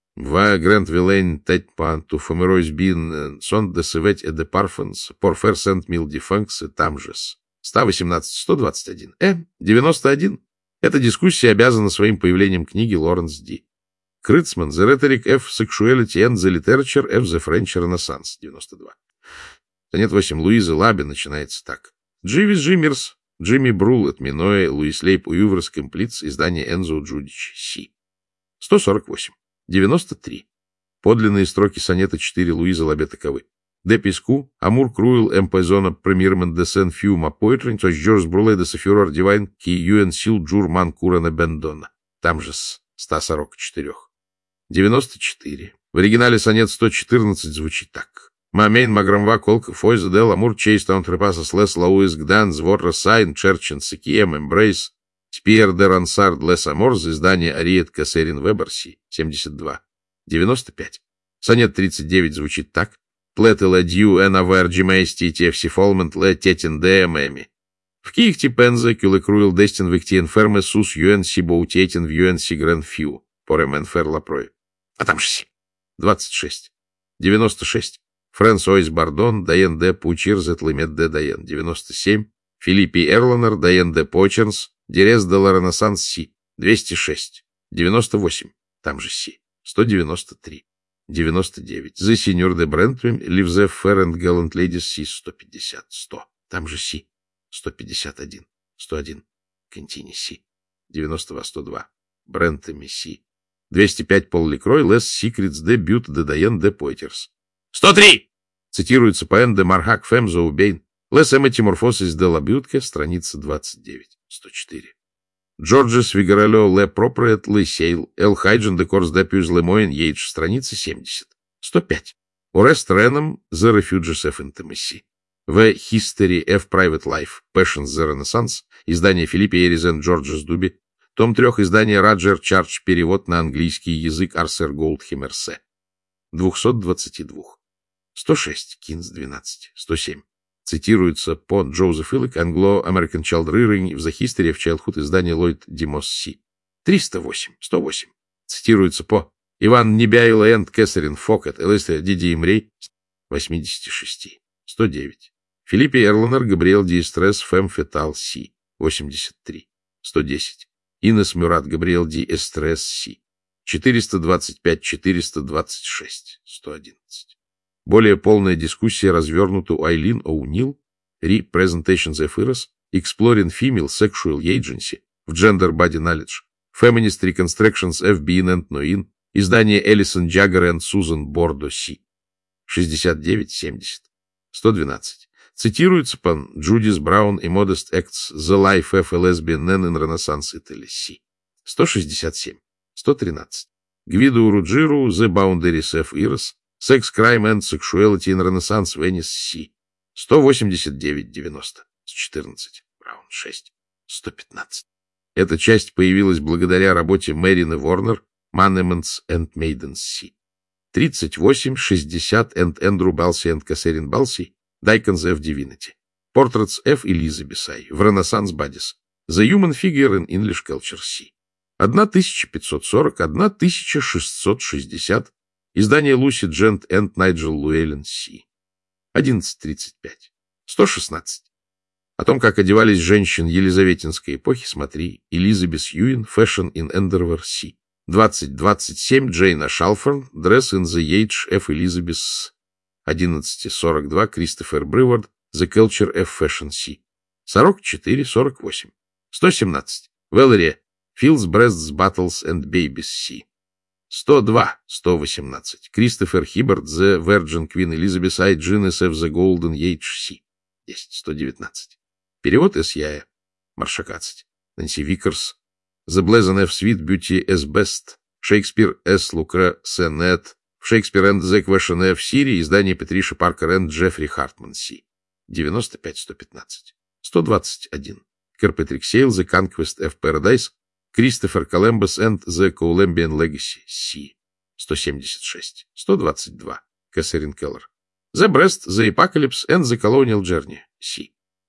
[SPEAKER 1] Ва Грэнд Вилейн Тет Панту Фомеройс Бин Сон Де Севет Эде Парфенс, Порфер Сент Мил Дифанкс и Тамжес. сто восемнадцать сто двадцать один. Э, девяносто один. Эта дискуссия обязана своим появлением книги Лоренс Ди. Крыцман, The Rhetoric F. Sexuality and the Literature F. The French Renaissance, девяносто два. Сонет восемь. Луиза Лаби начинается так. Дживис Джиммерс, Джимми Брул от Миноэ, Луис Лейб Уюверс Комплиц, издание Энзо Джудич, Си. сто сорок восемь. девяносто три. Подлинные строки сонета четыре Луиза Лаби таковы. Де Писку, Амур Круил, Эмпайзона, Премирмен де Сен Фьюма Поэтрин, то есть Джордж Бруле де Софюрор Дивайн, Ки Юэн Сил Джурман Курана Бендона. Там же с ста сорока четырёх. девяносто четыре. В оригинале сонет сто четырнадцать звучит так. Мамейн Маграмва Колк Фойз Дел Амур Чейстаун Трепасас Лес Лауис Гдан Зворра Сайн Черчин Сикием Эмбрейс Спиер де Рансард Лес Аморз, издание Ариет Кассерин Веберси, семьдесят два. девяносто пять. Сонет тридцать девять звучит так. Плете ладью энавер джимейсти тефси фолмент ле тетин де мэми. В киихти пензе кюле круил дестин виктиен ферме сус юэн си боутетин в юэн си грен фью. Поремен фер лапрой. А там же си. двадцать шесть. девяносто шесть. Фрэнс Ойс Бардон, Дайен де Пучир, Зетлемет де Дайен. девяносто семь. Филиппи Эрланер, Дайен де Почернс, Дерез де ла Ренессанс Си. двести шесть. девяносто восемь. Там же Си. сто девяносто три. девяносто девять. The Senior de Brentwim, Live the Fair and Gallant Ladies Си. сто пятьдесят. сто. Там же Си. сто пятьдесят один. сто один. Контини Си. девяносто два. сто два. Брентами Си. двести пять. Пол Лекрой, Less Secrets de Butte de Dayen de Poitiers. сто три. Цитируется поэм де Мархак Фемзо Убейн. Less Emetimorphosis de la Butte, страница двадцать девять. сто четыре. Джорджес Вигарело Ле Проприет Ле Сейл, Эл Хайджен де Корс де Пюз Лемоин Ейдж, страница семьдесят. сто пять. Орест Реном The Refuges of Intimacy. В History of Private Life, Passions the Renaissance, издание Филиппа Эризен Джорджес Дуби, том три, издание Раджер Чардж, перевод на английский язык Арсер Голдхимерсе. двести двадцать два. сто шесть. Кинс двенадцать. сто семь. Цитируется по Джозеф Иллик, Anglo-American Child Rearing в The History of Childhood, издание Ллойд Димос Си. триста восемь. сто восемь. Цитируется по Иван Небяйло энд Кэссерин Фокет, Элэстер Диди Имрей, восемьдесят шесть. сто девять. Филиппе Эрланер, Габриэл Диэстрес, Фэм Фетал Си. восемьдесят три. сто десять. Инес Мюрат, Габриэл Диэстрес Си. четыреста двадцать пять. четыреста двадцать шесть. сто одиннадцать. Более полная дискуссия развернута у Айлин О'Нил, Representations of Eros, Exploring Female Sexual Agency в Gender Body Knowledge, Feminist Reconstructions of Being and Knowing, издание Элисон Джаггер и Сузан Бордо Си. шестьдесят девять семьдесят. сто двенадцать. Цитируется по Джудис Браун и Modest Acts The Life of a Lesbian Man in Renaissance Italy Си. сто шестьдесят семь. сто тринадцать. Гвидо Руджиру The Boundaries of Eros, Sex, Crime and Sexuality in Renaissance Venice Си. сто восемьдесят девять девяносто. четырнадцать. Браун шесть. сто пятнадцать. Эта часть появилась благодаря работе Мэрины Ворнер Monuments and Maidens Си. тридцать восемь шестьдесят and Эндрю Балси and Кассерин Балси Dicons of Divinity. Portraits F. Elizabeth в Renaissance Bodies. The Human Figure in English Culture Си. тысяча пятьсот сорок, тысяча шестьсот шестьдесят. Издание Луси Джент энд Найджел Луэлен Си. одиннадцать тридцать пять. сто шестнадцать. О том, как одевались женщин Елизаветинской эпохи, смотри Элизабет Юин, Fashion in Endeavour Си. двадцать двадцать семь. Джейна Шалфорн, Dress in the Age of Elizabeth. одиннадцать сорок два. Кристофер Брывард, The Culture of Fashion Си. сорок четыре сорок восемь. сто семнадцать. Вэлери, Fields, Breasts, Battles and Babies Си. сто два сто восемнадцать. Кристофер Хиббард, The Virgin Queen Elizabeth I, Genius of the Golden Age Си. десять сто девятнадцать. Перевод С. Яя. Маршакацать. Нэнси Викерс. The Blazon of Sweet Beauty as Best. Шекспир С. Лукре Сенет. Шекспир and the Question of Сири. Издание Петриша Паркер и Джеффри Хартман Си. девяносто пять сто пятнадцать. сто двадцать один. Кирпатрик Сейл, The Conquest of Paradise. Кристофер Коламбус and the Columbian Legacy Си. сто семьдесят шесть. сто двадцать два. Кэссерин Келлер. The Breast, The Apocalypse and the Colonial Journey Си.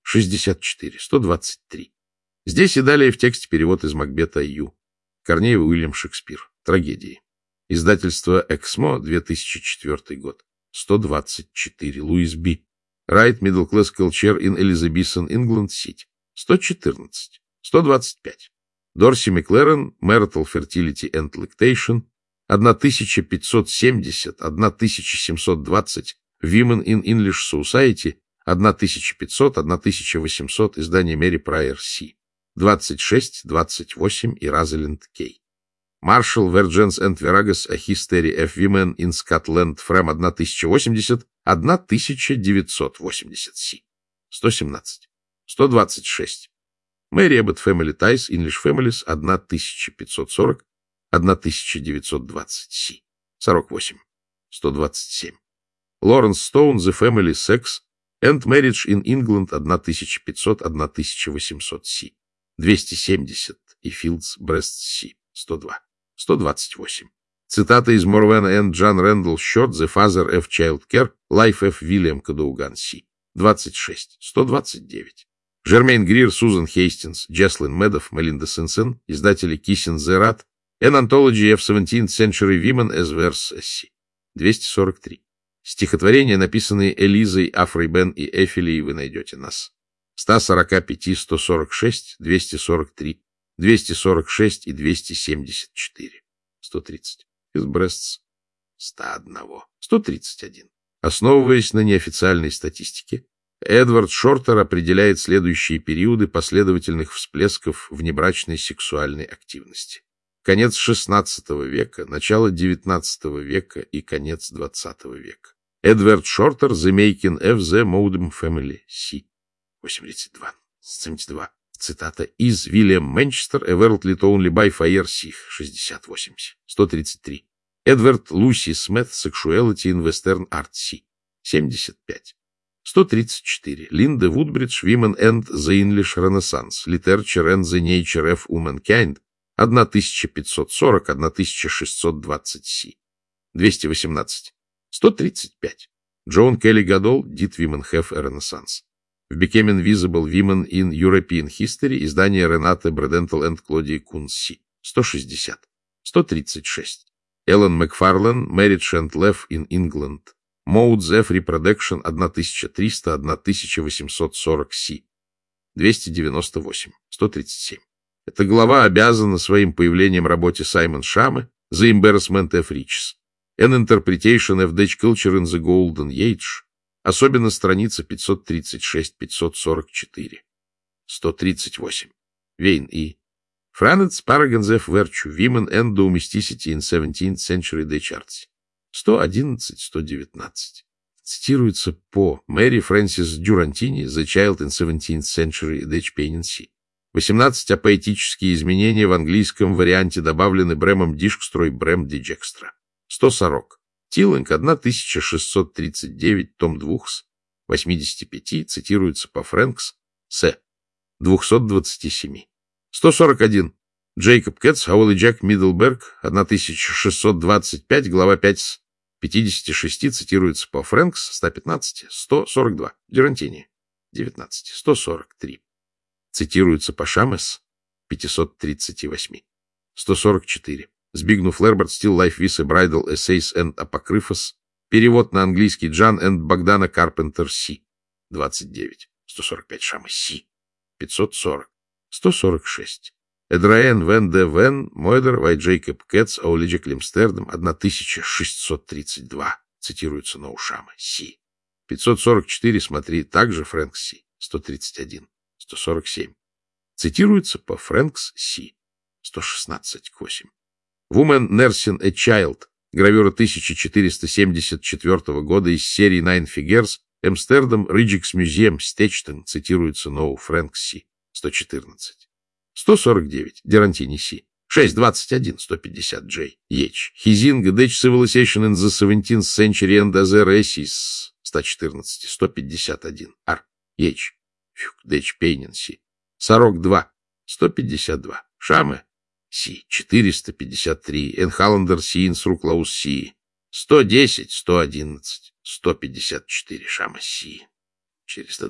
[SPEAKER 1] шестьдесят четыре, сто двадцать три. Здесь и далее в тексте перевод из Макбета Ю. Корнеев Уильям Шекспир. Трагедии. Издательство Эксмо, две тысячи четвёртый год. сто двадцать четыре. Луис Би. Right Middle Class Culture in Elizabethan England City. сто четырнадцать. сто двадцать пять. Дорси Маклерен. Marital Fertility and Lactation. тысяча пятьсот семьдесят. тысяча семьсот двадцать. Women in English Society. тысяча пятьсот. тысяча восемьсот. Издание Мэри Прайер Си. двадцать шесть, двадцать восемь и Розалинд Кей. Marshall, Vergens and Veragus, A History of Women in Scotland, Фрэм тысяча восемьдесят, тысяча девятьсот восемьдесят Си. сто семнадцать. сто двадцать шесть. Mary Abbott Family Ties, English Families, тысяча пятьсот сорок, тысяча девятьсот двадцать Си. сорок восемь. сто двадцать семь. Лоренс Стоун, The Family Sex and Marriage in England, тысяча пятьсот, тысяча восемьсот Си. двести семьдесят и Fields Breast Си. сто два. сто двадцать восемь. Цитата из Morwen and John Randall Short, The Father of Child Care, Life of William Cadogan Си. двадцать шесть. сто двадцать девять. Жермейн Грир, Сузан Хейстинс, Джеслин Медов, Мелинда Сенсен, издатели Киссин Зерат, An Anthology of seventeenth Century Women as Verse Си. двести сорок три. Стихотворения, написанные Элизой, Афрой Бен и Эфилией, вы найдете нас. сто сорок пять, сто сорок шесть, двести сорок три, двести сорок шесть и двести семьдесят четыре. сто тридцать. Из Брестс. сто один. сто тридцать один. Основываясь на неофициальной статистике, Эдвард Шортер определяет следующие периоды последовательных всплесков внебрачной сексуальной активности. Конец шестнадцатого века, начало девятнадцатого века и конец двадцатого века. Эдвард Шортер, The Making of the Modern Family, Си. восемьдесят два. семьдесят два. Цитата из Вильям Манчестер, A World Lit Only by Fire, Си. шестьдесят восемь. сто тридцать три. Эдвард Луси Смит, Sexuality in Western Art, Си. семьдесят пять. сто тридцать четыре. Линда Вудбридж, Women and the English Renaissance, Literature and the Nature of Womankind, тысяча пятьсот сорок — тысяча шестьсот двадцать Си. двести восемнадцать. сто тридцать пять. Джон Келли Гадол, Did Women Have a Renaissance? В Became Invisible Women in European History, издание Ренате Бредентл и Клодии Кунс Си. сто шестьдесят. сто тридцать шесть. Эллен Макфарлен, Marriage and Life in England. Modes of Reproduction, тысяча триста — тысяча восемьсот сорок Си. двести девяносто восемь. сто тридцать семь. Эта глава обязана своим появлением работе Саймон Шамы The Embarrassment of Riches. An Interpretation of Dutch Culture in the Golden Age. Особенно страница пятьсот тридцать шесть — пятьсот сорок четыре. сто тридцать восемь. Вейн И. Franets Paragons of Virtue, Women and Domesticity in seventeenth Century Dutch Arts. сто одиннадцать — сто девятнадцать. Цитируется по Мэри Фрэнсис Дюрантини, The Child in seventeenth Century Dutch Painancy. восемнадцать апоэтические изменения в английском варианте добавлены Брэмом Дишкстрой, Брэм Диджекстра. сто сорок. Тиллинг, тысяча шестьсот тридцать девять, том два, восемьдесят пять, цитируется по Фрэнкс, С. двести двадцать семь. сто сорок один. Джейкоб Кэтс, Хауэлл и Джек Миддлберг, тысяча шестьсот двадцать пять, глава пять с пятидесяти шести, цитируется по Фрэнкс, сто пятнадцать, сто сорок два. Дюрантини, девятнадцать, сто сорок три. Цитируется по Шамес, пятьсот тридцать восемь. сто сорок четыре. Збигну Флерберт, Still Life with a Bridal Essays and Apocryphos. Перевод на английский Джан and Богдана Карпентер Си. двадцать девять. сто сорок пять. Шамы Си. пятьсот сорок. сто сорок шесть. Эдраен Вен де Вен, Мойдер, Вай Джейкоб Кэтс, Аулиджа Климстердем, тысяча шестьсот тридцать два. Цитируется на Ушама Си. пятьсот сорок четыре. Смотри, также Фрэнк Си. сто тридцать один. сто сорок семь. Цитируется по Фрэнкс Си. сто шестнадцать к восемь. Woman Nursing a Child, гравюра тысяча четыреста семьдесят четвёртого года из серии Nine Figures, Amsterdam Rijks Museum, Стечтен, цитируется No Frank Си. сто четырнадцать. сто сорок девять. Дюрантини Си. шесть двадцать один. сто пятьдесят Джей. Еч. Хизинг Dutch Civilization in the seventeenth Century and other Essays. сто четырнадцать. сто пятьдесят один. Ар. Еч. Dutch Painancy. сорок два. сто пятьдесят два. Шаме Си. четыреста пятьдесят три. Энхаландер Си. Инсруклаус Си. сто десять. сто одиннадцать. сто пятьдесят четыре. Шама Си. четыреста два.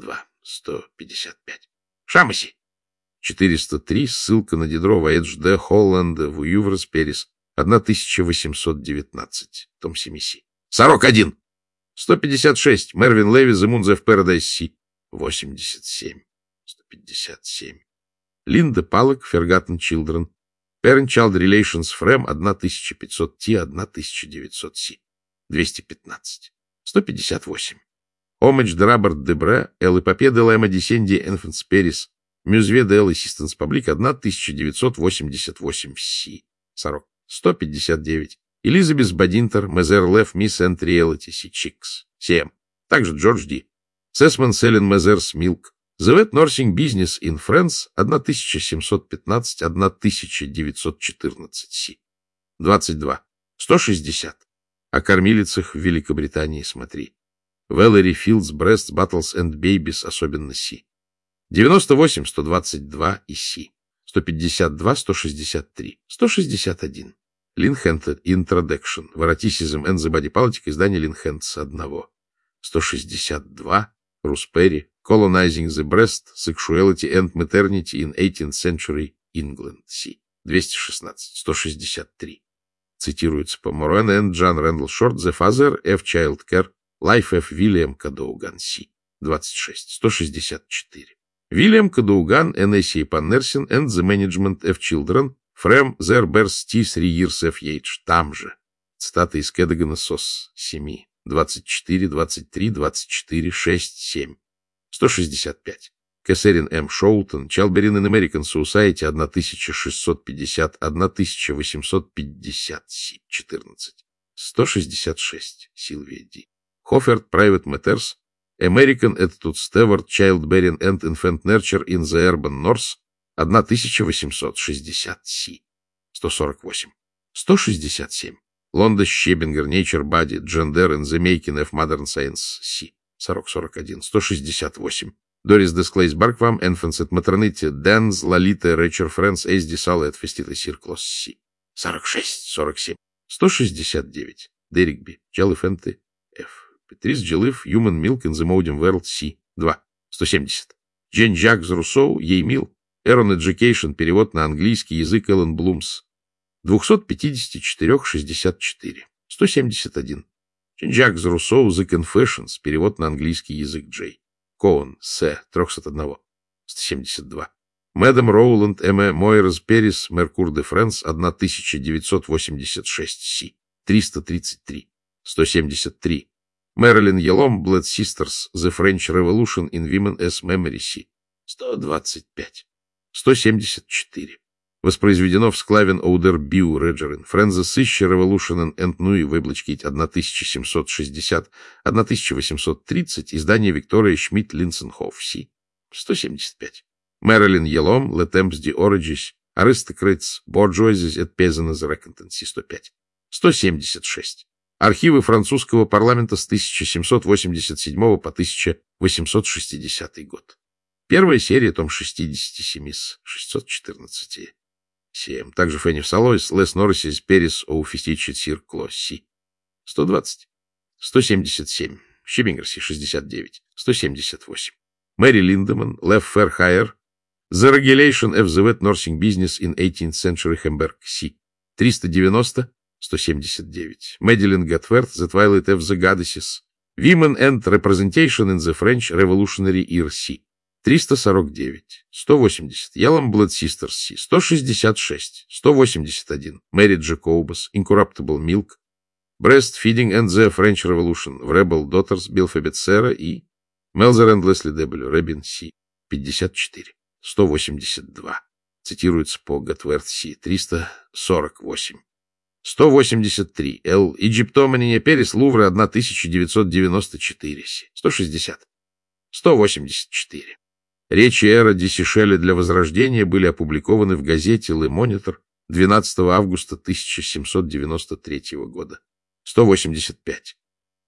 [SPEAKER 1] сто пятьдесят пять. Шамаси. четыреста три. Ссылка на Дидро Воэдж Д. Холланда в Юврес Перес. тысяча восемьсот девятнадцать. Том семь Си. Сорок один. сто пятьдесят шесть. Мервин Леви, The Moons of Paradise Си. восемьдесят семь. сто пятьдесят семь. Линда Палок, Forgotten Children. Parent-Child Relations Фрэм, тысяча пятьсот Ти, тысяча девятьсот Си. двести пятнадцать. сто пятьдесят восемь. Homage de Robert Debre, El Epopée de la Médecine Enfants Peris, Musée de l'Assistance Publique, тысяча девятьсот восемьдесят восемь Си. сорок. сто пятьдесят девять. Элизабет Бадинтер, Мезер Лев, Мисс Энд Реалити, Си. Чикс. семь. Также Джордж Ди. Сесман Селен Мезерс Милк. The Wet Nursing Business in France, тысяча семьсот пятнадцать — тысяча девятьсот четырнадцать Си. двадцать два. сто шестьдесят. О кормилицах в Великобритании смотри. Valerie Fields, Breasts, Battles and Babies, особенно Си. девяносто восемь — сто двадцать два и Си. сто пятьдесят два — сто шестьдесят три. сто шестьдесят один. Линхент Introduction. Варотисизм and the Body Politic. Издание Линхентс одного. сто шестьдесят два. Рус Перри. Colonizing the Breast, Sexuality and Maternity in eighteenth Century England. Си. двести шестнадцать. сто шестьдесят три. Цитируется по Морен and Джан Рэндалл Шорт. The Father of Child Care. Life of William Cadogan. Си. двадцать шесть. сто шестьдесят четыре. William Cadogan, An Essay upon Nursing and the Management of Children from their birth to three years of age. Там же. Цитата из Кэдогана Сос. семь. двадцать четыре, двадцать три, двадцать четыре, шесть, семь. сто шестьдесят пять. Кэссерин М. Шоултон, Чалберин in American Society, тысяча шестьсот пятьдесят, тысяча восемьсот пятьдесят Си. четырнадцать. сто шестьдесят шесть. Сильвия Ди. Хоферт, Private Matters, American Attitude Steward, Childbearing and Infant Nurture in the Urban North, тысяча восемьсот шестьдесят Си. сто сорок восемь. сто шестьдесят семь. Лонда Щебингер, Nature Body, Gender in the Making of Modern Science. Си. сорок сорок один. сто шестьдесят восемь. Дорис Десклейс Барквам, Infants at Maternity, Dance, Лолита, Рэчер Фрэнс, Эйсди Сала, Фестита Сирклос. Си. сорок шесть. сорок семь. сто шестьдесят девять. Дерикби, Джелли Фенты, Ф. Петрис Джилыв, Human Milk in the Modern World. Си. два. сто семьдесят. Джен Жакс Руссоу, Ей Мил, Эрон Education, перевод на английский язык Эллен Блумс. двести пятьдесят четыре шестьдесят четыре. сто семьдесят один. Джен Жакс Руссоу, The Confessions, перевод на английский язык Джей. Коун, С. триста один. сто семьдесят два. Мэдам Роуланд, М. Мойерс Перес, Меркур де Франс, тысяча девятьсот восемьдесят шесть Си. триста тридцать три. сто семьдесят три. Мэрилин Елом, Blood Sisters, The French Revolution in Women as Memory. Си. сто двадцать пять. сто семьдесят четыре. Воспроизведено в Склавен Оудер Биу Реджерин. Френза Сыща Revolution and Нуи Выблачкить тысяча семьсот шестьдесят — тысяча восемьсот тридцать. Издание Виктория Шмидт Линсенхоф. Си. сто семьдесят пять. Мэрилин Елом, Le Temps de Origis, Aristocrats, Bourgeoisie et Peasants Reckoned. Си. сто пять. сто семьдесят шесть. Архивы французского парламента с тысяча семьсот восемьдесят седьмого по тысяча восемьсот шестидесятый год. Первая серия, том шестьдесят семь с шестьсот четырнадцать. семь. Также Фенни Салойс, Лес Норрисис, Перес, Оуфистичит, Сир Кло. Си. сто двадцать. сто семьдесят семь. Щебингер. Си. шестьдесят девять. сто семьдесят восемь. Мэри Линдеман, Лев Ферхайер, The Regulation of the Wet Nursing Business in eighteenth Century Hamburg. Си. триста девяносто. сто семьдесят девять. Мэдилин Гатверт, The Twilight of the Goddesses, Women and Representation in the French Revolutionary Era. Си. триста сорок девять. сто восемьдесят. Yellow Blood Sisters. Си. сто шестьдесят шесть. сто восемьдесят один. Мэри Джекобас, Incorruptible Milk, Breastfeeding and the French Revolution, в Rebel Daughters, Билфабет Сера и Мелзер and Лесли Дебелю, Ребин. Си. пятьдесят четыре. сто восемьдесят два. Цитируется по Гатверт. Си. триста сорок восемь. сто восемьдесят три. Эл Egyptomania Перес, Лувры, тысяча девятьсот девяносто четыре. Си. сто шестьдесят. сто восемьдесят четыре. Речи Эра Десишеля для Возрождения были опубликованы в газете «Le Monitor» двенадцатого августа тысяча семьсот девяносто третьего года. сто восемьдесят пять.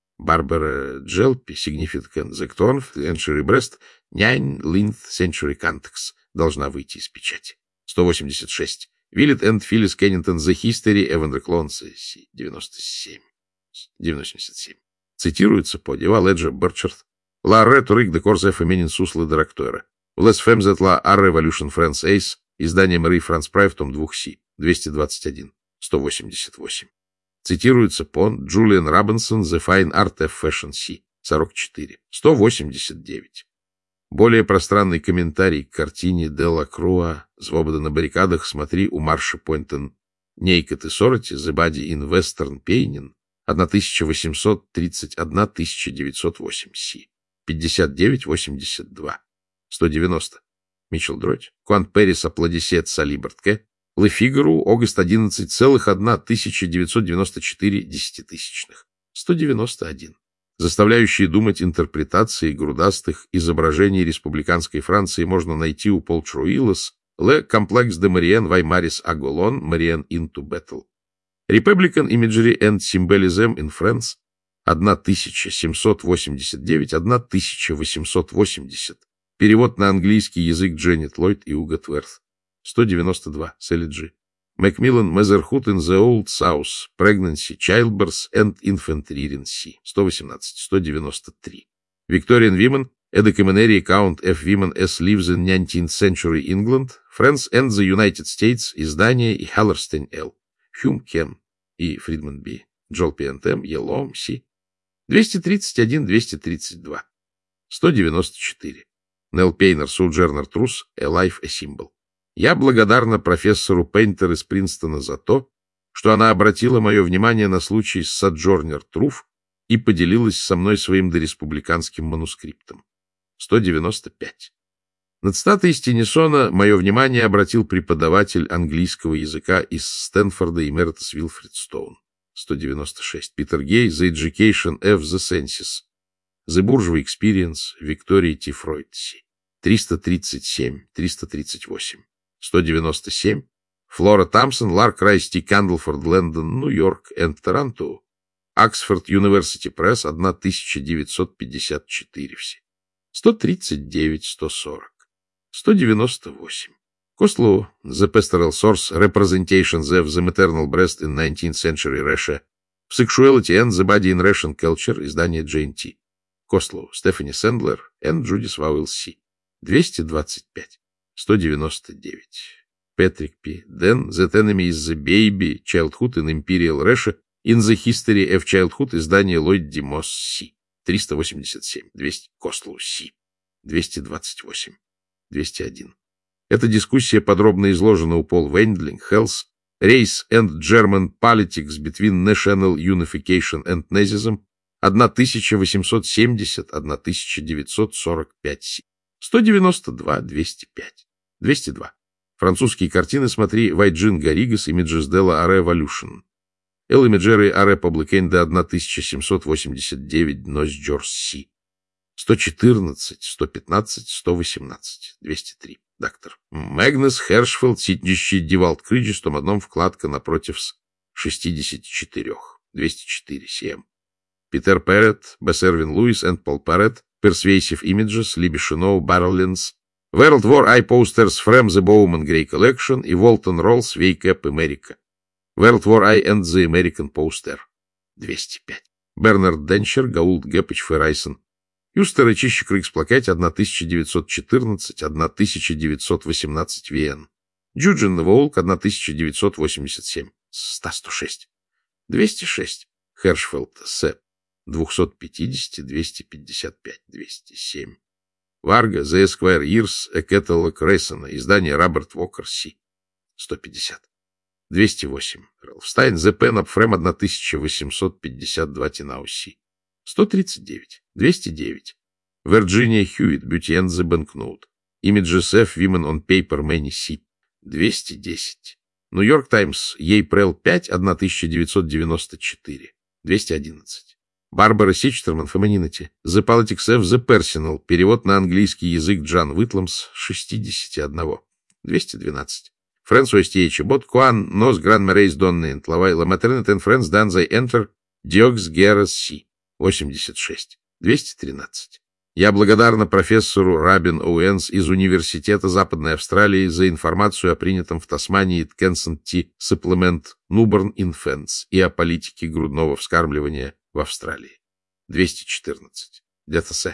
[SPEAKER 1] Барбара Джелпи, Significant the Tone, Century Breast, Nine Length Century Context, должна выйти из печати. сто восемьдесят шесть. Виллет энд Филлис Кеннингтон, The History, Эвандер Клонс, девяносто семь. девяносто семь. Цитируется по Дева Леджа Берчард, La Rhétorique de corps et féminine sous le directeur. Les femmes et la Revolution France Ace, издание Мари Франц Прайв, том два Си, двести двадцать один, сто восемьдесят восемь. Цитируется Пон, Джулиан Робинсон, The Fine Art of Fashion Си, сорок четыре, сто восемьдесят девять. Более пространный комментарий к картине Делла Круа «Свобода на баррикадах» смотри у Марша Пойнтон Naked Authority, The Body in Western Painting, тысяча восемьсот тридцать один — тысяча девятьсот восемь Си, пятьдесят девять восемьдесят два, сто девяносто. Митчелл Дроть, Куант Пэрис Аплодисет Сали Бартке, Ле Фигару, Огост одиннадцать целых одна тысяча девятьсот девяносто четыре десятитысячных, сто девяносто один. Заставляющие думать интерпретации грудастых изображений республиканской Франции можно найти у Пол Труилос, Ле Комплекс де Мариен Ваймарис Аголон, Мариен Into Battle. Republican Imagery and Symbolism in France, тысяча семьсот восемьдесят девять — тысяча восемьсот восемьдесят. Перевод на английский язык Дженнет Ллойд и Уго Тверth. сто девяносто два. Селли Джи. Macmillan Motherhood in the Old South. Pregnancy, Childbirth and Infantry in Sea. сто восемнадцать. сто девяносто три. Victorian Women. A documentary account of women as lives in nineteenth century England. France and the United States. Издание и Hallerstein Л. Hume Кен и Фридман Б. Джол Пи энд Эм. Елом Си. двести тридцать один — двести тридцать два. сто девяносто четыре. Нелл Пейнер, Sojourner Truth, A Life, a Symbol. Я благодарна профессору Пейнтер из Принстона за то, что она обратила мое внимание на случай с Sojourner Truth и поделилась со мной своим дореспубликанским манускриптом. сто девяносто пять. На цитаты из Теннисона мое внимание обратил преподаватель английского языка из Стэнфорда Эмеритус Вилфред Стоун. сто девяносто шесть. Питер Гей, The Education of the Senses. The Bourgeois Experience, Виктория Т. Фройдси. триста тридцать семь — триста тридцать восемь. сто девяносто семь. Флора Тампсон, Ларк Райс Т. Кандлфорд, Лэндон, Нью-Йорк и Торонто. Оксфорд University Press, тысяча девятьсот пятьдесят четыре все. сто тридцать девять — сто сорок. сто девяносто восемь. Кослоу, The Pastoral Source, Representations of the Maternal Breast in nineteenth Century Russia. Sexuality and the Body in Russian Culture, издание Джей энд Ти. Кослоу, Стефани Сэндлер и Джудис Вауэлл Си. двести двадцать пять. сто девяносто девять. Патрик П. Дэн, That Enemy is the Baby, Childhood in Imperial Russia, In the History of Childhood, издание Ллойд Ди Мосс Си. триста восемьдесят семь. двести. Кослоу Си. двести двадцать восемь. двести один. Эта дискуссия подробно изложена у Пол Вендлинг, Health, Race and German Politics Between National Unification and Nazism, тысяча восемьсот семьдесят — тысяча девятьсот сорок пять. сто девяносто два — двести пять. двести два. Французские картины смотри Вайджин Гарригас, Images de la Revolution. El Imagere a Republicain de тысяча семьсот восемьдесят девять, Нойс Джордж Си. сто четырнадцать, сто пятнадцать, сто восемнадцать. двести три. Доктор. Магнус Хершфелд, сидящий Дивалд Кридж, том одном, вкладка напротив с шестьдесят четыре. двести четыре. Си. Питер Перрет, Бессервин Луис и Пол Перрет, Persuasive Images, Libby Шиноу, Barrelins, World War I Posters from the Bowman Gray Collection и Walton Rolls, Wake Up America. World War I and the American Poster. двести пять. Бернард Денчер, Гаулт Гэпич Феррайсон. Юстер и Чищик Риксплакать, тысяча девятьсот четырнадцать — тысяча девятьсот восемнадцать Вен. Джуджин Волк, тысяча девятьсот восемьдесят семь. сто сто шесть. двести шесть. Хершфелд С. двести пятьдесят — двести пятьдесят пять. двести семь. Варга, The Esquire Years, A Catalog Рейсона, издание Роберт Уокер Си. сто пятьдесят. двести восемь. Ралфстайн, The Pen of Frame, тысяча восемьсот пятьдесят два Тинау Си. сто тридцать девять. двести девять. Virginia Hewitt, Beauty and the Banknote. Images of Women on Paper, Many Си. двести десять. Нью-Йорк Таймс, Ейпрел пять, тысяча девятьсот девяносто четыре. двести одиннадцать. Барбара Сичтерман, Фемининити. The Politics of the Personal. Перевод на английский язык Джан Уитламс, шестьдесят один. двести двенадцать. Фрэнсуэс Т. Бот, Куан, Нос, Гран Мерейс, Донны, Энтлавай, Ла Матернет, Эн Фрэнс, Дан, Зай, Энтер, Диокс, Герас, Си. восемьдесят шесть. двести тринадцать. Я благодарна профессору Рабин Оуэнс из Университета Западной Австралии за информацию о принятом в Тасмании Ткенсон Ти Supplement Newborn Infants и о политике грудного вскармливания в Австралии. двести четырнадцать. Детасе.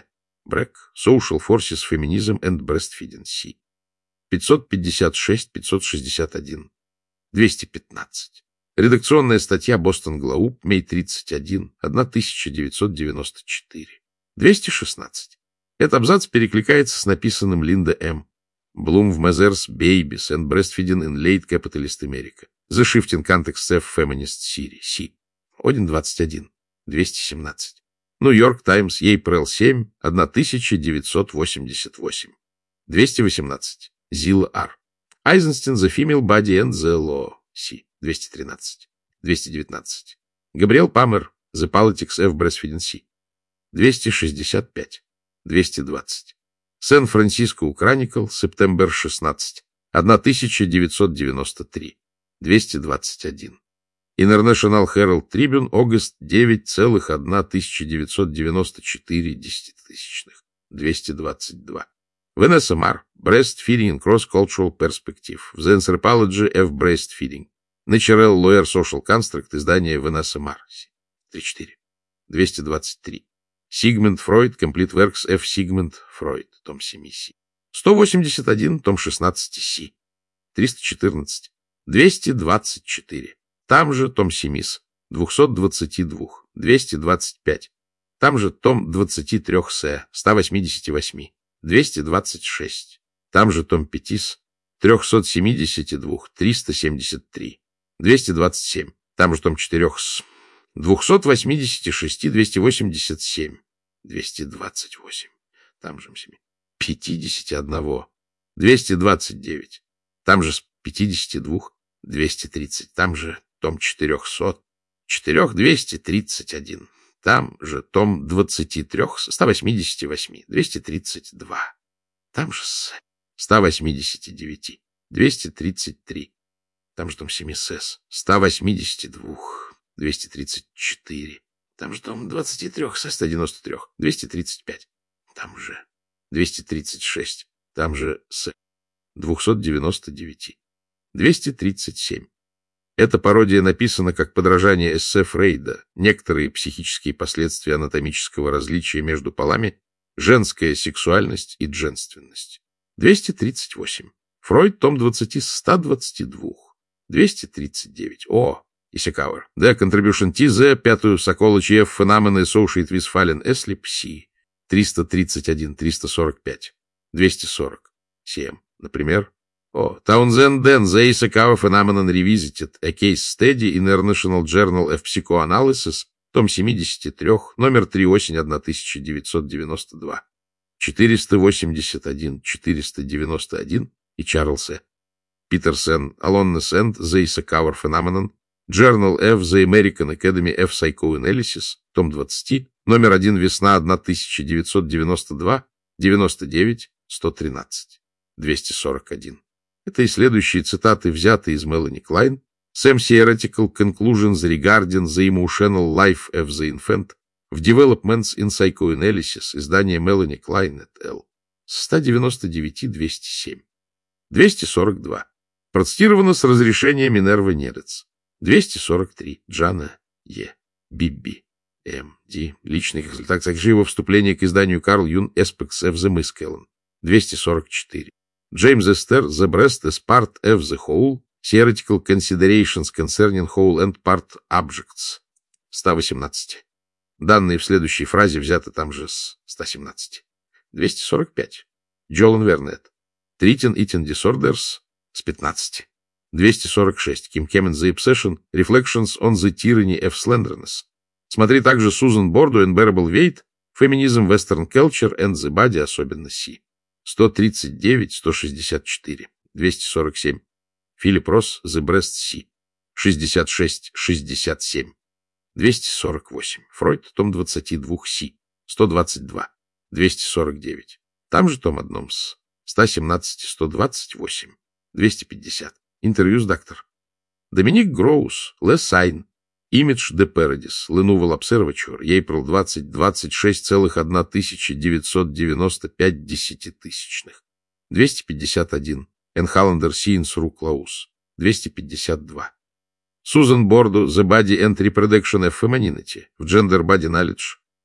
[SPEAKER 1] Брэк, Social Forces, Feminism and Breastfeeding, Си. пятьсот пятьдесят шесть пятьсот шестьдесят один. двести пятнадцать. Редакционная статья Boston Globe, Мэй тридцать один, тысяча девятьсот девяносто четыре. двести шестнадцать. Этот абзац перекликается с написанным Линда М. Bloom в Mother's Babies and Breastfeeding in Late Capitalist America. The Shifting Context of Feminist Theory, Си. один двадцать один. двести семнадцать. Нью-Йорк Таймс, April седьмой, тысяча девятьсот восемьдесят восемь. двести восемнадцать. Зила Р. Eisenstein, The Female Body and the Law, Си. двести тринадцать. двести девятнадцать. Габриэл Паммер, The Politics of Breastfeeding, Си. двести шестьдесят пять. двести двадцать. Сан-Франциско Chronicle, Септембер шестнадцатый, тысяча девятьсот девяносто три. двести двадцать один. International Herald Tribune, August девятый, тысяча девятьсот девяносто четыре, десятитысячных. двести двадцать два. Ванесса Мар, Breastfeeding in Cross-Cultural Perspective, The Anthropology of Breastfeeding, Natural Lawyer Social Construct, издание Ванесса Мар, тридцать четыре. двести двадцать три. Sigmund Freud, Complete Works of Sigmund Freud, том семь, Си. сто восемьдесят один, том шестнадцать, Си. триста четырнадцать. двести двадцать четыре. Там же том семь, двести двадцать два. двести двадцать пять. Там же том двадцать три, С, сто восемьдесят восемь. двести двадцать шесть. Там же том пять, триста семьдесят два, триста семьдесят три. двести двадцать семь. Там же том четыре, с двухсот восьмидесяти шести, двести восемьдесят семь. двести двадцать восемь. Там же семь. пятьдесят один. двести двадцать девять. Там же с пятидесяти двух, двести тридцать. Там же том четыреста. четыре, двести тридцать один. Там же том двадцати трёх, ста восьмидесяти восьми, двести тридцать два. Там же с ста восьмидесяти девяти, двести тридцать три. Там же том семь С, ста восьмидесяти двух, двести тридцать четыре. Там же том двадцати трёх, С, ста девяноста трёх, двести тридцать пять. Там же двести тридцать шесть. Там же с двухсот девяноста девяти, двести тридцать семь. Эта пародия написана как подражание эссе Фрейда «Некоторые психические последствия анатомического различия между полами, женская сексуальность и женственность». двести тридцать восемь. Фройд, том двадцать, ста двадцати двух, двести тридцать девять. О, Исикауэр. The Contribution T, The, пятую Соколычи F, Phenomena Associated with Fallen Asleep, Си. триста тридцать один, триста сорок пять. двести сорок. семь. Например, О, Таунзенд Дэн, The Исикауэр Phenomenon Revisited, A Case Study in International Journal of Psychoanalysis, том семьдесят три, номер три, осень тысяча девятьсот девяносто два. четыреста восемьдесят один, четыреста девяносто один и Чарльз Э. Питерсон, Aloneness and The Исикауэр Phenomenon, Journal of the American Academy of Psychoanalysis, том двадцать, номер один, весна тысяча девятьсот девяносто два, девяносто девять, сто тринадцать. двести сорок один. Это и следующие цитаты взяты из Мелани Клайн. Some theoretical conclusions regarding the emotional life of the infant в Developments in Psychoanalysis, издание Мелани Клайн эт эл. сто девяносто девять, двести семь. двести сорок два. Процитировано с разрешения Минервы Нерец. двести сорок три. Джана Е. Бибби. М. Ди. Личный консультация. Также его вступление к изданию Карл Юн Aspects of the Miscellany. двести сорок четыре. Джеймс Эстер, The Breast as Part of the Whole, Theoretical Considerations Concerning Whole and Part Objects, сто восемнадцать. Данные в следующей фразе взяты там же с ста семнадцати. двести сорок пять. Джолан Вернет, Treating Eating Disorders, с пятнадцати. двести сорок шесть. Kim Kemen, The Obsession, Reflections on the Tyranny of Slenderness. Смотри также Сузан Борду, Unbearable Weight, Feminism, Western Culture and the Body, особенно Си. сто тридцать девять, сто шестьдесят четыре. двести сорок семь. Филипп Росс, The Breast, Си. шестьдесят шесть, шестьдесят семь. двести сорок восемь. Фройд, том двадцать два, Си. сто двадцать два. двести сорок девять. Там же том одном с сто семнадцать, сто двадцать восемь. двести пятьдесят. Интервью с доктором. Доминик Гроус, Le Sign, Image de Paradis, Lenovo Observatory, April двадцатый, двадцать шесть целых тысяча девятьсот девяносто пять десятитысячных. двести пятьдесят один. Enhalander Scenes Ru Klaus. двести пятьдесят два. Сузан Борду, The Body and Reproduction of Femininity, в Gender Body Knowledge,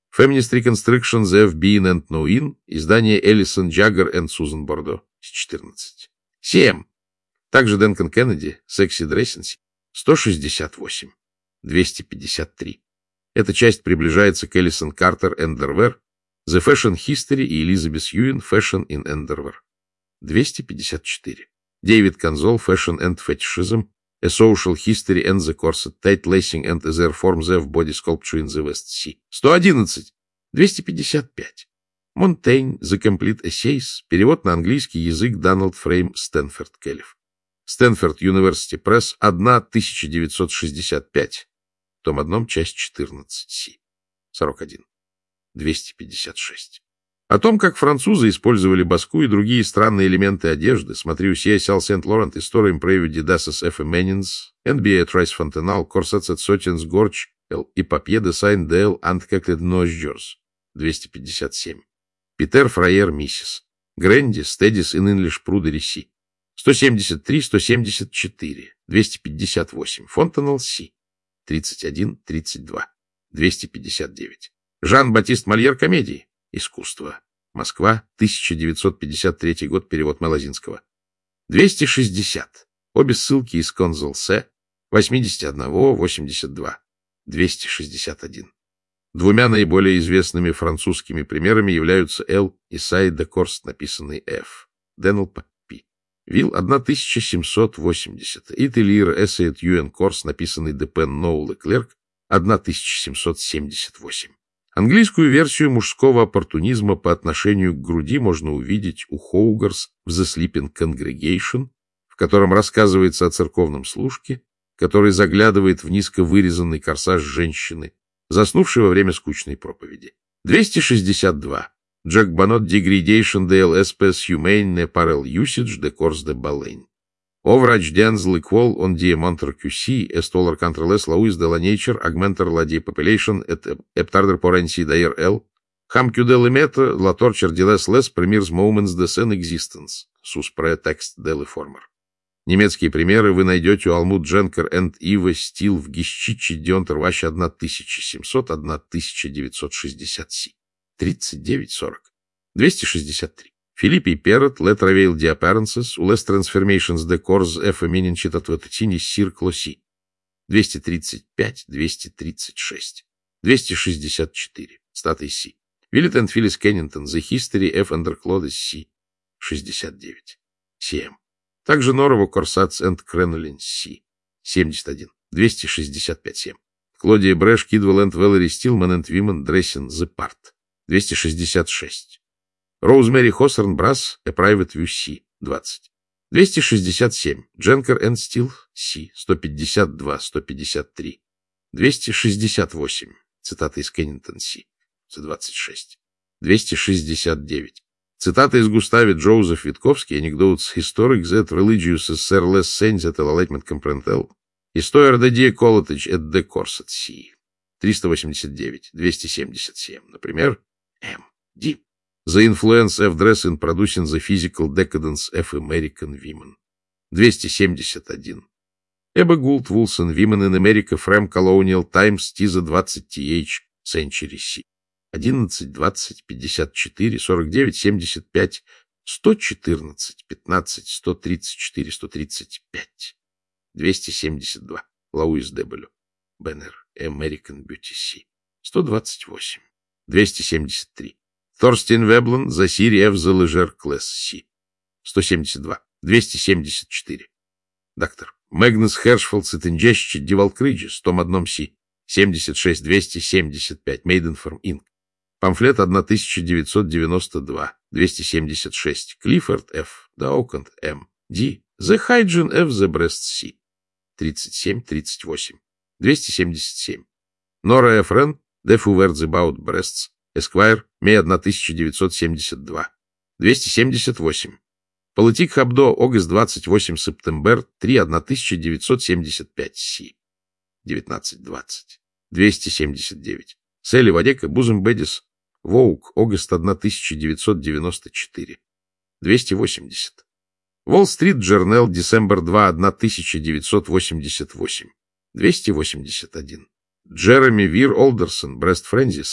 [SPEAKER 1] Feminist Reconstruction, The F. Bean and No In, издание Эллисон Джаггер и Сузан Бордо, четырнадцать. семь. Также Дэнкан Кеннеди, Sexy Dressing, сто шестьдесят восемь. двести пятьдесят три. Эта часть приближается к Эллисон Картер Underwear, The Fashion History и Элизабет Юин Fashion in Underwear. двести пятьдесят четыре. Дэвид Конзол Fashion and Fetishism, A Social History and the Corset, Tight Lacing and Their Form, The Body Sculpture in the West Sea. сто одиннадцать. двести пятьдесят пять. Монтейн, The Complete Essays, перевод на английский язык Дональд Фрейм Стэнфорд Келлиф. Стэнфорд University Press, тысяча девятьсот шестьдесят пять. Том один, часть четырнадцать, Си. сорок один. двести пятьдесят шесть. О том, как французы использовали баску и другие странные элементы одежды, смотри у си эс эл Saint-Laurent, История проводе Dasses F. Menins, эн би эй Trice Fontenal, Corsets et Sotens Gorge, и Papier de Saint-Del and Caclet Nozgers. двести пятьдесят семь. Питер Фрайер Миссис. Грэнди, Стедис и Инлиш Прудери Си. сто семьдесят три, сто семьдесят четыре. двести пятьдесят восемь. Фонтенал Си. тридцать один, тридцать два. двести пятьдесят девять. Жан-Батист Мольер комедии. Искусство. Москва, тысяча девятьсот пятьдесят третий год, перевод Малазинского. двести шестьдесят. Обе ссылки из Конзол-Се, восемьдесят один, восемьдесят два. двести шестьдесят один. Двумя наиболее известными французскими примерами являются Л и Сай де Корс, написанный Ф. Деннел Паппи. Вилл тысяча семьсот восемьдесят. Ителир Эссейт Юэн Корс, написанный Д. Пен Ноул и Клерк, тысяча семьсот семьдесят восемь. Английскую версию мужского оппортунизма по отношению к груди можно увидеть у Хоугарс в The Sleeping Congregation, в котором рассказывается о церковном служке, который заглядывает в низко вырезанный корсаж женщины, заснувшей во время скучной проповеди. двести шестьдесят два. Джек Боннот Degradation de l'espèce humaine ne par l'usage de corps de baleine. Ouvrage dans l'école on dit montre que si est dollar contre les laws de la nature augmenter la depopulation et eptarder pour ainsi d'ailleurs elle, ham que de l'émettre la torture de les les premiers moments de son existence, sous prétexte de le former. Немецкие примеры вы найдете у Алмут Дженкер энд Ива Стил в Гищичи Дионтер тысяча семьсот — тысяча девятьсот шестьдесят Си. тридцать девять сорок. двести шестьдесят три. Филиппий Перрот, Let Reveal the Appearances, у Les Transformations de Corps F. Eminenchit от Ватутини Сир Клоси. двести тридцать пять — двести тридцать шесть. двести шестьдесят четыре. Статей Си. Виллет энд Филлис Кеннингтон, The History F. Underclothes Си. шестьдесят девять. семь. Также Норово Корсац энд Кренолин Си. семьдесят один. двести шестьдесят пять семь. Клодия Брэш, Кидвелл энд Веллери Стилман энд Вимен Дрессин The Part. двести шестьдесят шесть. Роузмэри Хосерн Брас, A Private View Си. двадцать. двести шестьдесят семь. Дженкер энд Стил Си. сто пятьдесят два — сто пятьдесят три. двести шестьдесят восемь. Цитата из Кеннингтон Си. двадцать шесть. двести шестьдесят девять. Цитата из Густави Джоузеф Витковский, Anecdotes Historic that Religious Sir Les Saints et l'Enlightenment Comprendel, Histoire de Die College et de Corset Си. триста восемьдесят девять. двести семьдесят семь. Например, М. Д. The Influence of Dress in Producing the Physical Decadence of American Women. двести семьдесят один. Эбба Гулт Вулсон, Women in America from Colonial Times, Тиза двадцать ти эйч, Century Си. одиннадцать, двадцать, пятьдесят четыре, сорок девять, семьдесят пять, сто четырнадцать, пятнадцать, сто тридцать четыре, сто тридцать пять. двести семьдесят два. Лауис Дебелю. Беннер. American Beauty Си. сто двадцать восемь. двести семьдесят три. Торстен Веблен, The Series of the Leisure Class Си. сто семьдесят два. двести семьдесят четыре. Доктор. Магнус Хершфелд, Сетенджещи, Дивалкриджис, том один Си. семьдесят шесть, двести семьдесят пять. Maidenform Инк. Памфлет тысяча девятьсот девяносто два. двести семьдесят шесть. Клиффорд Ф. Даукант М. Д. The Hygiene of the Breast Си. тридцать семь, тридцать восемь. двести семьдесят семь. Нора Ф. Рен, The Who Wear the Bout Breasts, Esquire, Мэй тысяча девятьсот семьдесят два. двести семьдесят восемь. Политик Хабдо, Огост двадцать восемь Септембер, три тысяча девятьсот семьдесят пять Си. девятнадцать двадцать. двести семьдесят девять. Селли Вадека, Бузем Бедис, Воук, Огост тысяча девятьсот девяносто четыре. двести восемьдесят. Уолл-стрит Джернел, Декабрь второй, тысяча девятьсот восемьдесят восемь. двести восемьдесят один. Джереми Вир Олдерсон, Брест Френзи, Селф,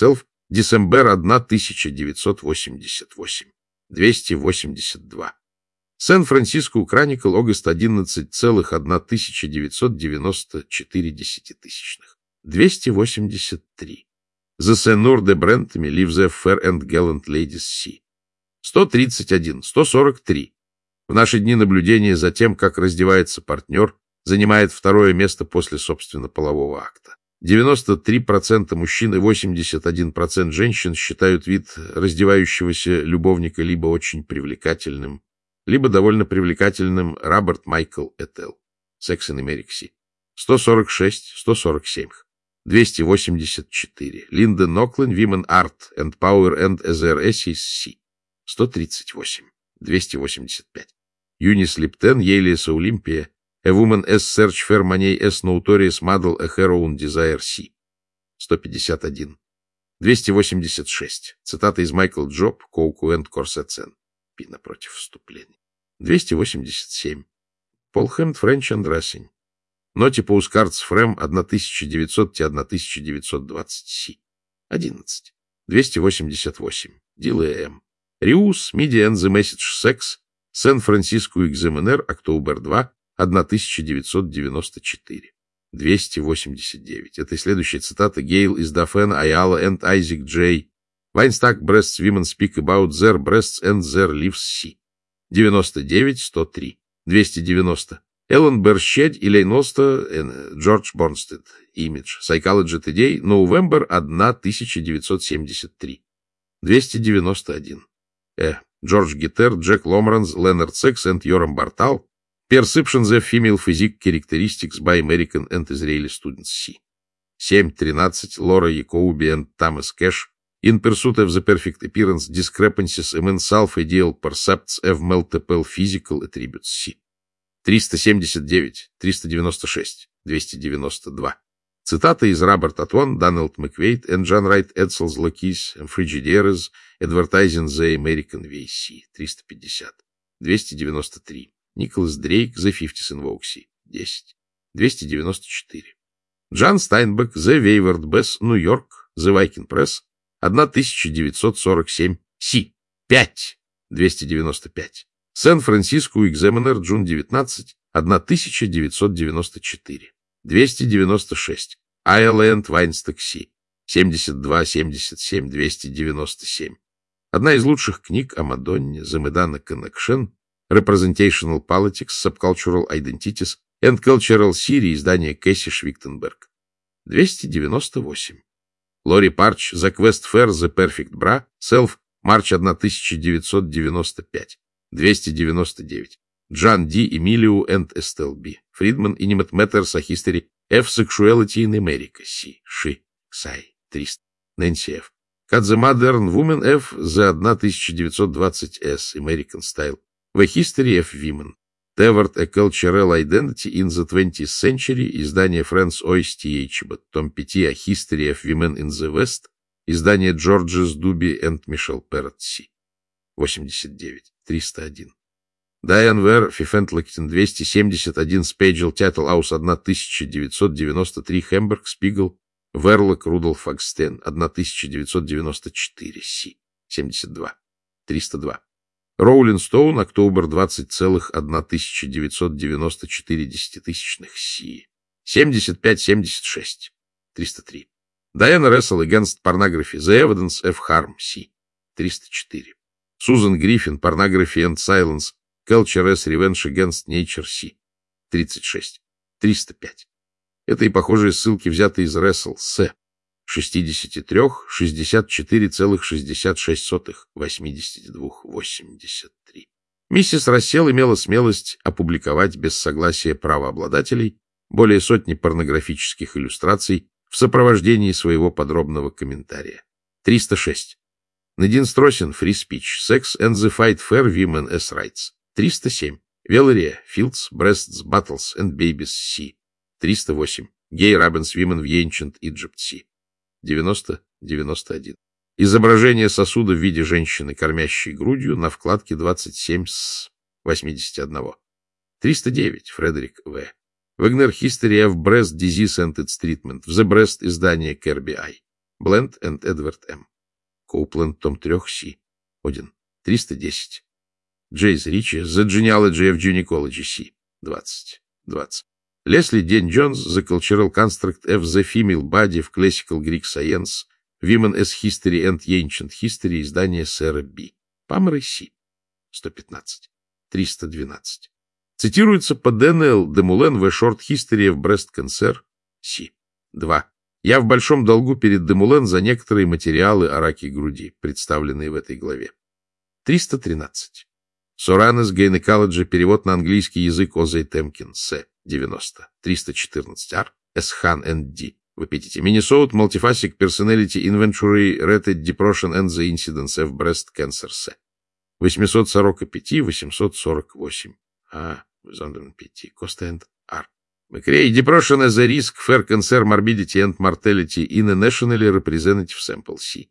[SPEAKER 1] Десембер тысяча девятьсот восемьдесят восемь. двести восемьдесят два. Сан-Франциско Chronicle, August одиннадцать целых тысяча девятьсот девяносто четыре десятитысячных. двести восемьдесят три. The Seigneur de Brentemy, Live the Fair and Gallant Ladies Sea. сто тридцать один. сто сорок три. В наши дни наблюдение за тем, как раздевается партнер, занимает второе место после, собственно, полового акта. девяносто три процента мужчин и восемьдесят один процент женщин считают вид раздевающегося любовника либо очень привлекательным, либо довольно привлекательным. Роберт Майкл et al. Sex in America. сто сорок шесть. сто сорок семь. двести восемьдесят четыре. Линда Ноклин, Women Art and Power and Other Essays C. сто тридцать восемь. двести восемьдесят пять. Юнис Липтен, Елиас Олимпия, A Woman as Search for Money as Notorious Model, A Her Own Desire C. сто пятьдесят один. двести восемьдесят шесть. Цитата из Майкл Джоб, Коуку энд Корсетсен. Пи напротив вступления. двести восемьдесят семь. Пол Хэмд, Френч энд Рассень. Ноти Паускардс Фрэм тысяча девятьсот — тысяча девятьсот двадцать Си. одиннадцать. двести восемьдесят восемь. Дилэ М. Риус, Media and the Message Sex, Сан-Франциско Экзаменер, Октобер два, тысяча девятьсот девяносто четыре. двести восемьдесят девять. Это следующая цитата. Гейл из Дафена, Айала and Isaac Джей. Weinstock breasts women speak about their breasts and their lives C. девяносто девять. сто три. двести девяносто. Эллен Берщед и Лейноста, Джордж Борнстед. Image. Psychology Today. November тысяча девятьсот семьдесят три. двести девяносто один. Э. Джордж Гитер, Джек Ломранс, Ленард Секс and Йорам Бартал. Perception the Female Physique Characteristics by American and Israeli Students C. семь тринадцать. Лора Якоуби and Thomas Cash. In Pursuit of the Perfect Appearance, Discrepancies among Self-Ideal Percepts of Multiple Physical Attributes C. триста семьдесят девять. триста девяносто шесть. двести девяносто два. Цитата из Роберт Атвон, Дональд Маквейт, and John Wright Edsels Lockeys, Frigidieres, Advertising the American Way C. триста пятьдесят. двести девяносто три. Николас Дрейк, The Fifties in Vogue C. десять. двести девяносто четыре. Джан Стайнбек, The Wayward Bess, Нью-Йорк, The Viking Press, тысяча девятьсот сорок семь Си. пять. двести девяносто пять. Сан-Франциско Экзаменер, Джун девятнадцать, тысяча девятьсот девяносто четыре. двести девяносто шесть. Айленд Вайнсток Си. семьдесят два семьдесят семь. двести девяносто семь. Одна из лучших книг о Мадонне, The Madonna Connection, Representational Politics, Subcultural Identities and Cultural Theory, издание Кэсси Швиктенберг. двести девяносто восемь. Лори Парч, The Quest for the Perfect Bra, Self, Марч тысяча девятьсот девяносто пять. двести девяносто девять. Джан Ди, Эмилио and Estelle B. Фридман, Intimate Matters, A History of Sexuality in America, C. Ши, Ксай, триста. Нэнси Ф. Cut the Modern Woman F. The тысяча девятьсот двадцать С. American Style. The History of Women. Toward a Cultural Identity in the twentieth Century, издание Фрэнс Ойс Т. Эйчбот, том пять, A History of Women in the West, издание Джорджес Дуби and Мишель Перрот Си. восемьдесят девять. триста один. Дайан Вер, Фифентлактин, двести семьдесят один. Спейджел Тятлаус, тысяча девятьсот девяносто три. Хэмберг Спигл, Верлок Рудольф Акстен, тысяча девятьсот девяносто четыре Си. семьдесят два. триста два. Роулинг Стоун, Октобер двадцать целых тысяча девятьсот девяносто четыре десятитысячных Си. семьдесят пять семьдесят шесть. триста три. Дайана Рессел, Against Pornography, The Evidence of Harm Си. триста четыре. Сузан Гриффин, Pornography and Silence, Culture as Revenge Against Nature Си. тридцать шесть. триста пять. Это и похожие ссылки взяты из Рессел С. шестьдесят три, шестьдесят четыре целых шестьдесят шесть сотых, восемьдесят два, восемьдесят три. Миссис Рассел имела смелость опубликовать без согласия правообладателей более сотни порнографических иллюстраций в сопровождении своего подробного комментария. триста шесть. Надин Стросин, Free Speech, Sex and the Fight for Women as Rights. триста семь. Велерия, Fields, Breasts, Battles and Babies C. триста восемь. Gay Rabbins Women в Ancient Egypt C. девяносто девяносто один. Изображение сосуда в виде женщины, кормящей грудью, на вкладке двадцать семь с восемьдесят один. триста девять. Фредерик В. Wagner History of Breast Disease and its Treatment. В The Breast, издание Kirby I. Бленд and Эдвард М. Коупленд, том три, Си. Один. триста десять. Джейс Ричи, The Genealogy of Gynecology, Си. двадцать. двадцать. Лесли Ден Джонс, The Cultural Construct of the Female Body в Classical Greek Science, Women as History and Ancient History, издание сэра Би. Памрой, Си. сто пятнадцать. триста двенадцать. Цитируется по Д Н Л Демулен в A Short History of Breast Cancer, Си. два. Я в большом долгу перед Демулен за некоторые материалы о раке груди, представленные в этой главе. триста тринадцать. Соранес Gynecology, перевод на английский язык Озей Темкин, С. девяносто. триста четырнадцать. Ар. Эсхан Н. Д. В эпитете. Minnesota Multiphasic Personality Inventory Rated Depression and the Incidence of Breast Cancer, С. восемьсот сорок пять — восемьсот сорок восемь. А, пять. Cost and R. McRae, Depression as a Risk, Fair Cancer, Morbidity and Mortality in a Nationally Representative Sample, C.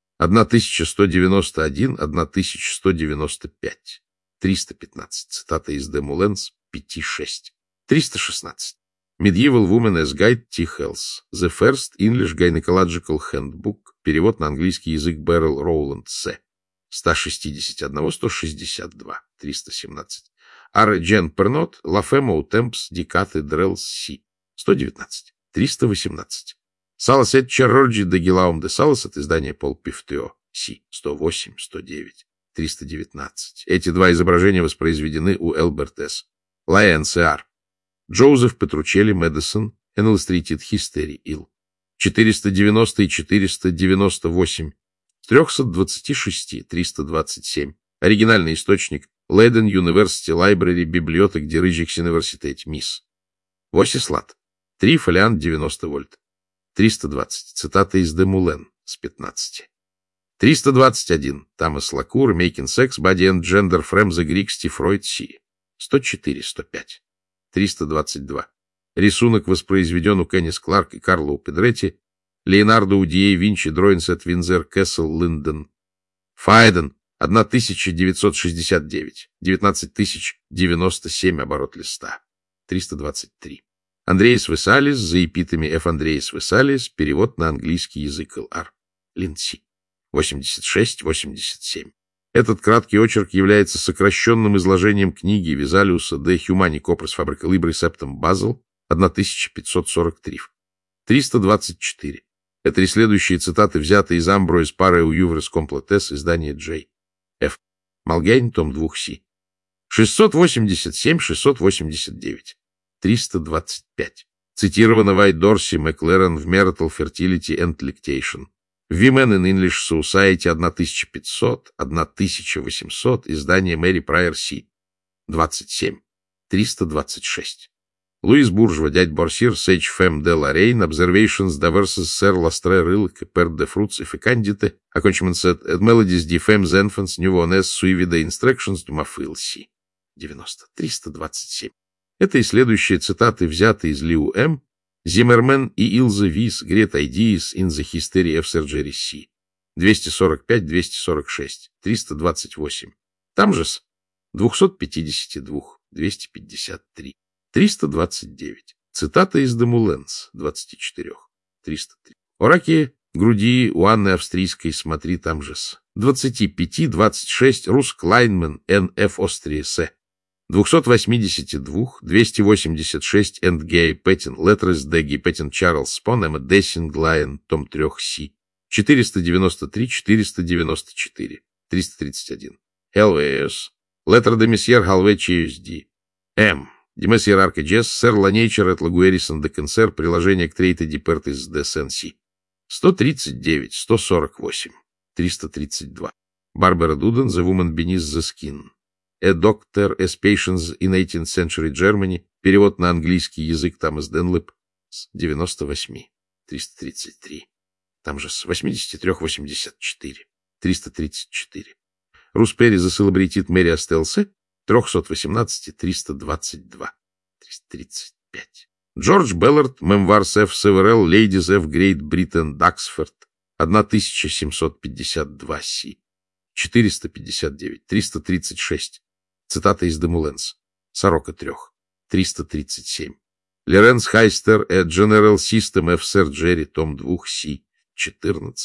[SPEAKER 1] тысяча сто девяносто один — тысяча сто девяносто пять. триста пятнадцать. Цитата из Демуленс, пять шесть. триста шестнадцать. Medieval Woman as Guide, T. Hells. The First English Gynecological Handbook. Перевод на английский язык Беррел Роуланд, С. сто шестьдесят один — сто шестьдесят два. триста семнадцать. Ар. Джен Пернот, Лафемо Темпс, Дикаты Дрелс, Си. сто девятнадцать. триста восемнадцать. Салас Этчер Роджи де Гилаум де Салас от издания Пол Пифтео, Си. сто восемь — сто девять. триста девятнадцать. Эти два изображения воспроизведены у Элберт С. Лайен С. Ар. Джозеф Петручелли, Мэдисон, An Illustrated History, Ил. четыреста девяносто и четыреста девяносто восемь. С трёхсот двадцати шести — триста двадцать семь. Оригинальный источник Leiden University Library, библиотек Дирижикс Университет, Мисс. Восислат. три фолиант девяносто вольт. триста двадцать. Цитата из Демулен с пятнадцати. триста двадцать один. Тамас Лакур, Making Sex, Body and Gender from the Greek, Стив Фройд, Си. сто четыре — сто пять. триста двадцать два. Рисунок воспроизведен у Кеннис Кларк и Карло Педретти. Леонардо Удией Винчи, Дроинс от Винзер, Кессел, Линден. Файден. тысяча девятьсот шестьдесят девять. девятнадцать тысяч девяносто семь оборот листа. триста двадцать три. Андреас Весалис, за эпитами Ф. Андреас Весалис, перевод на английский язык Л. Р. Линдси. восемьдесят шесть — восемьдесят семь. Этот краткий очерк является сокращенным изложением книги Визалиуса de Humani Corpus Fabrica Libri Septem Basel, тысяча пятьсот сорок три. триста двадцать четыре. Это три следующие цитаты взяты из Амброис Парео Юврес Комплетес, издание Джей. Ф. Малгейн, том два, Си. шестьсот восемьдесят семь — шестьсот восемьдесят девять. триста двадцать пять. Цитировано Вайт Дорси, Маклерен в Marital Fertility and Lactation. Women in English Society тысяча пятьсот — тысяча восемьсот, издание Мэри Прайер, Си. двадцать семь. триста двадцать шесть. Луис Буржва, дядь Борсир, Сейдж Фэм де Лорейн, Observations Diverses Сэр Ластре Рылк, Пер де Фрутс и Фекандите, Accompaniments at Melodies de Femmes Enfants, Nuvones, Suivida Instructions, Думафил, Си. девяносто. триста двадцать семь. Это и следующие цитаты взяты из Лиу М. Зиммермен и Илза Вис, Great Ideas in the History of Surgery, Си. двести сорок пять — двести сорок шесть. триста двадцать восемь. Там же с двухсот пятидесяти двух — двести пятьдесят три. триста двадцать девять. Цитата из Демуленс, двадцати четырёх. триста три. О раке груди у Анны Австрийской, смотри там же с двадцати пяти — двадцать шесть. Рус Клайнман, Н. Ф. Острия, С. двухсот восьмидесяти двух — двести восемьдесят шесть. Энд Гей Петтин, Летрес Деги Петтин, Чарльз Спон, Эмма Дессинг, Лайен, том три, Си. четыреста девяносто три — четыреста девяносто четыре. триста тридцать один. Хелвейс, Летер де Месьер Халвечиус Ди. М. Димес Иерарка Джесс, Сэр Ланейчер от Лагуэрисон де Консер, приложение к Трейте Дипертис де Сен-Си. сто тридцать девять — сто сорок восемь. триста тридцать два. Барбара Дуден, The Woman Beneath the Skin. A Doctor as Patients in eighteenth Century Germany. Перевод на английский язык Томас Денлип с девяносто восьми. триста тридцать три. Там же с восьмидесяти трёх — восемьдесят четыре. триста тридцать четыре. Руспери за Celebrated Мэри Астелсе. триста восемнадцать — триста двадцать два. триста тридцать пять. Джордж Беллард, Memoirs of Several Ladies of Great Britain, Даксфорд, тысяча семьсот пятьдесят два, Си. четыреста пятьдесят девять. триста тридцать шесть. Цитата из Демуленс. Сорока трех. триста тридцать семь. Лоренс Хайстер, A General System of Surgery, том два, Си. четырнадцать.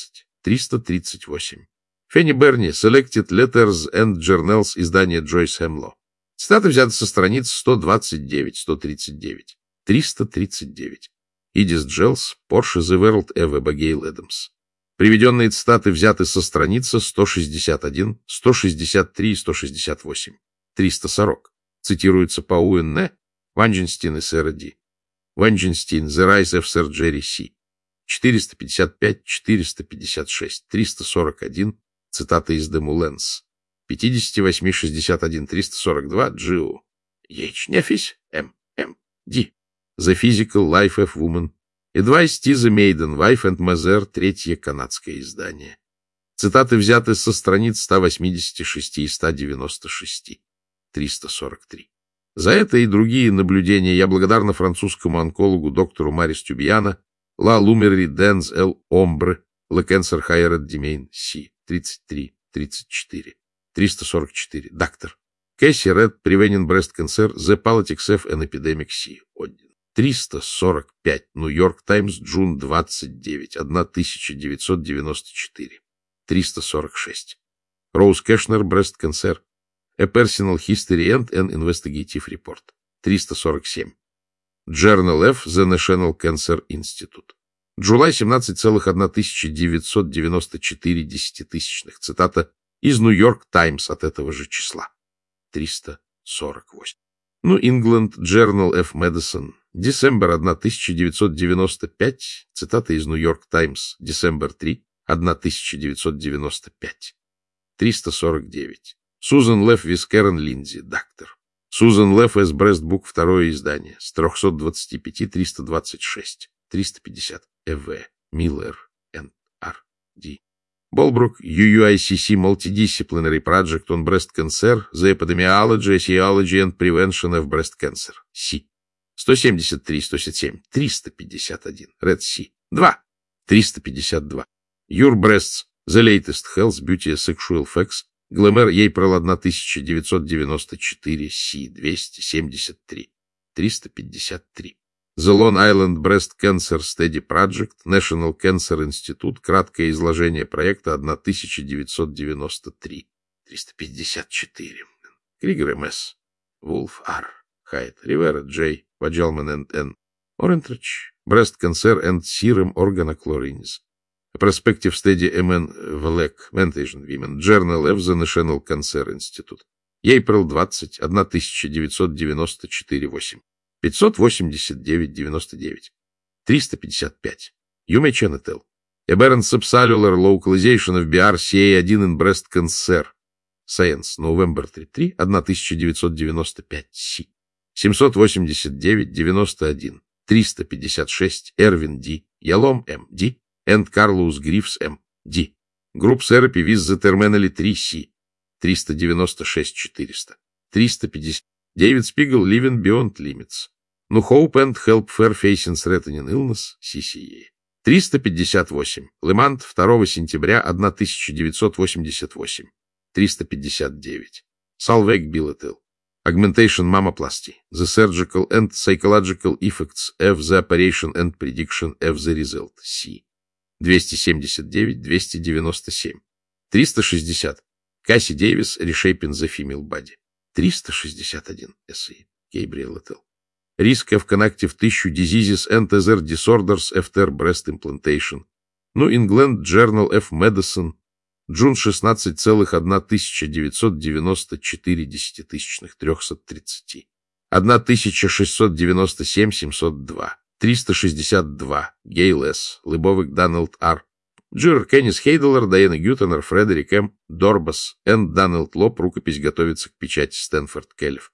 [SPEAKER 1] триста тридцать восемь. Фенни Берни, Selected Letters and Journals, издание Джойс Хемло. Цитаты взяты со страниц сто двадцать девять, сто тридцать девять, триста тридцать девять. Идис Джелс, Porsche The World, Эва Багейл Эдамс. Приведенные цитаты взяты со страницы сто шестьдесят один, сто шестьдесят три и сто шестьдесят восемь. триста сорок. Цитируются по УН, Ванженстин и Сэра Ди. Ванженстин, The Rise of Sir Jerry C. четыреста пятьдесят пять, четыреста пятьдесят шесть, триста сорок один. Цитаты из Демуленс. пятьдесят восемь, шестьдесят один, триста сорок два. Джио. Ейч Нефис, М. М. Ди. The Physical Life of Woman. Advice to the Maiden, Wife and Mother, третье канадское издание. Цитаты взяты со страниц сто восемьдесят шесть и сто девяносто шесть. триста сорок три. За это и другие наблюдения я благодарна французскому онкологу доктору Марис Тюбьяна, Ла Лумери Денз Эл Омбре, Ла Кенсер Хайерет Димейн Си, тридцать три, тридцать четыре, триста сорок четыре. Доктор. Кэсси Ред, Preventing Breast Cancer, The Politics of an Epidemic Си, один. триста сорок пять. Нью-Йорк Таймс, Джун двадцать девять, тысяча девятьсот девяносто четыре. триста сорок шесть. Роуз Кэшнер, Breast Cancer, A Personal History and an Investigative Report. триста сорок семь. Journal F, The National Cancer Institute. Джулай семнадцать целых тысяча девятьсот девяносто четыре десятитысячных. Цитата из Нью-Йорк Таймс от этого же числа. триста сорок восемь. Ну, England Journal of Medicine. Декабрь тысяча девятьсот девяносто пять. Цитата из Нью-Йорк Таймс. Декабрь третьего, тысяча девятьсот девяносто пять. триста сорок девять. Сузан Леф виз Кэрон Линдзи, доктор. Сузан Леф из Breast Book, второе издание. С трёхсот двадцати пяти триста двадцать шесть. триста пятьдесят. Эв. Миллер, Н. Р. Ди. Болбрук, ю ю ай си си Multidisciplinary Project on Breast Cancer, The Epidemiology, Etiology and Prevention of Breast Cancer. Си. сто семьдесят три, сто семьдесят семь, триста пятьдесят один. Ред Си. два. триста пятьдесят два. Your Breasts, The Latest Health, Beauty and Sexual Facts, Glamour, April тысяча девятьсот девяносто четыре, Си. двести семьдесят три. триста пятьдесят три. The Long Island Breast Cancer Study Project, National Cancer Institute, краткое изложение проекта тысяча девятьсот девяносто три. триста пятьдесят четыре. Кригер М С. Вулф Р. Хайт. Ривера Джей. Ваджалман энд Н. Орентрич. Breast Cancer and Serum Organochlorines. Prospective Study М Н. Влек. Mentation Women. Journal of the National Cancer Institute. April двадцатого, тысяча девятьсот девяносто четыре, восемь. пятьсот восемьдесят девять, девяносто девять. триста пятьдесят пять. Юме Ченетел. Aberrant Subcellular Localization of би ар си эй один in Breast Cancer. Science. November тридцать третьего, тысяча девятьсот девяносто пять. Си. семьсот восемьдесят девять, девяносто один. триста пятьдесят шесть. Эрвин Ди. Ялом М. Ди. And Carlos Грифс М. Ди. Group Therapy with the Terminally три. Си. триста девяносто шесть, четыреста. триста пятьдесят. Дэвид Спигл. Living Beyond Limits. Ну, Hope and Help for Facing Threatening Illness, си си эй. триста пятьдесят восемь. Лемант, второго сентября тысяча девятьсот восемьдесят восемь. триста пятьдесят девять. Салвек Билетел. Augmentation Mammoplasty. The Surgical and Psychological Effects of the Operation and Prediction of the Result, Си. двести семьдесят девять, двести девяносто семь. триста шестьдесят. Касси Дэвис, Reshaping the Female Body. триста шестьдесят один. Эссе. Гейбриэл Этел. Risk of Connective Tissue Diseases and Other Disorders After Breast Implantation. New England Journal of Medicine. Джун шестнадцатого, тысяча девятьсот девяносто четыре десятитысячных, триста тридцать. тысяча шестьсот девяносто семь, семьсот два. триста шестьдесят два. Гейл С. Лыбовик Дональд Р. Джир Кеннис Хейделер, Дайана Гютенер, Фредерик М. Дорбас, Н. Дональд Лоп. Рукопись готовится к печати. Стэнфорд Келлев.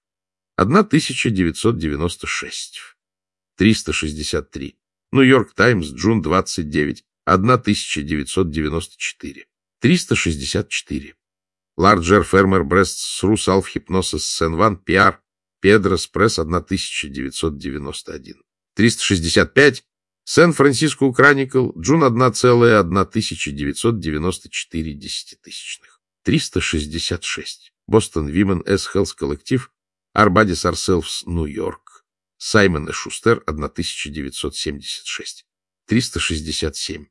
[SPEAKER 1] тысяча девятьсот девяносто шесть. триста шестьдесят три. Нью-Йорк Таймс, Джун двадцать девять, тысяча девятьсот девяносто четыре. триста шестьдесят четыре. Larger Firmer Breasts through Self-Hypnosis Сен-Ван, Пи Ар, Педрос Пресс, тысяча девятьсот девяносто один. триста шестьдесят пять. Сан-Франциско Chronicle, Джун тысяча девятьсот девяносто четыре десятитысячных. триста шестьдесят шесть. Boston Women as Health Collective, Our Bodies Ourselves, Нью-Йорк. Саймон и Шустер, тысяча девятьсот семьдесят шесть. триста шестьдесят семь.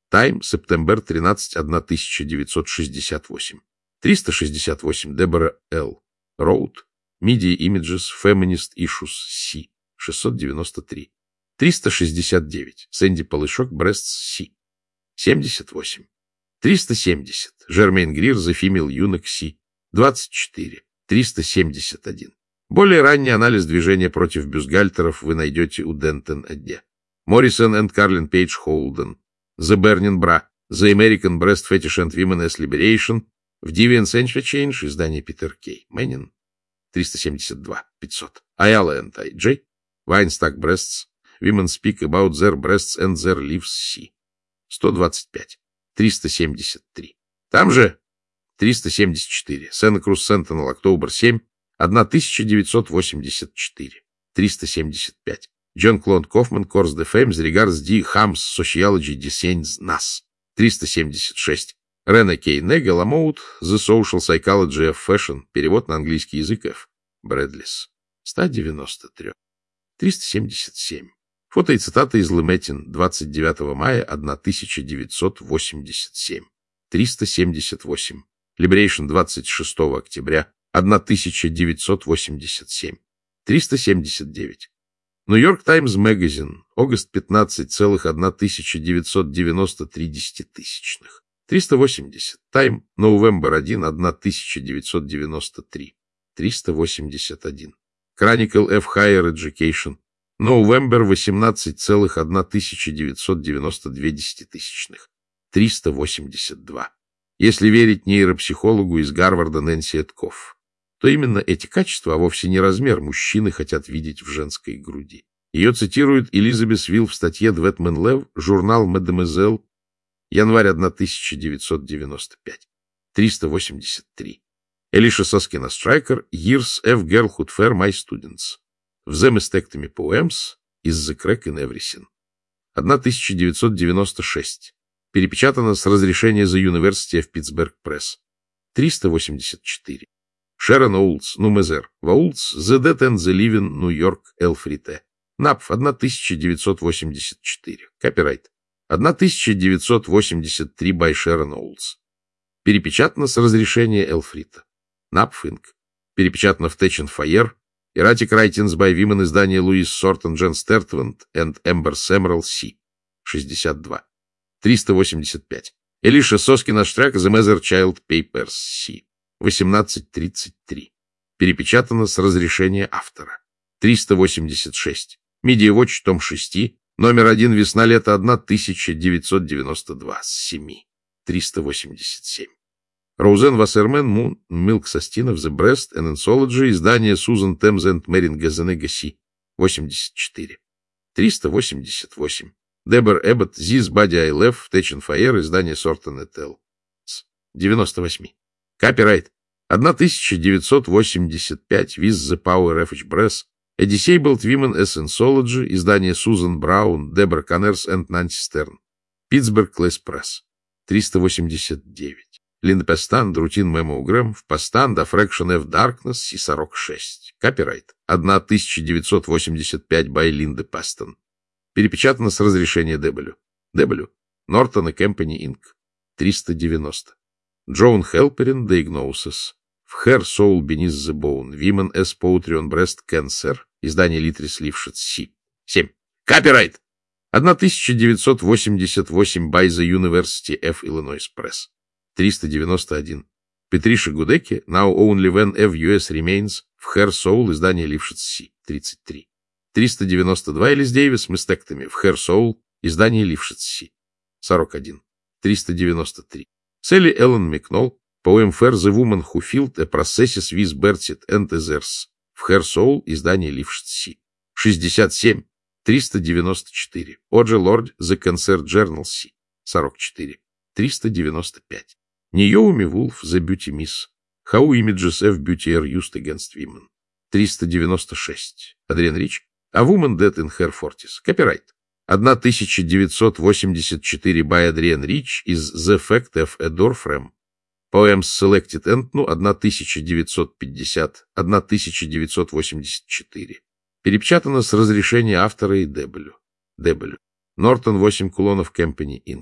[SPEAKER 1] Time, Септембер тринадцать, тысяча девятьсот шестьдесят восемь. триста шестьдесят восемь. Дебора Л. Road, Media Images, Feminist Issues, C. шестьсот девяносто три. триста шестьдесят девять. Сэнди Полышок, Breasts, C. семьдесят восемь. триста семьдесят. Жермейн Грир, The Female Eunuch, C. двадцать четыре. триста семьдесят один. Более ранний анализ движения против бюстгальтеров вы найдете у Дентон Эдде. Моррисон и Карлин Пейдж Холден. The Burning Bra, The American Breast Fetish and Women's Liberation, в Deviant Century Change, издание Питер Кей. Мэннин, триста семьдесят два. пятьсот. Ayala and Ай Джей. Weinstock Breasts, Women Speak About Their Breasts and Their Lives, C. сто двадцать пять. триста семьдесят три. Там же триста семьдесят четыре. Santa Cruz Sentinel, October семь, тысяча девятьсот восемьдесят четыре. триста семьдесят пять. Джон Клод Кофман, Course de Fame, Regards D. Hams, Sociology Descends Nas. триста семьдесят шесть. Рена Кей Нега, Ламоут, The Social Psychology of Fashion, перевод на английский язык Ф. Брэдлис. сто девяносто три. триста семьдесят семь. Фото и цитаты из Леметин, двадцать девятого мая тысяча девятьсот восемьдесят семь. триста семьдесят восемь. Liberation, двадцать шестого октября тысяча девятьсот восемьдесят семь. триста семьдесят девять. Нью-Йорк Таймс Магазин, август пятнадцатый, тысяча девятьсот девяносто три десятитысячных. триста восемьдесят. Time, Новембер первый, тысяча девятьсот девяносто три. триста восемьдесят один. Chronicle of Higher Education, Новембер восемнадцатый, тысяча девятьсот девяносто два десятитысячных. триста восемьдесят два. Если верить нейропсихологу из Гарварда Нэнси Эткофф, то именно эти качества, а вовсе не размер, мужчины хотят видеть в женской груди. Ее цитирует Элизабет Вилл в статье Двэтмен Лев, журнал Мадемуазель, январь тысяча девятьсот девяносто пятый. триста восемьдесят три. Элиша Соскина Страйкер, Years of Girlhood Fair My Students. В The Mastectomy Poems is the Crack in Everything. тысяча девятьсот девяносто шесть. Перепечатано с разрешения The University of Pittsburgh Press. триста восемьдесят четыре. Шерон Оултс, Нумезер, Ваултс, The Dead and the Living, Нью-Йорк, Элфрите. НАПФ, тысяча девятьсот восемьдесят четыре. Копирайт. тысяча девятьсот восемьдесят три by Шерон Оултс. Перепечатано с разрешения Элфрита. НАПФ Инк. Перепечатано в Тэчен Файер. Erratic Writings by Women, издание Луис Сортон, Джен Стертванд and Эмбер Сэмерл, Си. шестьдесят два. триста восемьдесят пять. Элиша Соскина Штрак, The Mother Child Papers, Си. восемнадцать тридцать три. Перепечатано с разрешения автора. триста восемьдесят шесть. Media Watch, том шесть, номер один, весна-лето тысяча девятьсот девяносто два, с семи. триста восемьдесят семь. Роузен Вассермен, Мун, Милк Состинов, The Breast, and Anthology, издание Сузан Темз энд Мерин Газенега, Си. восемьдесят четыре. триста восемьдесят восемь. Дебор Эббот, This Body I Left, Тэчен Файер, издание Сортон эт эл. С девяносто восемь. Копирайт. тысяча девятьсот восемьдесят пять. With the Power of Breath. A Disabled Women as Anthology. Издание Сузан Браун, Дебора Каннерс и Нанси Стерн. Питтсбург Клэс Пресс. триста восемьдесят девять. Линда Пестан, Рутин Мемогрэм, в Пастан, The Fraction of Darkness, Си сорок шесть. Копирайт. тысяча девятьсот восемьдесят пять by Линда Пестан. Перепечатано с разрешения Дебелю. Дебелю. Нортон и Компани Инк. триста девяносто. Джоан Хелперин, Diagnosis. В Hair Soul Beneath the Bone. Women as Poetry on Breast Cancer. Издание Литрис Лившиц, Си. семь. Копирайт. тысяча девятьсот восемьдесят восемь by the University of Illinois Press. триста девяносто один. Петриша Гудеки, Now Only When F ю эс Remains. В Hair Soul. Издание Лившиц, Си. тридцать три. триста девяносто два. Элис Дэвис, Мастектоми. В Hair Soul. Издание Лившиц, Си. сорок один. триста девяносто три. Селли Эллен Микнол, Poem Fair The Woman Who Filled a Processes with Bertit and Others. В Hair Soul. Издание Лившиц, Си. шестьдесят семь. триста девяносто четыре. Оджи Лорд, The Concert Journal, Си. сорок четыре. триста девяносто пять. Ньюми Вулф, The Beauty Miss. How Images of Beauty are Used Against Women. триста девяносто шесть. Адриан Рич, A Woman Dead in Her Forties. Копирайт. тысяча девятьсот восемьдесят четыре by Adrian Rich из The Fact of a Door Frame. Poems Selected and, ну, тысяча девятьсот пятьдесят, тысяча девятьсот восемьдесят четыре. Перепечатано с разрешения автора и Дебелю. Дебелю. Нортон, восемь кулонов, Компани Инк.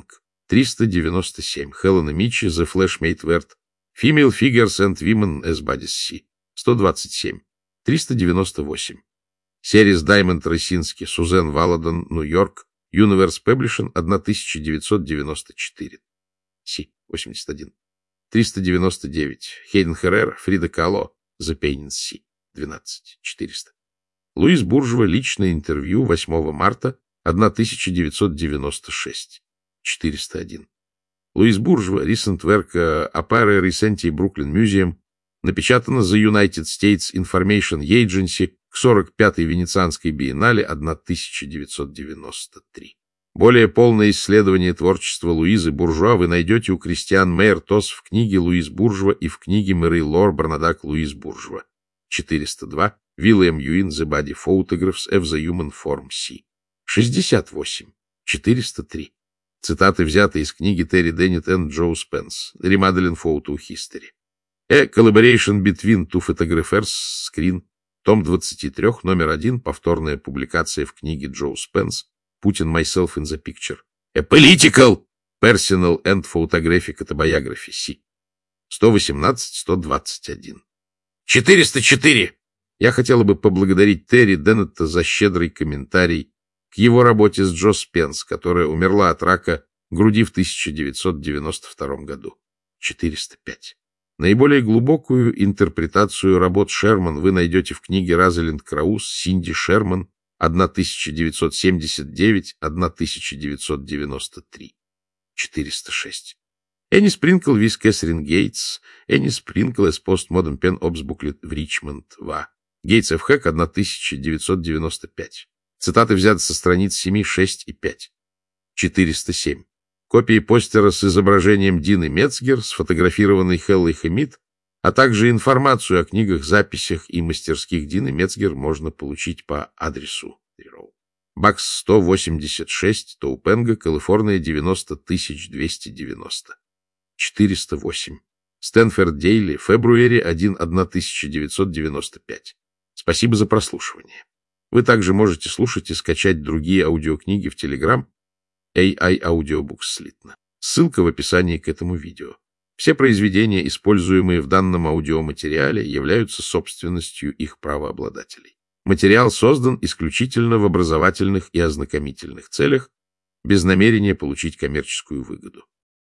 [SPEAKER 1] триста девяносто семь. Хелена Митчи, The Flash Made Word. Female Figures and Women as Bodies C. сто двадцать семь. триста девяносто восемь. Серис Даймонд Росински, Сузен Валадон, Нью-Йорк. Universe Publishing, тысяча девятьсот девяносто четыре. Си, восемьдесят один. триста девяносто девять. Хейден Херрера, Фрида Кало, The Pain in Sea, двенадцать. четыреста. Луис Буржуа, личное интервью, восьмого марта тысяча девятьсот девяносто шесть, четыреста один. Луис Буржуа, Recent Work Appare Recenti Brooklyn Museum, напечатано The United States Information Agency к сорок пятой Венецианской биеннале тысяча девятьсот девяносто три. Более полное исследование творчества Луизы Буржуа вы найдете у Кристиан Мейер-Тос в книге «Луис Буржуа» и в книге Мэри Лор Барнадак «Луис Буржуа». четыреста два. Вильям Юин, The Body Photographs of the Human Form C. шестьдесят восемь. четыреста три. Цитаты взяты из книги Терри Деннет и Джо Спенс «Remodeling Photo History». A Collaboration Between Two Photographers, Screen, том двадцать три, номер один, повторная публикация в книге Джо Спенс «Putin Myself in the Picture». A Political, Personal and Photographic Autobiography C. сто восемнадцать сто двадцать один. четыреста четыре. Я хотела бы поблагодарить Терри Деннета за щедрый комментарий к его работе с Джо Спенс, которая умерла от рака груди в тысяча девятьсот девяносто втором году. четыреста пять. Наиболее глубокую интерпретацию работ Шерман вы найдете в книге Розалинд Краус «Синди Шерман» тысяча девятьсот семьдесят девять — тысяча девятьсот девяносто три. четыреста шесть. Энни Спринкл with Кэтрин Гейтс, Энни Спринкл as Postmodern Pen Ops Booklet в Ричмонд, ва. Гейтс Ф. Хэк, тысяча девятьсот девяносто пять. Цитаты взяты со страниц семь, шесть и пять. четыреста семь. Копии постера с изображением Дины Мецгер, сфотографированной Хеллой Хэмид, а также информацию о книгах, записях и мастерских Дины Мецгер можно получить по адресу Бакс сто восемьдесят шесть, Тоупенга, Калифорния, девяносто тысяч двести девяносто. четыреста восемь. Стэнфорд Дейли, Фебруари первого, тысяча девятьсот девяносто пять. Спасибо за прослушивание. Вы также можете слушать и скачать другие аудиокниги в Telegram эй ай Audiobooks слитно. Ссылка в описании к этому видео. Все произведения, используемые в данном аудиоматериале, являются собственностью их правообладателей. Материал создан исключительно в образовательных и ознакомительных целях, без намерения получить коммерческую выгоду.